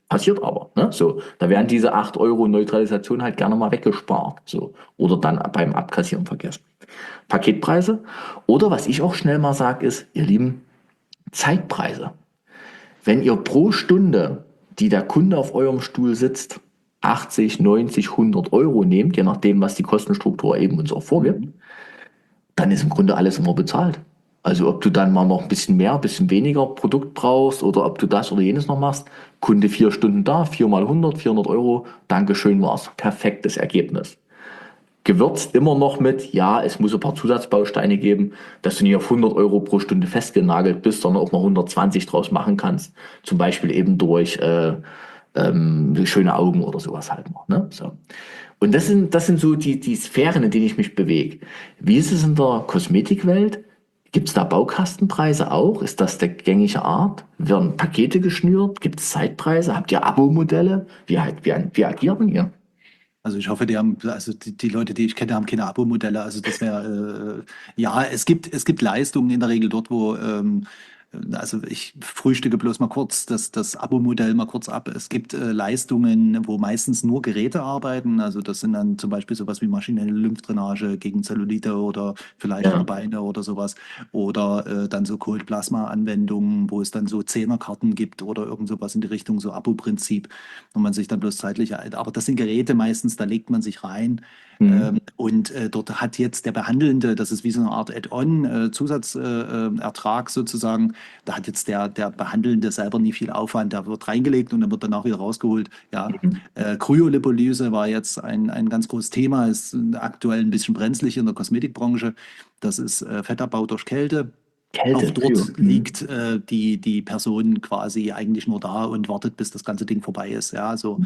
Passiert aber, ne? So, da werden diese 8 Euro Neutralisation halt gerne mal weggespart. So. Oder dann beim Abkassieren vergessen. Paketpreise. Oder was ich auch schnell mal sage, ist, ihr Lieben, Zeitpreise. Wenn ihr pro Stunde, die der Kunde auf eurem Stuhl sitzt, 80, 90, 100 Euro nehmt, je nachdem, was die Kostenstruktur eben uns auch vorgibt, Mhm. dann ist im Grunde alles immer bezahlt. Also ob du dann mal noch ein bisschen mehr, ein bisschen weniger Produkt brauchst oder ob du das oder jenes noch machst, Kunde 4 Stunden da, 4 mal 100, 400 Euro, Dankeschön war's. Perfektes Ergebnis. Gewürzt immer noch mit, ja, es muss ein paar Zusatzbausteine geben, dass du nicht auf 100 Euro pro Stunde festgenagelt bist, sondern auch mal 120 draus machen kannst. Zum Beispiel eben durch schöne Augen oder sowas halt mal. Ne? So. Und das sind so die Sphären, in denen ich mich bewege. Wie ist es in der Kosmetikwelt? Gibt es da Baukastenpreise auch? Ist das der gängige Art? Werden Pakete geschnürt? Gibt es Zeitpreise? Habt ihr Abo-Modelle? Wie agieren ihr? Also ich hoffe, also die Leute, die ich kenne, haben keine Abo-Modelle. Also das wäre, ja, es gibt Leistungen in der Regel dort, wo, also ich frühstücke bloß mal kurz das Abo-Modell mal kurz ab. Es gibt Leistungen, wo meistens nur Geräte arbeiten. Also das sind dann zum Beispiel sowas wie maschinelle Lymphdrainage gegen Zellulite oder vielleicht an der Ja. Beine oder sowas. Oder dann so Cold-Plasma-Anwendungen, wo es dann so Zehnerkarten gibt oder irgend sowas in die Richtung, so Abo-Prinzip, wo man sich dann bloß zeitlich, aber das sind Geräte meistens, da legt man sich rein. Mhm. Und dort hat jetzt der Behandelnde, das ist wie so eine Art Add-on, Zusatzertrag sozusagen, da hat jetzt der Behandelnde selber nie viel Aufwand, da wird reingelegt und dann wird danach wieder rausgeholt. Ja. Mhm. Kryolipolyse war jetzt ein ganz großes Thema, ist aktuell ein bisschen brenzlig in der Kosmetikbranche. Das ist Fettabbau durch Kälte. Auch Kälte, Kryo. dort Mhm. liegt die Person quasi eigentlich nur da und wartet, bis das ganze Ding vorbei ist. Ja, so.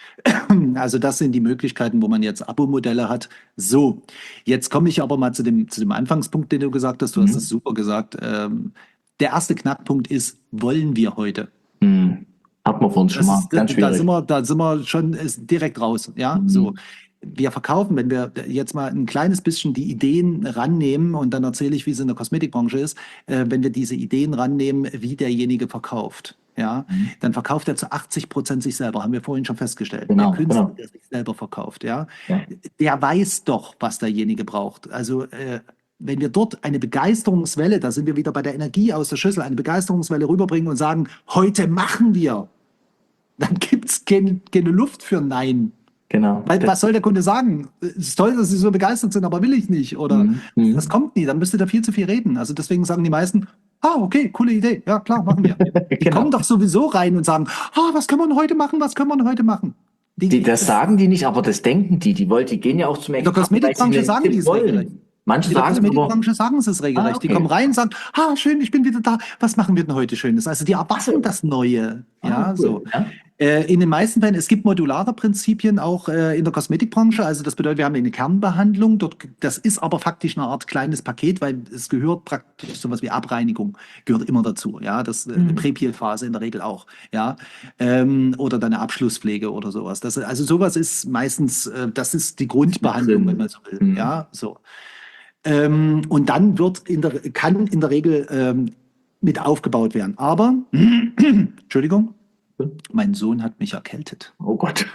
Also das sind die Möglichkeiten, wo man jetzt Abo-Modelle hat. So, jetzt komme ich aber mal zu dem Anfangspunkt, den du gesagt hast. Du hast es Mhm. super gesagt. Der erste Knackpunkt ist, wollen wir heute? Mhm. Hat man für uns schon Das mal. ist, Ganz schwierig. da sind wir schon ist direkt raus. Ja, so. Mhm. Wir verkaufen, wenn wir jetzt mal ein kleines bisschen die Ideen rannehmen, und dann erzähle ich, wie es in der Kosmetikbranche ist, wenn wir diese Ideen rannehmen, wie derjenige verkauft. Ja, Mhm. dann verkauft er zu 80% sich selber, haben wir vorhin schon festgestellt. Der Genau, Künstler, genau. der sich selber verkauft, ja, Ja. der weiß doch, was derjenige braucht. Also, wenn wir dort eine Begeisterungswelle, da sind wir wieder bei der Energie aus der Schüssel, eine Begeisterungswelle rüberbringen und sagen, heute machen wir, dann gibt es keine Luft für Nein. Genau. Weil was soll der Kunde sagen? Es ist toll, dass Sie so begeistert sind, aber will ich nicht. Oder Mhm. das Mhm. kommt nie, dann müsste da viel zu viel reden. Also deswegen sagen die meisten, ah, okay, coole Idee. Ja, klar, machen wir. Die kommen Genau. doch sowieso rein und sagen, ah, was können wir denn heute machen? Was können wir denn heute machen? Das sagen die nicht, aber das denken die. Die gehen ja auch zum In der Experten, weil sie Kosmetikbranche einen sagen die Tipp es regelrecht. wollen. Manche In der sagen es aber, Kosmetikbranche sagen sie es regelrecht. Die kommen okay. rein und sagen, ah, schön, ich bin wieder da. Was machen wir denn heute Schönes? Also die erwarten Achso, das Neue. Ja, cool. so. Ja. In den meisten Fällen, es gibt modulare Prinzipien auch in der Kosmetikbranche. Also das bedeutet, wir haben eine Kernbehandlung. Das ist aber faktisch eine Art kleines Paket, weil es gehört praktisch sowas wie Abreinigung gehört immer dazu. Ja, das eine Mhm. Präpil-Phase in der Regel auch. Ja, oder dann eine Abschlusspflege oder sowas. Also sowas ist meistens, das ist die Ist mit Grundbehandlung, wenn man drin. so will. Mhm. Ja, so. Und dann kann in der Regel mit aufgebaut werden. Aber, Entschuldigung, mein Sohn hat mich erkältet. Oh Gott.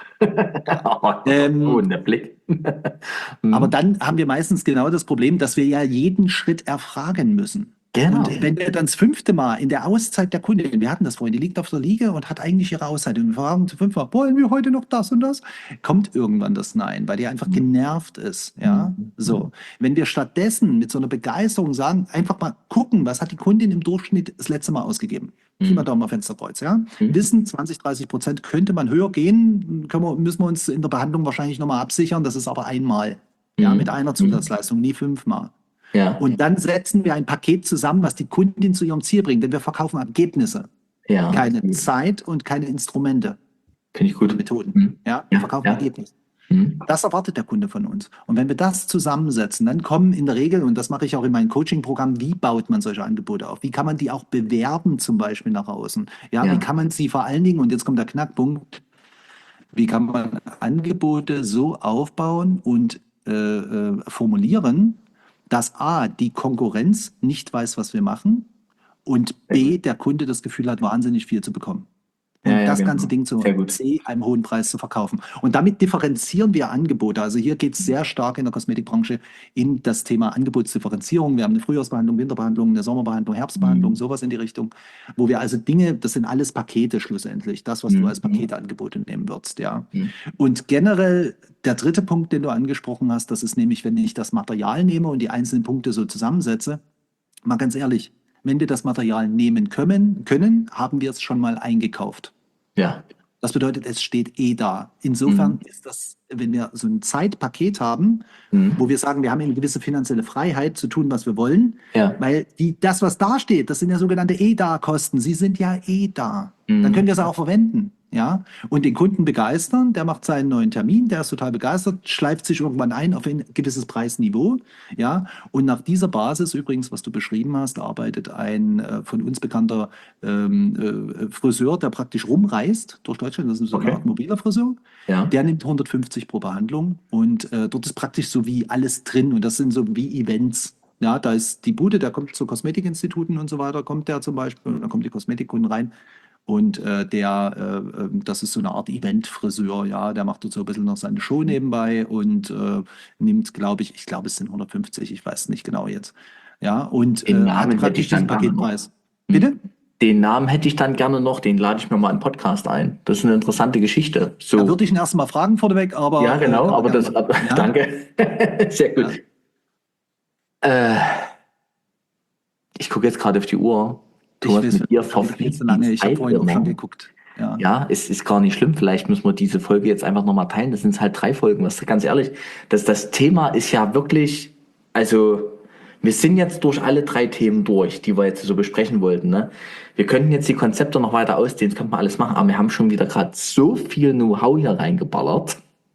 Oh, Ähm, der Blick. aber Mhm. dann haben wir meistens genau das Problem, dass wir ja jeden Schritt erfragen müssen. Genau. Und wenn wir dann das fünfte Mal in der Auszeit der Kundin, wir hatten das vorhin, die liegt auf der Liege und hat eigentlich ihre Auszeit und wir fragen zum fünften Mal, wollen wir heute noch das und das? Kommt irgendwann das Nein, weil die einfach Mhm. genervt ist. Ja, Mhm. so. Wenn wir stattdessen mit so einer Begeisterung sagen, einfach mal gucken, was hat die Kundin im Durchschnitt das letzte Mal ausgegeben? Pi mal Mhm. Daumen auf Fensterkreuz, ja. Mhm. Wissen, 20-30% könnte man höher gehen, müssen wir uns in der Behandlung wahrscheinlich nochmal absichern. Das ist aber einmal, ja, mit Mhm. einer Mhm. Zusatzleistung, nie fünfmal. Ja, Und dann setzen wir ein Paket zusammen, was die Kundin zu ihrem Ziel bringt, denn wir verkaufen Ergebnisse, ja. keine Zeit und keine Instrumente Finde ich oder gut. Methoden. Mhm. Ja, wir Ja, verkaufen ja. Ergebnisse. Mhm. Das erwartet der Kunde von uns. Und wenn wir das zusammensetzen, dann kommen in der Regel, und das mache ich auch in meinem Coaching-Programm, wie baut man solche Angebote auf? Wie kann man die auch bewerben, zum Beispiel nach außen? Ja, wie Ja. kann man sie vor allen Dingen, und jetzt kommt der Knackpunkt, wie kann man Angebote so aufbauen und formulieren, dass A, die Konkurrenz nicht weiß, was wir machen, und Sehr gut. B, der Kunde das Gefühl hat, wahnsinnig viel zu bekommen. und das ganze genau. Ding zu Sehr gut. einem hohen Preis zu verkaufen. Und damit differenzieren wir Angebote. Also hier geht es sehr stark in der Kosmetikbranche in das Thema Angebotsdifferenzierung. Wir haben eine Frühjahrsbehandlung, Winterbehandlung, eine Sommerbehandlung, Herbstbehandlung, Mhm. sowas in die Richtung, wo wir also Dinge, das sind alles Pakete schlussendlich, das, was du als Mhm. Paketeangebote nehmen würdest, ja. Mhm. Und generell der dritte Punkt, den du angesprochen hast, das ist nämlich, wenn ich das Material nehme und die einzelnen Punkte so zusammensetze, mal ganz ehrlich, wenn wir das Material nehmen können, haben wir es schon mal eingekauft. Ja. Das bedeutet, es steht eh da. Insofern Mhm. ist das, wenn wir so ein Zeitpaket haben, wo Mhm. wir sagen, wir haben eine gewisse finanzielle Freiheit zu tun, was wir wollen, Ja. weil das, was da steht, das sind ja sogenannte EDA-Kosten. Sie sind ja eh da. Dann können Mhm. wir sie auch verwenden. Ja, und den Kunden begeistern, der macht seinen neuen Termin, der ist total begeistert, schleift sich irgendwann ein auf ein gewisses Preisniveau. Ja, und nach dieser Basis, übrigens, was du beschrieben hast, arbeitet ein von uns bekannter Friseur, der praktisch rumreist durch Deutschland. Das ist so eine Okay. Art mobiler Friseur. Ja. Der nimmt 150 pro Behandlung und dort ist praktisch so wie alles drin und das sind so wie Events. Ja, da ist die Bude, der kommt zu Kosmetikinstituten und so weiter, kommt der zum Beispiel, und da kommen die Kosmetikkunden rein. Und das ist so eine Art Event-Friseur, ja, der macht dort so ein bisschen noch seine Show nebenbei und nimmt, ich glaube, es sind 150, ich weiß nicht genau jetzt. Ja, und Den hat Namen hätte ich praktisch diesen dann gerne noch. Paketpreis. Mhm. Bitte? Den Namen hätte ich dann gerne noch, den lade ich mir mal in den Podcast ein. Das ist eine interessante Geschichte. Da So, würde ich ihn erst mal fragen vorneweg, ja, aber genau, können wir aber gerne das, machen. Ja, danke. Sehr ja. gut. Äh, Ich gucke jetzt gerade auf die Uhr. Ich Thomas, weiß, mit dir schon wieder viel zu verfliegt die lange. Ich habe Zeit vorhin auch schon immer. geguckt. Ja. Ja, es ist gar nicht schlimm. Vielleicht müssen wir diese Folge jetzt einfach nochmal teilen. Das sind halt 3 Folgen. Was ganz ehrlich, das Thema ist ja wirklich, also wir sind jetzt durch alle 3 Themen durch, die wir jetzt so besprechen wollten. Ne? Wir könnten jetzt die Konzepte noch weiter ausdehnen, das könnte man alles machen, aber wir haben schon wieder gerade so viel Know-how hier reingeballert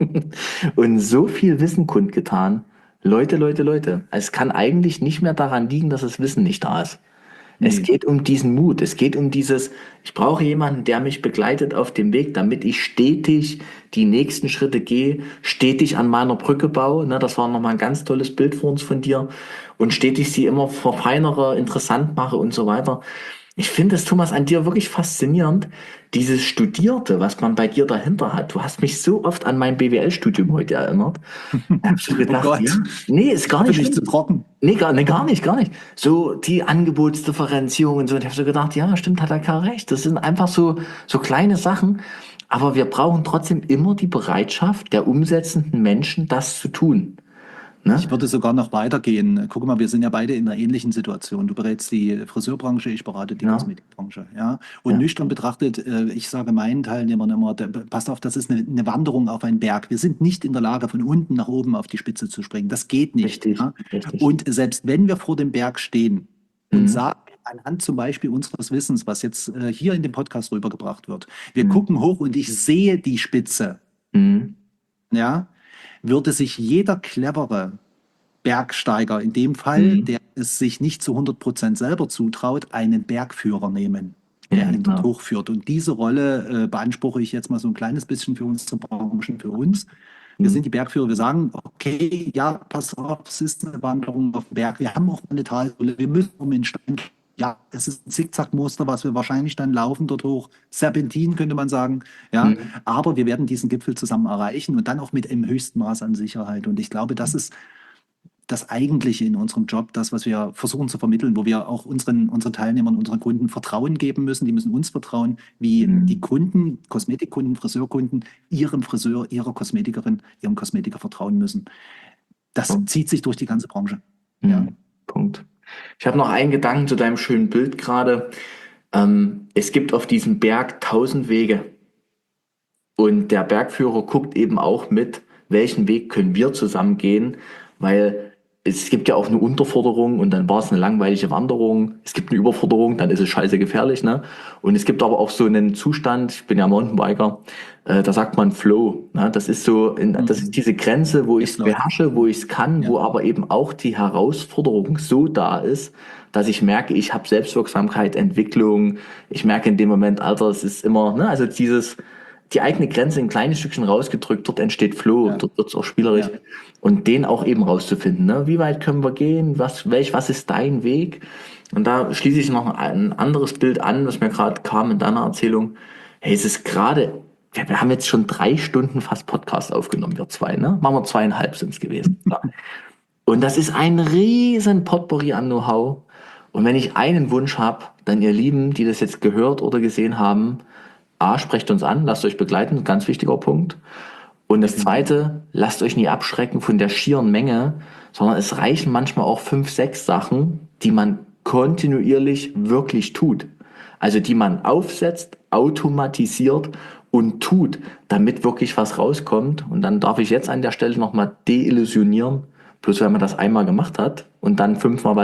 und so viel Wissen kundgetan. Leute, Leute, Leute, es kann eigentlich nicht mehr daran liegen, dass das Wissen nicht da ist. Es Nee. geht um diesen Mut. Es geht um dieses, ich brauche jemanden, der mich begleitet auf dem Weg, damit ich stetig die nächsten Schritte gehe, stetig an meiner Brücke baue. Ne, das war nochmal ein ganz tolles Bild für uns von dir. Und stetig sie immer verfeinere, interessant mache und so weiter. Ich finde es, Thomas, an dir wirklich faszinierend, dieses Studierte, was man bei dir dahinter hat. Du hast mich so oft an mein BWL-Studium heute erinnert. Da habe ich so Oh gedacht, ja, Gott, nee, ist ich gar hoffe nicht nicht zu schlimm. trocken. Nee, gar nicht, gar nicht. So die Angebotsdifferenzierung und so. Und ich habe so gedacht, ja, stimmt, hat er gar recht. Das sind einfach so kleine Sachen. Aber wir brauchen trotzdem immer die Bereitschaft der umsetzenden Menschen, das zu tun. Ich Ne? würde sogar noch weitergehen. Guck mal, wir sind ja beide in einer ähnlichen Situation. Du berätst die Friseurbranche, ich berate die Ja, Kosmetikbranche. Ja? Und ja, nüchtern betrachtet, ich sage meinen Teilnehmern immer, passt auf, das ist eine Wanderung auf einen Berg. Wir sind nicht in der Lage, von unten nach oben auf die Spitze zu springen. Das geht nicht. richtig, Ja? richtig. Und selbst wenn wir vor dem Berg stehen und Mhm. sagen, anhand zum Beispiel unseres Wissens, was jetzt hier in dem Podcast rübergebracht wird, wir Mhm. gucken hoch und ich sehe die Spitze, Mhm. ja, würde sich jeder clevere Bergsteiger, in dem Fall, Mhm. der es sich nicht zu 100% selber zutraut, einen Bergführer nehmen, der Ja, ihn dort genau. hochführt. Und diese Rolle beanspruche ich jetzt mal so ein kleines bisschen für unsere Branchen, für uns. Wir Mhm. sind die Bergführer, wir sagen, okay, ja, pass auf, es ist eine Wanderung auf dem Berg, wir haben auch eine Talsohle, wir müssen um den Stein. Ja, es ist ein Zickzackmuster, was wir wahrscheinlich dann laufen dort hoch. Serpentin könnte man sagen. Ja, Mhm. aber wir werden diesen Gipfel zusammen erreichen und dann auch mit einem höchsten Maß an Sicherheit. Und ich glaube, das ist das Eigentliche in unserem Job, das, was wir versuchen zu vermitteln, wo wir auch unseren Teilnehmern, unseren Kunden Vertrauen geben müssen. Die müssen uns vertrauen, wie die Mhm. Kunden, Kosmetikkunden, Friseurkunden, ihrem Friseur, ihrer Kosmetikerin, ihrem Kosmetiker vertrauen müssen. Das Punkt. zieht sich durch die ganze Branche. Ja. Mhm. Punkt. Ich habe noch einen Gedanken zu deinem schönen Bild gerade. Es gibt auf diesem Berg 1000 Wege. Und der Bergführer guckt eben auch mit, welchen Weg können wir zusammen gehen, weil es gibt ja auch eine Unterforderung und dann war es eine langweilige Wanderung. Es gibt eine Überforderung, dann ist es scheiße gefährlich, ne? Und es gibt aber auch so einen Zustand, ich bin ja Mountainbiker, da sagt man Flow, ne? Das ist das ist Mhm. diese Grenze, wo ich es F-Lauf. beherrsche, wo ich es kann, Ja. wo aber eben auch die Herausforderung so da ist, dass ich merke, ich habe Selbstwirksamkeit, Entwicklung. Ich merke in dem Moment, Alter, es ist immer, ne? Also die eigene Grenze ein kleines Stückchen rausgedrückt, dort entsteht Flow, Ja. dort wird es auch spielerisch. Ja. Und den auch eben rauszufinden, ne? Wie weit können wir gehen? Was ist dein Weg? Und da schließe ich noch ein anderes Bild an, was mir gerade kam in deiner Erzählung. Hey, es ist gerade, wir haben jetzt schon 3 Stunden fast Podcast aufgenommen, wir zwei, ne? Machen wir 2,5 sind es gewesen. Ja. Und das ist ein riesen Potpourri an Know-how. Und wenn ich einen Wunsch habe, dann ihr Lieben, die das jetzt gehört oder gesehen haben, A, sprecht uns an, lasst euch begleiten, ganz wichtiger Punkt. Und das Zweite, lasst euch nie abschrecken von der schieren Menge, sondern es reichen manchmal auch 5, 6 Sachen, die man kontinuierlich wirklich tut. Also die man aufsetzt, automatisiert und tut, damit wirklich was rauskommt. Und dann darf ich jetzt an der Stelle nochmal deillusionieren. Bloß wenn man das einmal gemacht hat und dann 5-mal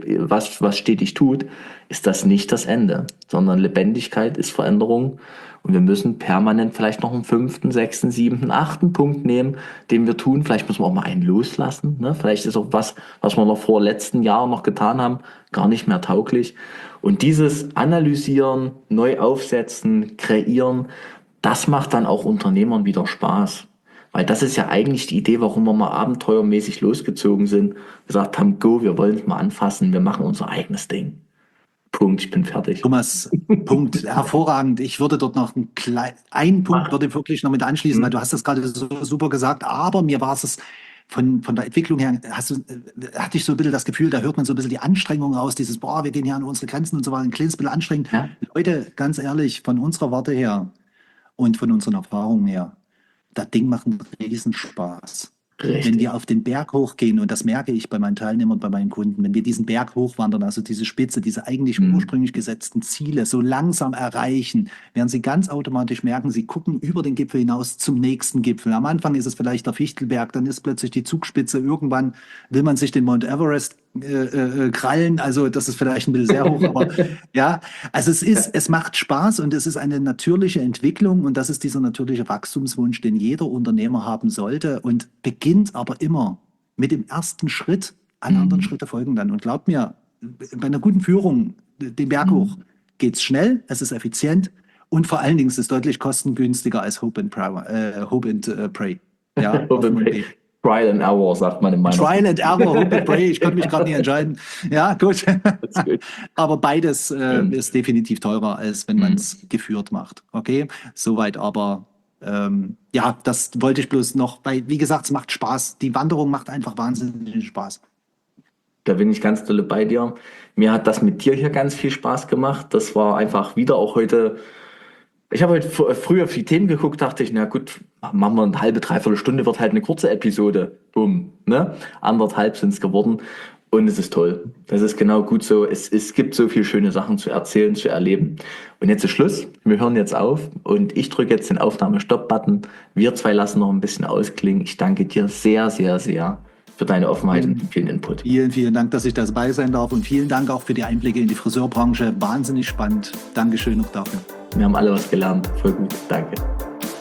was stetig tut, ist das nicht das Ende, sondern Lebendigkeit ist Veränderung. Und wir müssen permanent vielleicht noch einen 5., 6., 7., 8. Punkt nehmen, den wir tun. Vielleicht müssen wir auch mal einen loslassen. Ne? Vielleicht ist auch was wir noch vor letzten Jahren noch getan haben, gar nicht mehr tauglich. Und dieses Analysieren, neu aufsetzen, kreieren, das macht dann auch Unternehmern wieder Spaß. Weil das ist ja eigentlich die Idee, warum wir mal abenteuermäßig losgezogen sind, gesagt haben, go, wir wollen es mal anfassen, wir machen unser eigenes Ding. Punkt, ich bin fertig. Thomas, Punkt, hervorragend. Ich würde dort noch einen Punkt würde wirklich noch mit anschließen, weil du hast das gerade so super gesagt, aber mir war es von der Entwicklung her, hatte ich so ein bisschen das Gefühl, da hört man so ein bisschen die Anstrengung raus, dieses, wir gehen hier an unsere Grenzen und so weiter, ein kleines bisschen anstrengend. Ja. Leute, ganz ehrlich, von unserer Warte her und von unseren Erfahrungen her, das Ding macht einen Riesenspaß. Richtig. Wenn wir auf den Berg hochgehen, und das merke ich bei meinen Teilnehmern und bei meinen Kunden, wenn wir diesen Berg hochwandern, also diese Spitze, diese eigentlich ursprünglich gesetzten Ziele so langsam erreichen, werden sie ganz automatisch merken, sie gucken über den Gipfel hinaus zum nächsten Gipfel. Am Anfang ist es vielleicht der Fichtelberg, dann ist plötzlich die Zugspitze, irgendwann will man sich den Mount Everest krallen, also das ist vielleicht ein bisschen sehr hoch, aber ja, also es macht Spaß und es ist eine natürliche Entwicklung und das ist dieser natürliche Wachstumswunsch, den jeder Unternehmer haben sollte und beginnt aber immer mit dem ersten Schritt, alle anderen Schritte folgen dann und glaubt mir, bei einer guten Führung, den Berg hoch, geht's schnell, es ist effizient und vor allen Dingen ist es deutlich kostengünstiger als Hope and Pray. Ja, Hope and Pray. Trial and Error, sagt man in meiner Trial and Error, Hope and Pray, ich konnte mich gerade nicht entscheiden. Ja, gut. Aber beides ist definitiv teurer, als wenn man es geführt macht. Okay, soweit aber. Ja, das wollte ich bloß noch, weil, wie gesagt, es macht Spaß. Die Wanderung macht einfach wahnsinnig Spaß. Da bin ich ganz dolle bei dir. Mir hat das mit dir hier ganz viel Spaß gemacht. Das war einfach wieder auch heute. Ich habe heute früher auf die Themen geguckt, dachte ich, na gut, machen wir eine halbe, dreiviertel Stunde, wird halt eine kurze Episode. Bumm, ne? 1,5 sind es geworden. Und es ist toll. Das ist genau gut so. Es gibt so viele schöne Sachen zu erzählen, zu erleben. Und jetzt ist Schluss. Wir hören jetzt auf und ich drücke jetzt den Aufnahme-Stopp-Button. Wir zwei lassen noch ein bisschen ausklingen. Ich danke dir sehr, sehr, sehr für deine Offenheit und vielen Input. Vielen, vielen Dank, dass ich dabei sein darf und vielen Dank auch für die Einblicke in die Friseurbranche. Wahnsinnig spannend. Dankeschön noch dafür. Wir haben alle was gelernt. Voll gut. Danke.